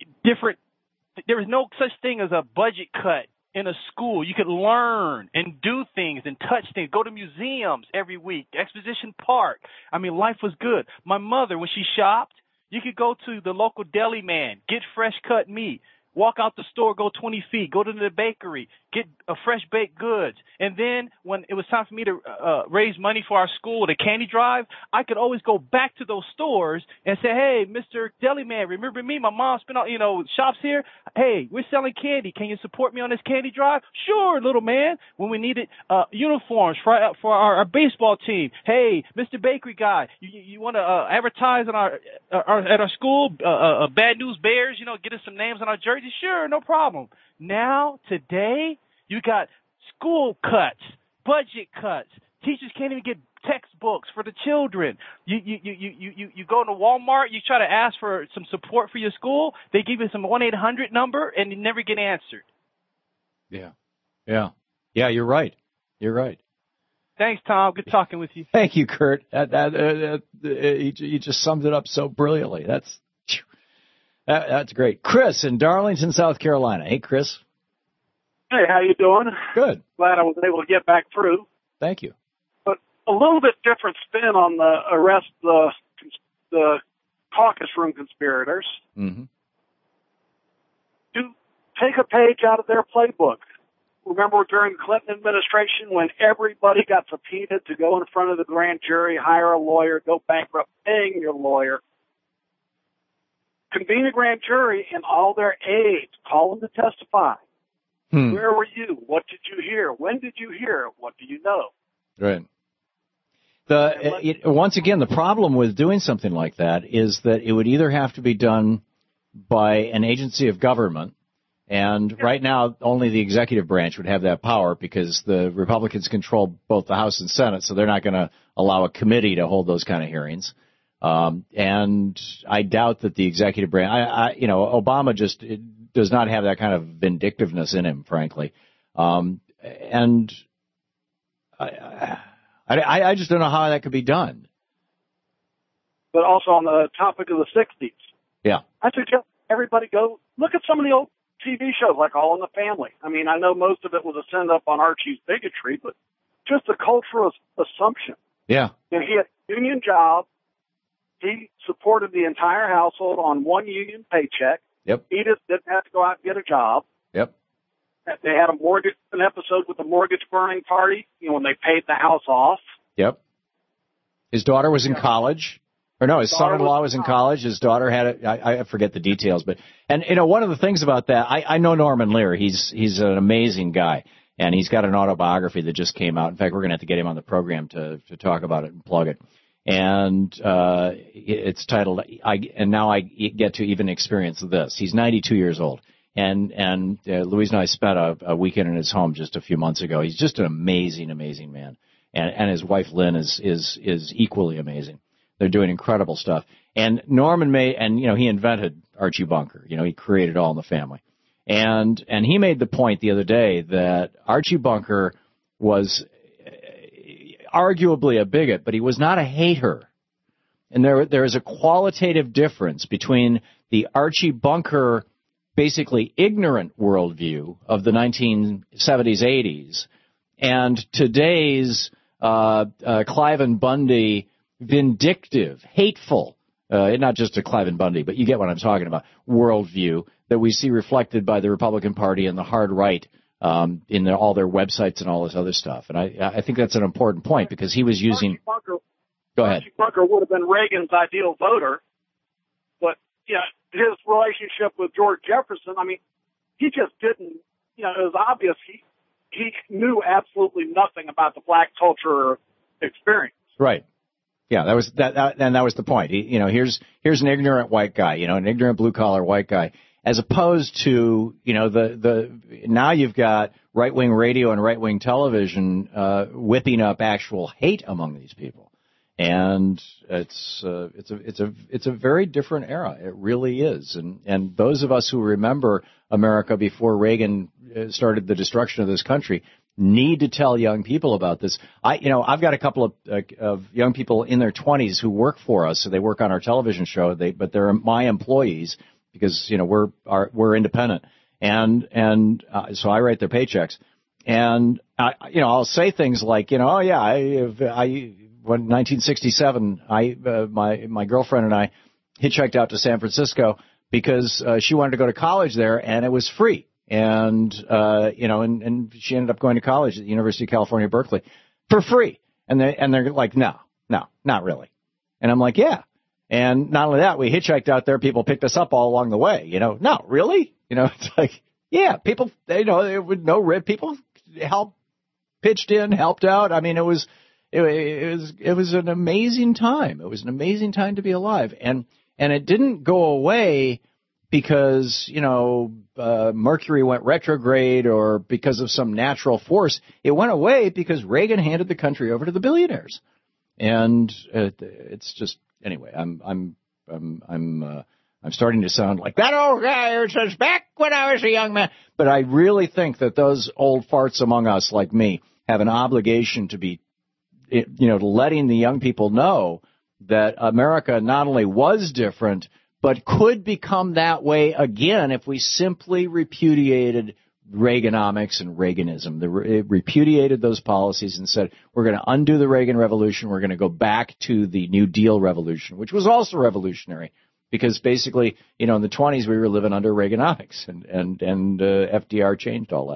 no such thing as a budget cut in a school. You could learn and do things and touch things, go to museums every week, Exposition Park. I mean, life was good. My mother, when she shopped, you could go to the local deli man, get fresh cut meat. Walk out the store, go 20 feet, go to the bakery, get a fresh baked goods. And then when it was time for me to raise money for our school, the candy drive, I could always go back to those stores and say, hey, Mr. Deli Man, remember me? My mom spent all, shops here. Hey, we're selling candy. Can you support me on this candy drive? Sure, little man. When we needed uniforms for our baseball team. Hey, Mr. Bakery guy, you want to advertise on at our school, Bad News Bears, get us some names on our jerseys? Sure, no problem. Now, today, you got school cuts, budget cuts. Teachers can't even get textbooks for the children. You go to Walmart, you try to ask for some support for your school. They give you some 1-800 number, and you never get answered. Yeah, you're right. You're right. Thanks, Tom. Good talking with you. Thank you, Kurt. You just summed it up so brilliantly. That's great. Chris in Darlington, South Carolina. Hey, Chris. Hey, how you doing? Good. Glad I was able to get back through. Thank you. But a little bit different spin on the arrest the caucus room conspirators. Mm-hmm. Do take a page out of their playbook. remember during the Clinton administration when everybody got subpoenaed to go in front of the grand jury, hire a lawyer, go bankrupt, paying your lawyer, convene a grand jury and all their aides, call them to testify. Where were you? What did you hear? When did you hear? What do you know? Right. Once again, the problem with doing something like that is that it would either have to be done by an agency of government, and right now only the executive branch would have that power because the Republicans control both the House and Senate, so they're not going to allow a committee to hold those kind of hearings. And I doubt that the executive branch, Obama just does not have that kind of vindictiveness in him, frankly. And I just don't know how that could be done. But also on the topic of the 60s. Yeah. I suggest everybody go look at some of the old TV shows like All in the Family. I mean, I know most of it was a send up on Archie's bigotry, but just a cultural assumption. Yeah. And he had a union job. He supported the entire household on one union paycheck. Yep. Edith didn't have to go out and get a job. Yep. They had an episode with the mortgage burning party, when they paid the house off. Yep. His daughter was in college. Or no, his son-in-law was in college. His daughter had I forget the details, but one of the things about that, I know Norman Lear. He's an amazing guy, and he's got an autobiography that just came out. In fact, we're going to have to get him on the program to talk about it and plug it. And it's titled Now I Get to Even Experience This. He's 92 years old. And Louise and I spent a weekend in his home just a few months ago. He's just an amazing, amazing man. And his wife Lynn is equally amazing. They're doing incredible stuff. And Norman he invented Archie Bunker. He created All in the Family. And he made the point the other day that Archie Bunker was arguably a bigot, but he was not a hater. And there is a qualitative difference between the Archie Bunker basically ignorant worldview of the 1970s, 80s, and today's Cliven Bundy vindictive, hateful, not just to Cliven Bundy, but you get what I'm talking about, worldview that we see reflected by the Republican Party and the hard right in all their websites and all this other stuff. And I think that's an important point because he was using... Go ahead. Archie Bunker would have been Reagan's ideal voter, but his relationship with George Jefferson, he just didn't, it was obvious he knew absolutely nothing about the black culture experience. Right. Yeah, that was the point. Here's an ignorant white guy, an ignorant blue collar white guy, as opposed to, now you've got right wing radio and right wing television whipping up actual hate among these people. And it's a very different era. It really is. And those of us who remember America before Reagan started the destruction of this country need to tell young people about this. I've got a couple of young people in their 20s who work for us. So they work on our television show. But they're my employees because we're independent. And so I write their paychecks. And I'll say things like, when 1967, my girlfriend and I hitchhiked out to San Francisco because she wanted to go to college there and it was free. And she ended up going to college at the University of California, Berkeley for free. And they're like, no, not really. And I'm like, yeah. And not only that, we hitchhiked out there. People picked us up all along the way. No, really? It's like, yeah, people, with no rib, people pitched in, helped out. It was an amazing time. It was an amazing time to be alive. And it didn't go away because, Mercury went retrograde or because of some natural force. It went away because Reagan handed the country over to the billionaires. And it's just, anyway, I'm starting to sound like that old guy who says back when I was a young man. But I really think that those old farts among us like me have an obligation to be, letting the young people know that America not only was different, but could become that way again if we simply repudiated Reaganomics and Reaganism. Repudiated those policies and said, we're going to undo the Reagan Revolution. We're going to go back to the New Deal Revolution, which was also revolutionary because basically, in the 20s, we were living under Reaganomics and FDR changed all that.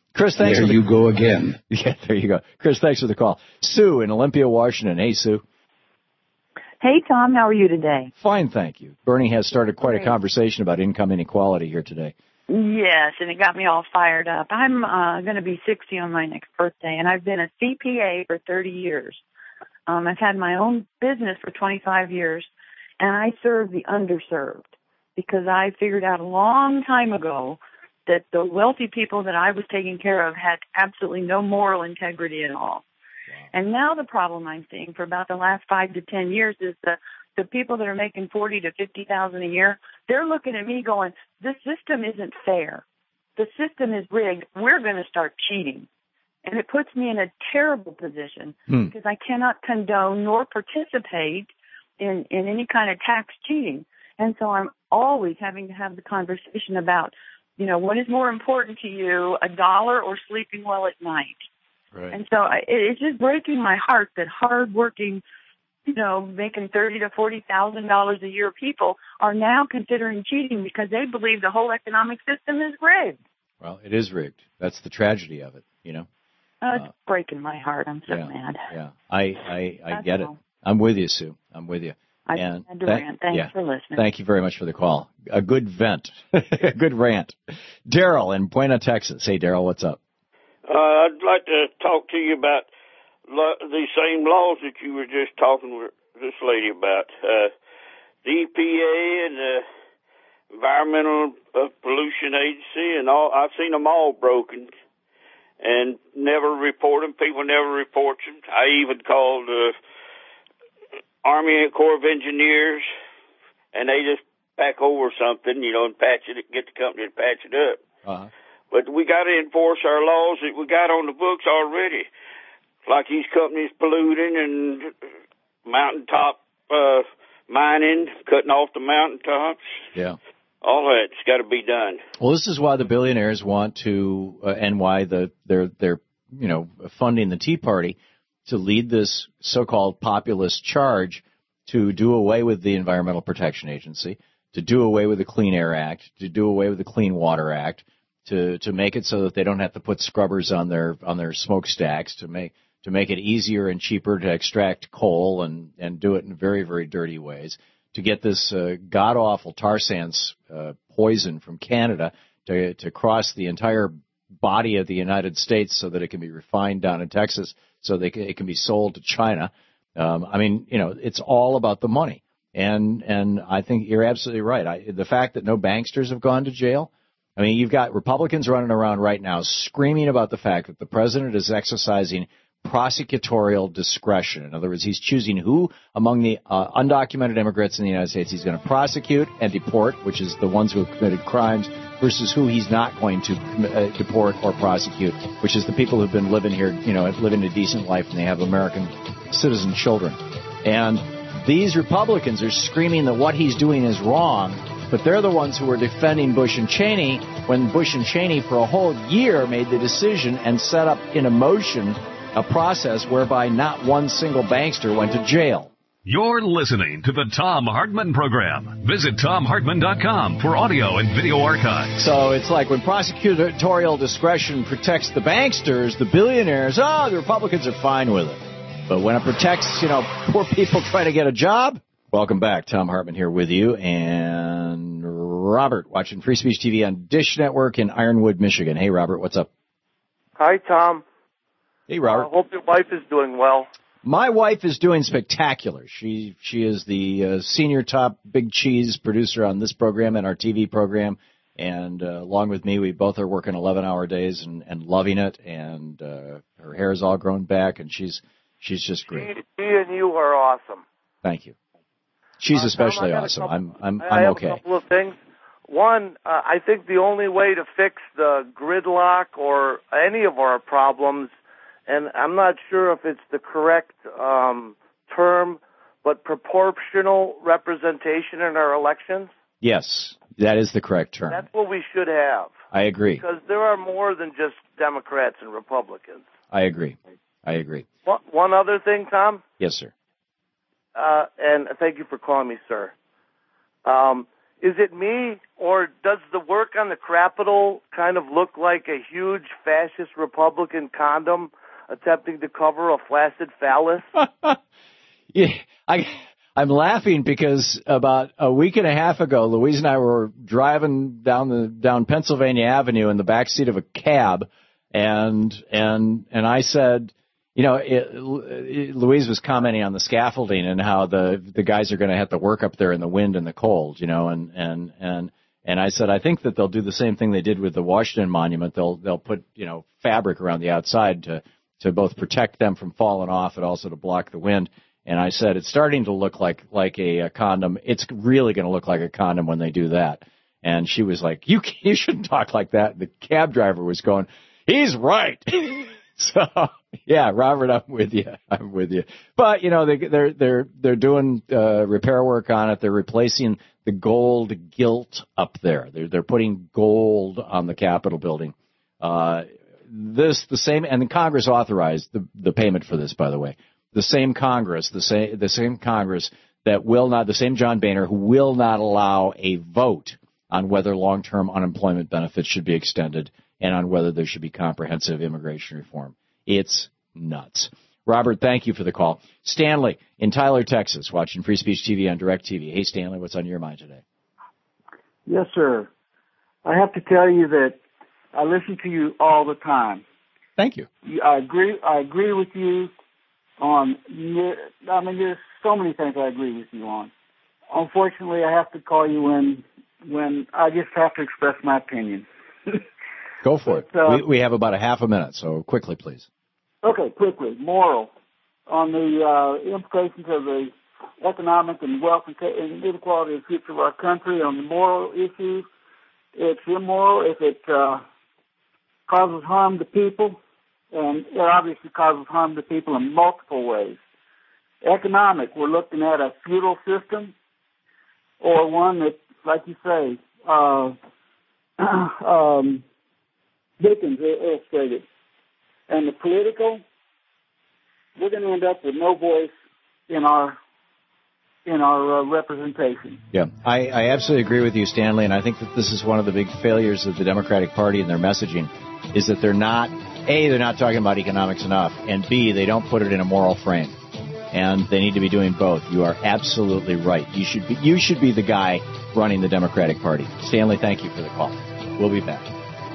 Chris, thanks. There you go again. Yeah, there you go. Chris, thanks for the call. Sue in Olympia, Washington. Hey, Sue. Hey, Tom. How are you today? Fine, thank you. Bernie has started quite a conversation about income inequality here today. Yes, and it got me all fired up. I'm going to be 60 on my next birthday, and I've been a CPA for 30 years. I've had my own business for 25 years, and I serve the underserved because I figured out a long time ago that the wealthy people that I was taking care of had absolutely no moral integrity at all. And now the problem I'm seeing for about the last 5 to 10 years is the people that are making $40,000 to $50,000 a year, they're looking at me going, this system isn't fair. The system is rigged. We're going to start cheating. And it puts me in a terrible position because I cannot condone nor participate in any kind of tax cheating. And so I'm always having to have the conversation about, what is more important to you, $1 or sleeping well at night? Right. And so it's just breaking my heart that hardworking, making $30,000 to $40,000 a year people are now considering cheating because they believe the whole economic system is rigged. Well, it is rigged. That's the tragedy of it, It's breaking my heart. I'm so mad. Yeah, I get it. I'm with you, Sue. I'm with you. I had to rant. Thanks for listening. Thank you very much for the call. A good vent. A good rant. Daryl in Buena, Texas. Hey, Daryl, what's up? I'd like to talk to you about the same laws that you were just talking with this lady about. The EPA and the Environmental Pollution Agency and all. I've seen them all broken and never report them. People never report them. I even called Army and Corps of Engineers, and they just back over something, and patch it, get the company to patch it up. Uh-huh. But we got to enforce our laws that we got on the books already. Like these companies polluting and mountaintop mining, cutting off the mountaintops. Yeah. All that's got to be done. Well, this is why the billionaires want to, and why they're funding the Tea Party to lead this so-called populist charge to do away with the Environmental Protection Agency, to do away with the Clean Air Act, to do away with the Clean Water Act, to make it so that they don't have to put scrubbers on their smokestacks, to make it easier and cheaper to extract coal and do it in very, very dirty ways, to get this god-awful tar sands poison from Canada to cross the entire body of the United States so that it can be refined down in Texas so it can be sold to China. It's all about the money. And I think you're absolutely right. The fact that no banksters have gone to jail, you've got Republicans running around right now screaming about the fact that the president is exercising prosecutorial discretion. In other words, he's choosing who among the undocumented immigrants in the United States he's going to prosecute and deport, which is the ones who have committed crimes, versus who he's not going to deport or prosecute, which is the people who've been living here, living a decent life, and they have American citizen children. And these Republicans are screaming that what he's doing is wrong, but they're the ones who were defending Bush and Cheney when Bush and Cheney for a whole year made the decision and set up in motion a process whereby not one single bankster went to jail. You're listening to the Thom Hartmann Program. Visit ThomHartmann.com for audio and video archives. So it's like when prosecutorial discretion protects the banksters, the billionaires, the Republicans are fine with it. But when it protects, poor people trying to get a job. Welcome back. Thom Hartmann here with you. And Robert, watching Free Speech TV on Dish Network in Ironwood, Michigan. Hey, Robert, what's up? Hi, Tom. Hey, Robert. I hope your wife is doing well. My wife is doing spectacular. She is the senior top big cheese producer on this program and our TV program. And along with me, we both are working 11-hour days and loving it. And her hair is all grown back, and she's just great. She and you are awesome. Thank you. She's especially awesome. I'm I have okay. a couple of things. One, I think the only way to fix the gridlock or any of our problems, and I'm not sure if it's the correct term, but proportional representation in our elections. Yes, that is the correct term. That's what we should have. I agree. Because there are more than just Democrats and Republicans. I agree. One other thing, Tom? Yes, sir. And thank you for calling me, sir. is it me, or does the work on the Capitol kind of look like a huge fascist Republican condom attempting to cover a flaccid phallus? Yeah, I'm laughing because about a week and a half ago, Louise and I were driving down Pennsylvania Avenue in the backseat of a cab, and I said, you know, Louise was commenting on the scaffolding and how the guys are going to have to work up there in the wind and the cold, you know, and I said, I think that they'll do the same thing they did with the Washington Monument. They'll put, you know, fabric around the outside to both protect them from falling off and also to block the wind. And I said, it's starting to look like a condom. It's really going to look like a condom when they do that. And she was like, you shouldn't talk like that. The cab driver was going, he's right. So, yeah, Robert, I'm with you. But, you know, they're doing repair work on it. They're replacing the gold gilt up there. They're putting gold on the Capitol building. The same, and the Congress authorized the payment for this, by the way. The same Congress that will not, the same John Boehner who will not allow a vote on whether long-term unemployment benefits should be extended and on whether there should be comprehensive immigration reform. It's nuts. Robert, thank you for the call. Stanley in Tyler, Texas, watching Free Speech TV on DirecTV. Hey, Stanley, what's on your mind today? Yes, sir. I have to tell you that I listen to you all the time. Thank you. I agree with you on, I mean, there's so many things I agree with you on. Unfortunately, I have to call you when I just have to express my opinion. Go for it. We have about a half a minute, so quickly, please. Okay, quickly. Moral. On the implications of the economic and wealth and inequality of the future of our country, on the moral issue, it's immoral if it causes harm to people, and it obviously causes harm to people in multiple ways. Economic, we're looking at a feudal system or one that, like you say, Dickens illustrated. And the political, we're going to end up with no voice in our representation. Yeah, I absolutely agree with you, Stanley, and I think that this is one of the big failures of the Democratic Party and their messaging, is that they're not talking about economics enough, and B, they don't put it in a moral frame. And they need to be doing both. You are absolutely right. You should be the guy running the Democratic Party. Stanley, thank you for the call. We'll be back.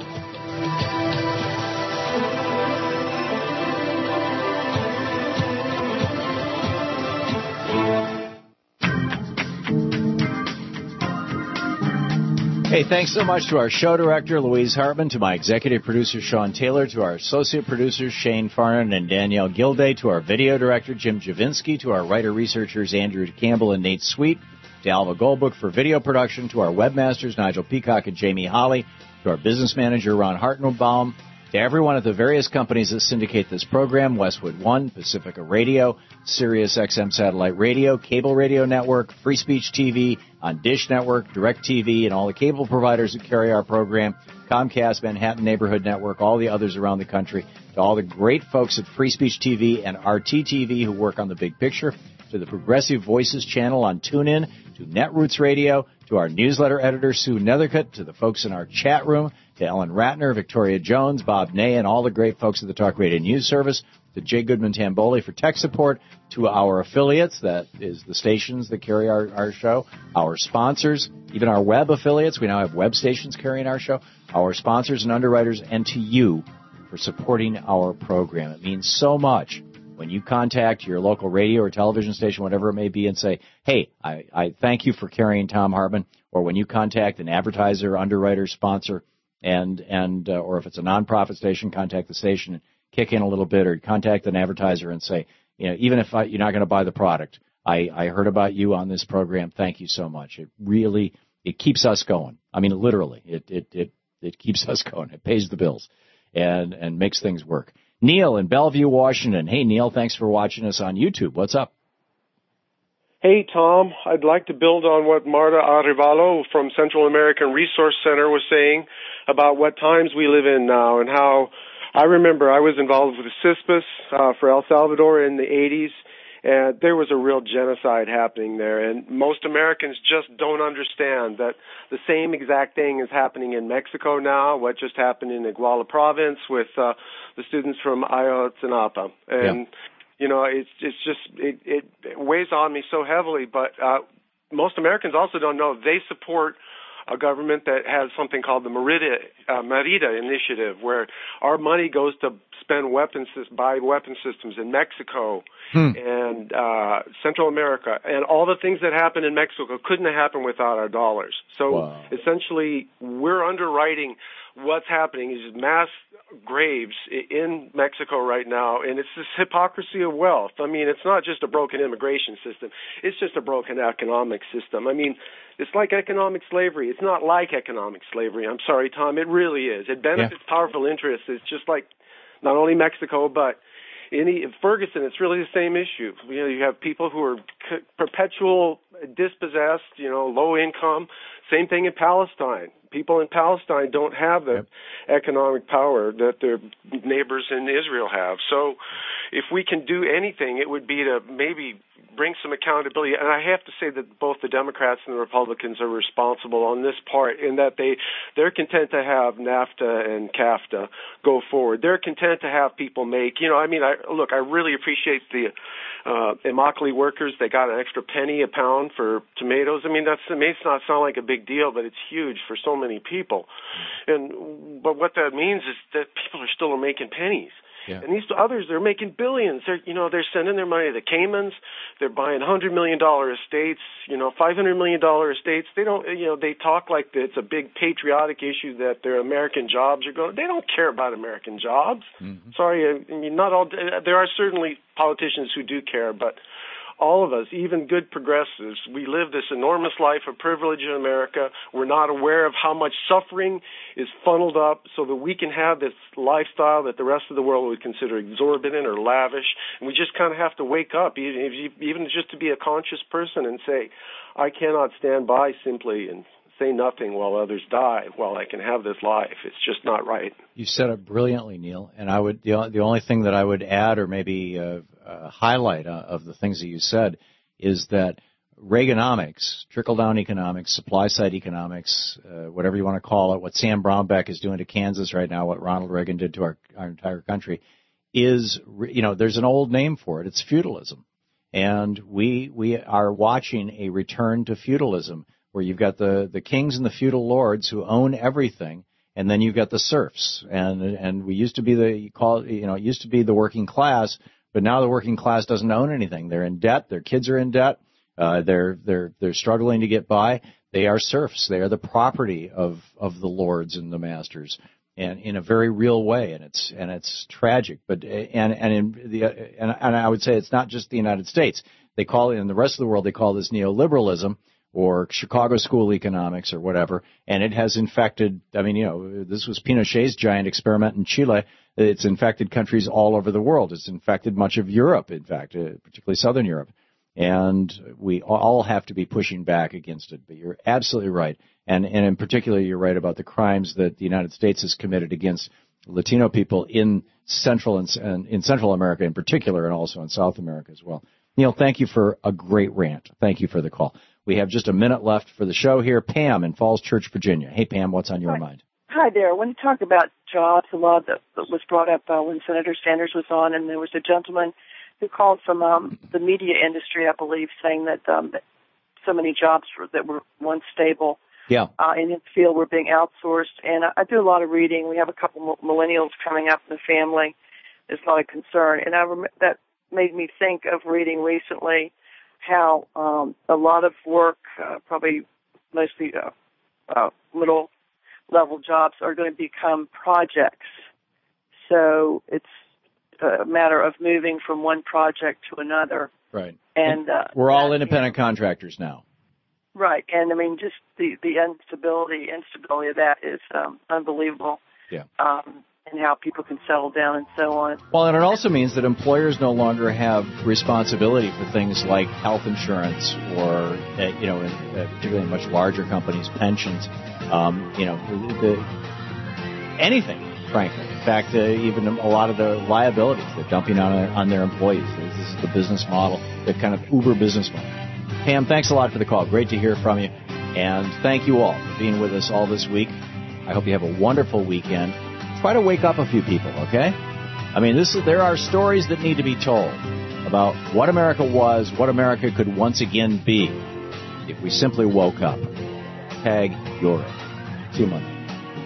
Hey, thanks so much to our show director, Louise Hartman, to my executive producer, Sean Taylor, to our associate producers, Shane Farnan and Danielle Gilday, to our video director, Jim Javinsky, to our writer-researchers, Andrew Campbell and Nate Sweet, to Alva Goldbook for video production, to our webmasters, Nigel Peacock and Jamie Holly, to our business manager, Ron Hartenbaum, to everyone at the various companies that syndicate this program, Westwood One, Pacifica Radio, Sirius XM Satellite Radio, Cable Radio Network, Free Speech TV, on Dish Network, DirecTV, and all the cable providers that carry our program, Comcast, Manhattan Neighborhood Network, all the others around the country, to all the great folks at Free Speech TV and RTTV who work on the big picture, to the Progressive Voices channel on TuneIn, to Netroots Radio, to our newsletter editor, Sue Nethercutt, to the folks in our chat room, to Ellen Ratner, Victoria Jones, Bob Ney, and all the great folks at the Talk Radio News Service, to Jay Goodman-Tamboli for tech support, to our affiliates, that is the stations that carry our show, our sponsors, even our web affiliates. We now have web stations carrying our show, our sponsors and underwriters, and to you for supporting our program. It means so much when you contact your local radio or television station, whatever it may be, and say, hey, I thank you for carrying Thom Hartmann, or when you contact an advertiser, underwriter, sponsor, and or if it's a nonprofit station, contact the station and kick in a little bit, or contact an advertiser and say, you know, even if you're not going to buy the product, I heard about you on this program. Thank you so much. It keeps us going. I mean, literally, it keeps us going. It pays the bills and makes things work. Neil in Bellevue, Washington. Hey, Neil, thanks for watching us on YouTube. What's up? Hey, Tom. I'd like to build on what Marta Arevalo from Central American Resource Center was saying about what times we live in now, and how I remember I was involved with CISPAS for El Salvador in the 80s, And there was a real genocide happening there, and most Americans just don't understand that the same exact thing is happening in Mexico now, what just happened in Iguala province with the students from Ayotzinapa. And, you know, it weighs on me so heavily, but most Americans also don't know they support a government that has something called the Merida Initiative, where our money goes to buy weapon systems in Mexico and Central America. And all the things that happen in Mexico couldn't have happened without our dollars. So essentially, we're underwriting what's happening is mass graves in Mexico right now, and it's this hypocrisy of wealth. I mean, it's not just a broken immigration system. It's just a broken economic system. I mean, it's like economic slavery. It's not like economic slavery. I'm sorry, Tom. It really is. It benefits powerful interests. It's just like not only Mexico, but Ferguson, it's really the same issue. You know, you have people who are perpetual dispossessed, you know, low income. Same thing in Palestine. People in Palestine don't have the economic power that their neighbors in Israel have. So if we can do anything, it would be to maybe bring some accountability. And I have to say that both the Democrats and the Republicans are responsible on this part in that they're content to have NAFTA and CAFTA go forward. They're content to have people make, you know, I mean, I really appreciate the Immokalee workers. They got an extra penny a pound for tomatoes. I mean, it may not sound like a big deal, but it's huge for so many people. But what that means is that people are still making pennies. Yeah. And these others, they're making billions. They're sending their money to the Caymans. They're buying $100 million estates, $500 million estates. They don't, they talk like it's a big patriotic issue that their American jobs are going. They don't care about American jobs. Mm-hmm. Sorry, I mean, not all. There are certainly politicians who do care, but all of us, even good progressives, we live this enormous life of privilege in America. We're not aware of how much suffering is funneled up so that we can have this lifestyle that the rest of the world would consider exorbitant or lavish. And we just kind of have to wake up, even just to be a conscious person and say, I cannot stand by simply and say nothing while others die, while I can have this life. It's just not right. You said it brilliantly, Neil. And I would the only thing that I would add, or maybe highlight of the things that you said, is that Reaganomics, trickle-down economics, supply-side economics, whatever you want to call it, what Sam Brownback is doing to Kansas right now, what Ronald Reagan did to our entire country, is, there's an old name for it. It's feudalism. And we are watching a return to feudalism, where you've got the kings and the feudal lords who own everything, and then you've got the serfs. And we used to be it used to be the working class, but now the working class doesn't own anything. They're in debt. Their kids are in debt. They're struggling to get by. They are serfs. They are the property of the lords and the masters, and in a very real way. And it's tragic. But and I would say it's not just the United States. They call it, in the rest of the world, they call this neoliberalism, or Chicago school economics, or whatever, and it has infected, this was Pinochet's giant experiment in Chile. It's infected countries all over the world. It's infected much of Europe, in fact, particularly Southern Europe. And we all have to be pushing back against it. But you're absolutely right. And in particular, you're right about the crimes that the United States has committed against Latino people in Central and in Central America in particular, and also in South America as well. Neil, thank you for a great rant. Thank you for the call. We have just a minute left for the show here. Pam in Falls Church, Virginia. Hey, Pam, what's on your mind? Hi there. When you talk about jobs, a lot that was brought up when Senator Sanders was on, and there was a gentleman who called from the media industry, I believe, saying that so many jobs that were once stable in his field were being outsourced. And I do a lot of reading. We have a couple millennials coming up in the family. There's a lot of concern. And that made me think of reading recently how a lot of work, probably mostly middle-level jobs, are going to become projects. So it's a matter of moving from one project to another. Right. And we're all independent contractors now. Right. And, just the instability of that is unbelievable. Yeah. And how people can settle down and so on. Well, and it also means that employers no longer have responsibility for things like health insurance or, particularly in much larger companies, pensions, anything. frankly. In fact, even a lot of the liabilities they're dumping on their employees. This is the business model, the kind of Uber business model. Pam, thanks a lot for the call. Great to hear from you. And thank you all for being with us all this week. I hope you have a wonderful weekend. Try to wake up a few people, okay? I mean, there are stories that need to be told about what America was, what America could once again be if we simply woke up. Tag your it. See you Monday.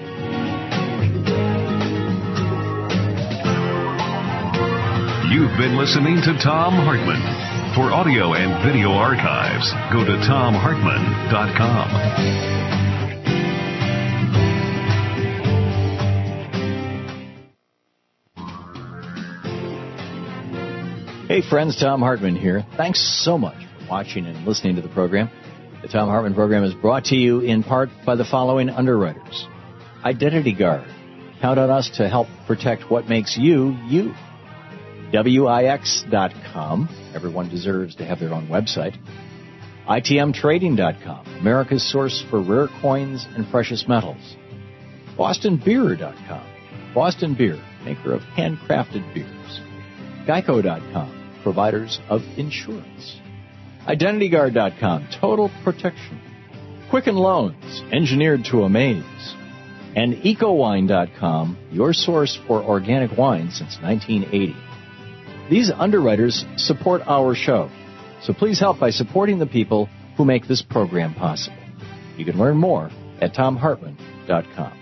You've been listening to Thom Hartmann. For audio and video archives, go to ThomHartmann.com. Hey friends, Thom Hartmann here. Thanks so much for watching and listening to the program. The Thom Hartmann program is brought to you in part by the following underwriters. Identity Guard. Count on us to help protect what makes you, you. WIX.com. Everyone deserves to have their own website. ITMTrading.com. America's source for rare coins and precious metals. BostonBeer.com. Boston Beer, maker of handcrafted beers. Geico.com. Providers of insurance. IdentityGuard.com. Total protection. Quicken Loans. Engineered to amaze. And EcoWine.com. Your source for organic wine since 1980. These underwriters support our show, so please help by supporting the people who make this program possible. You can learn more at ThomHartmann.com.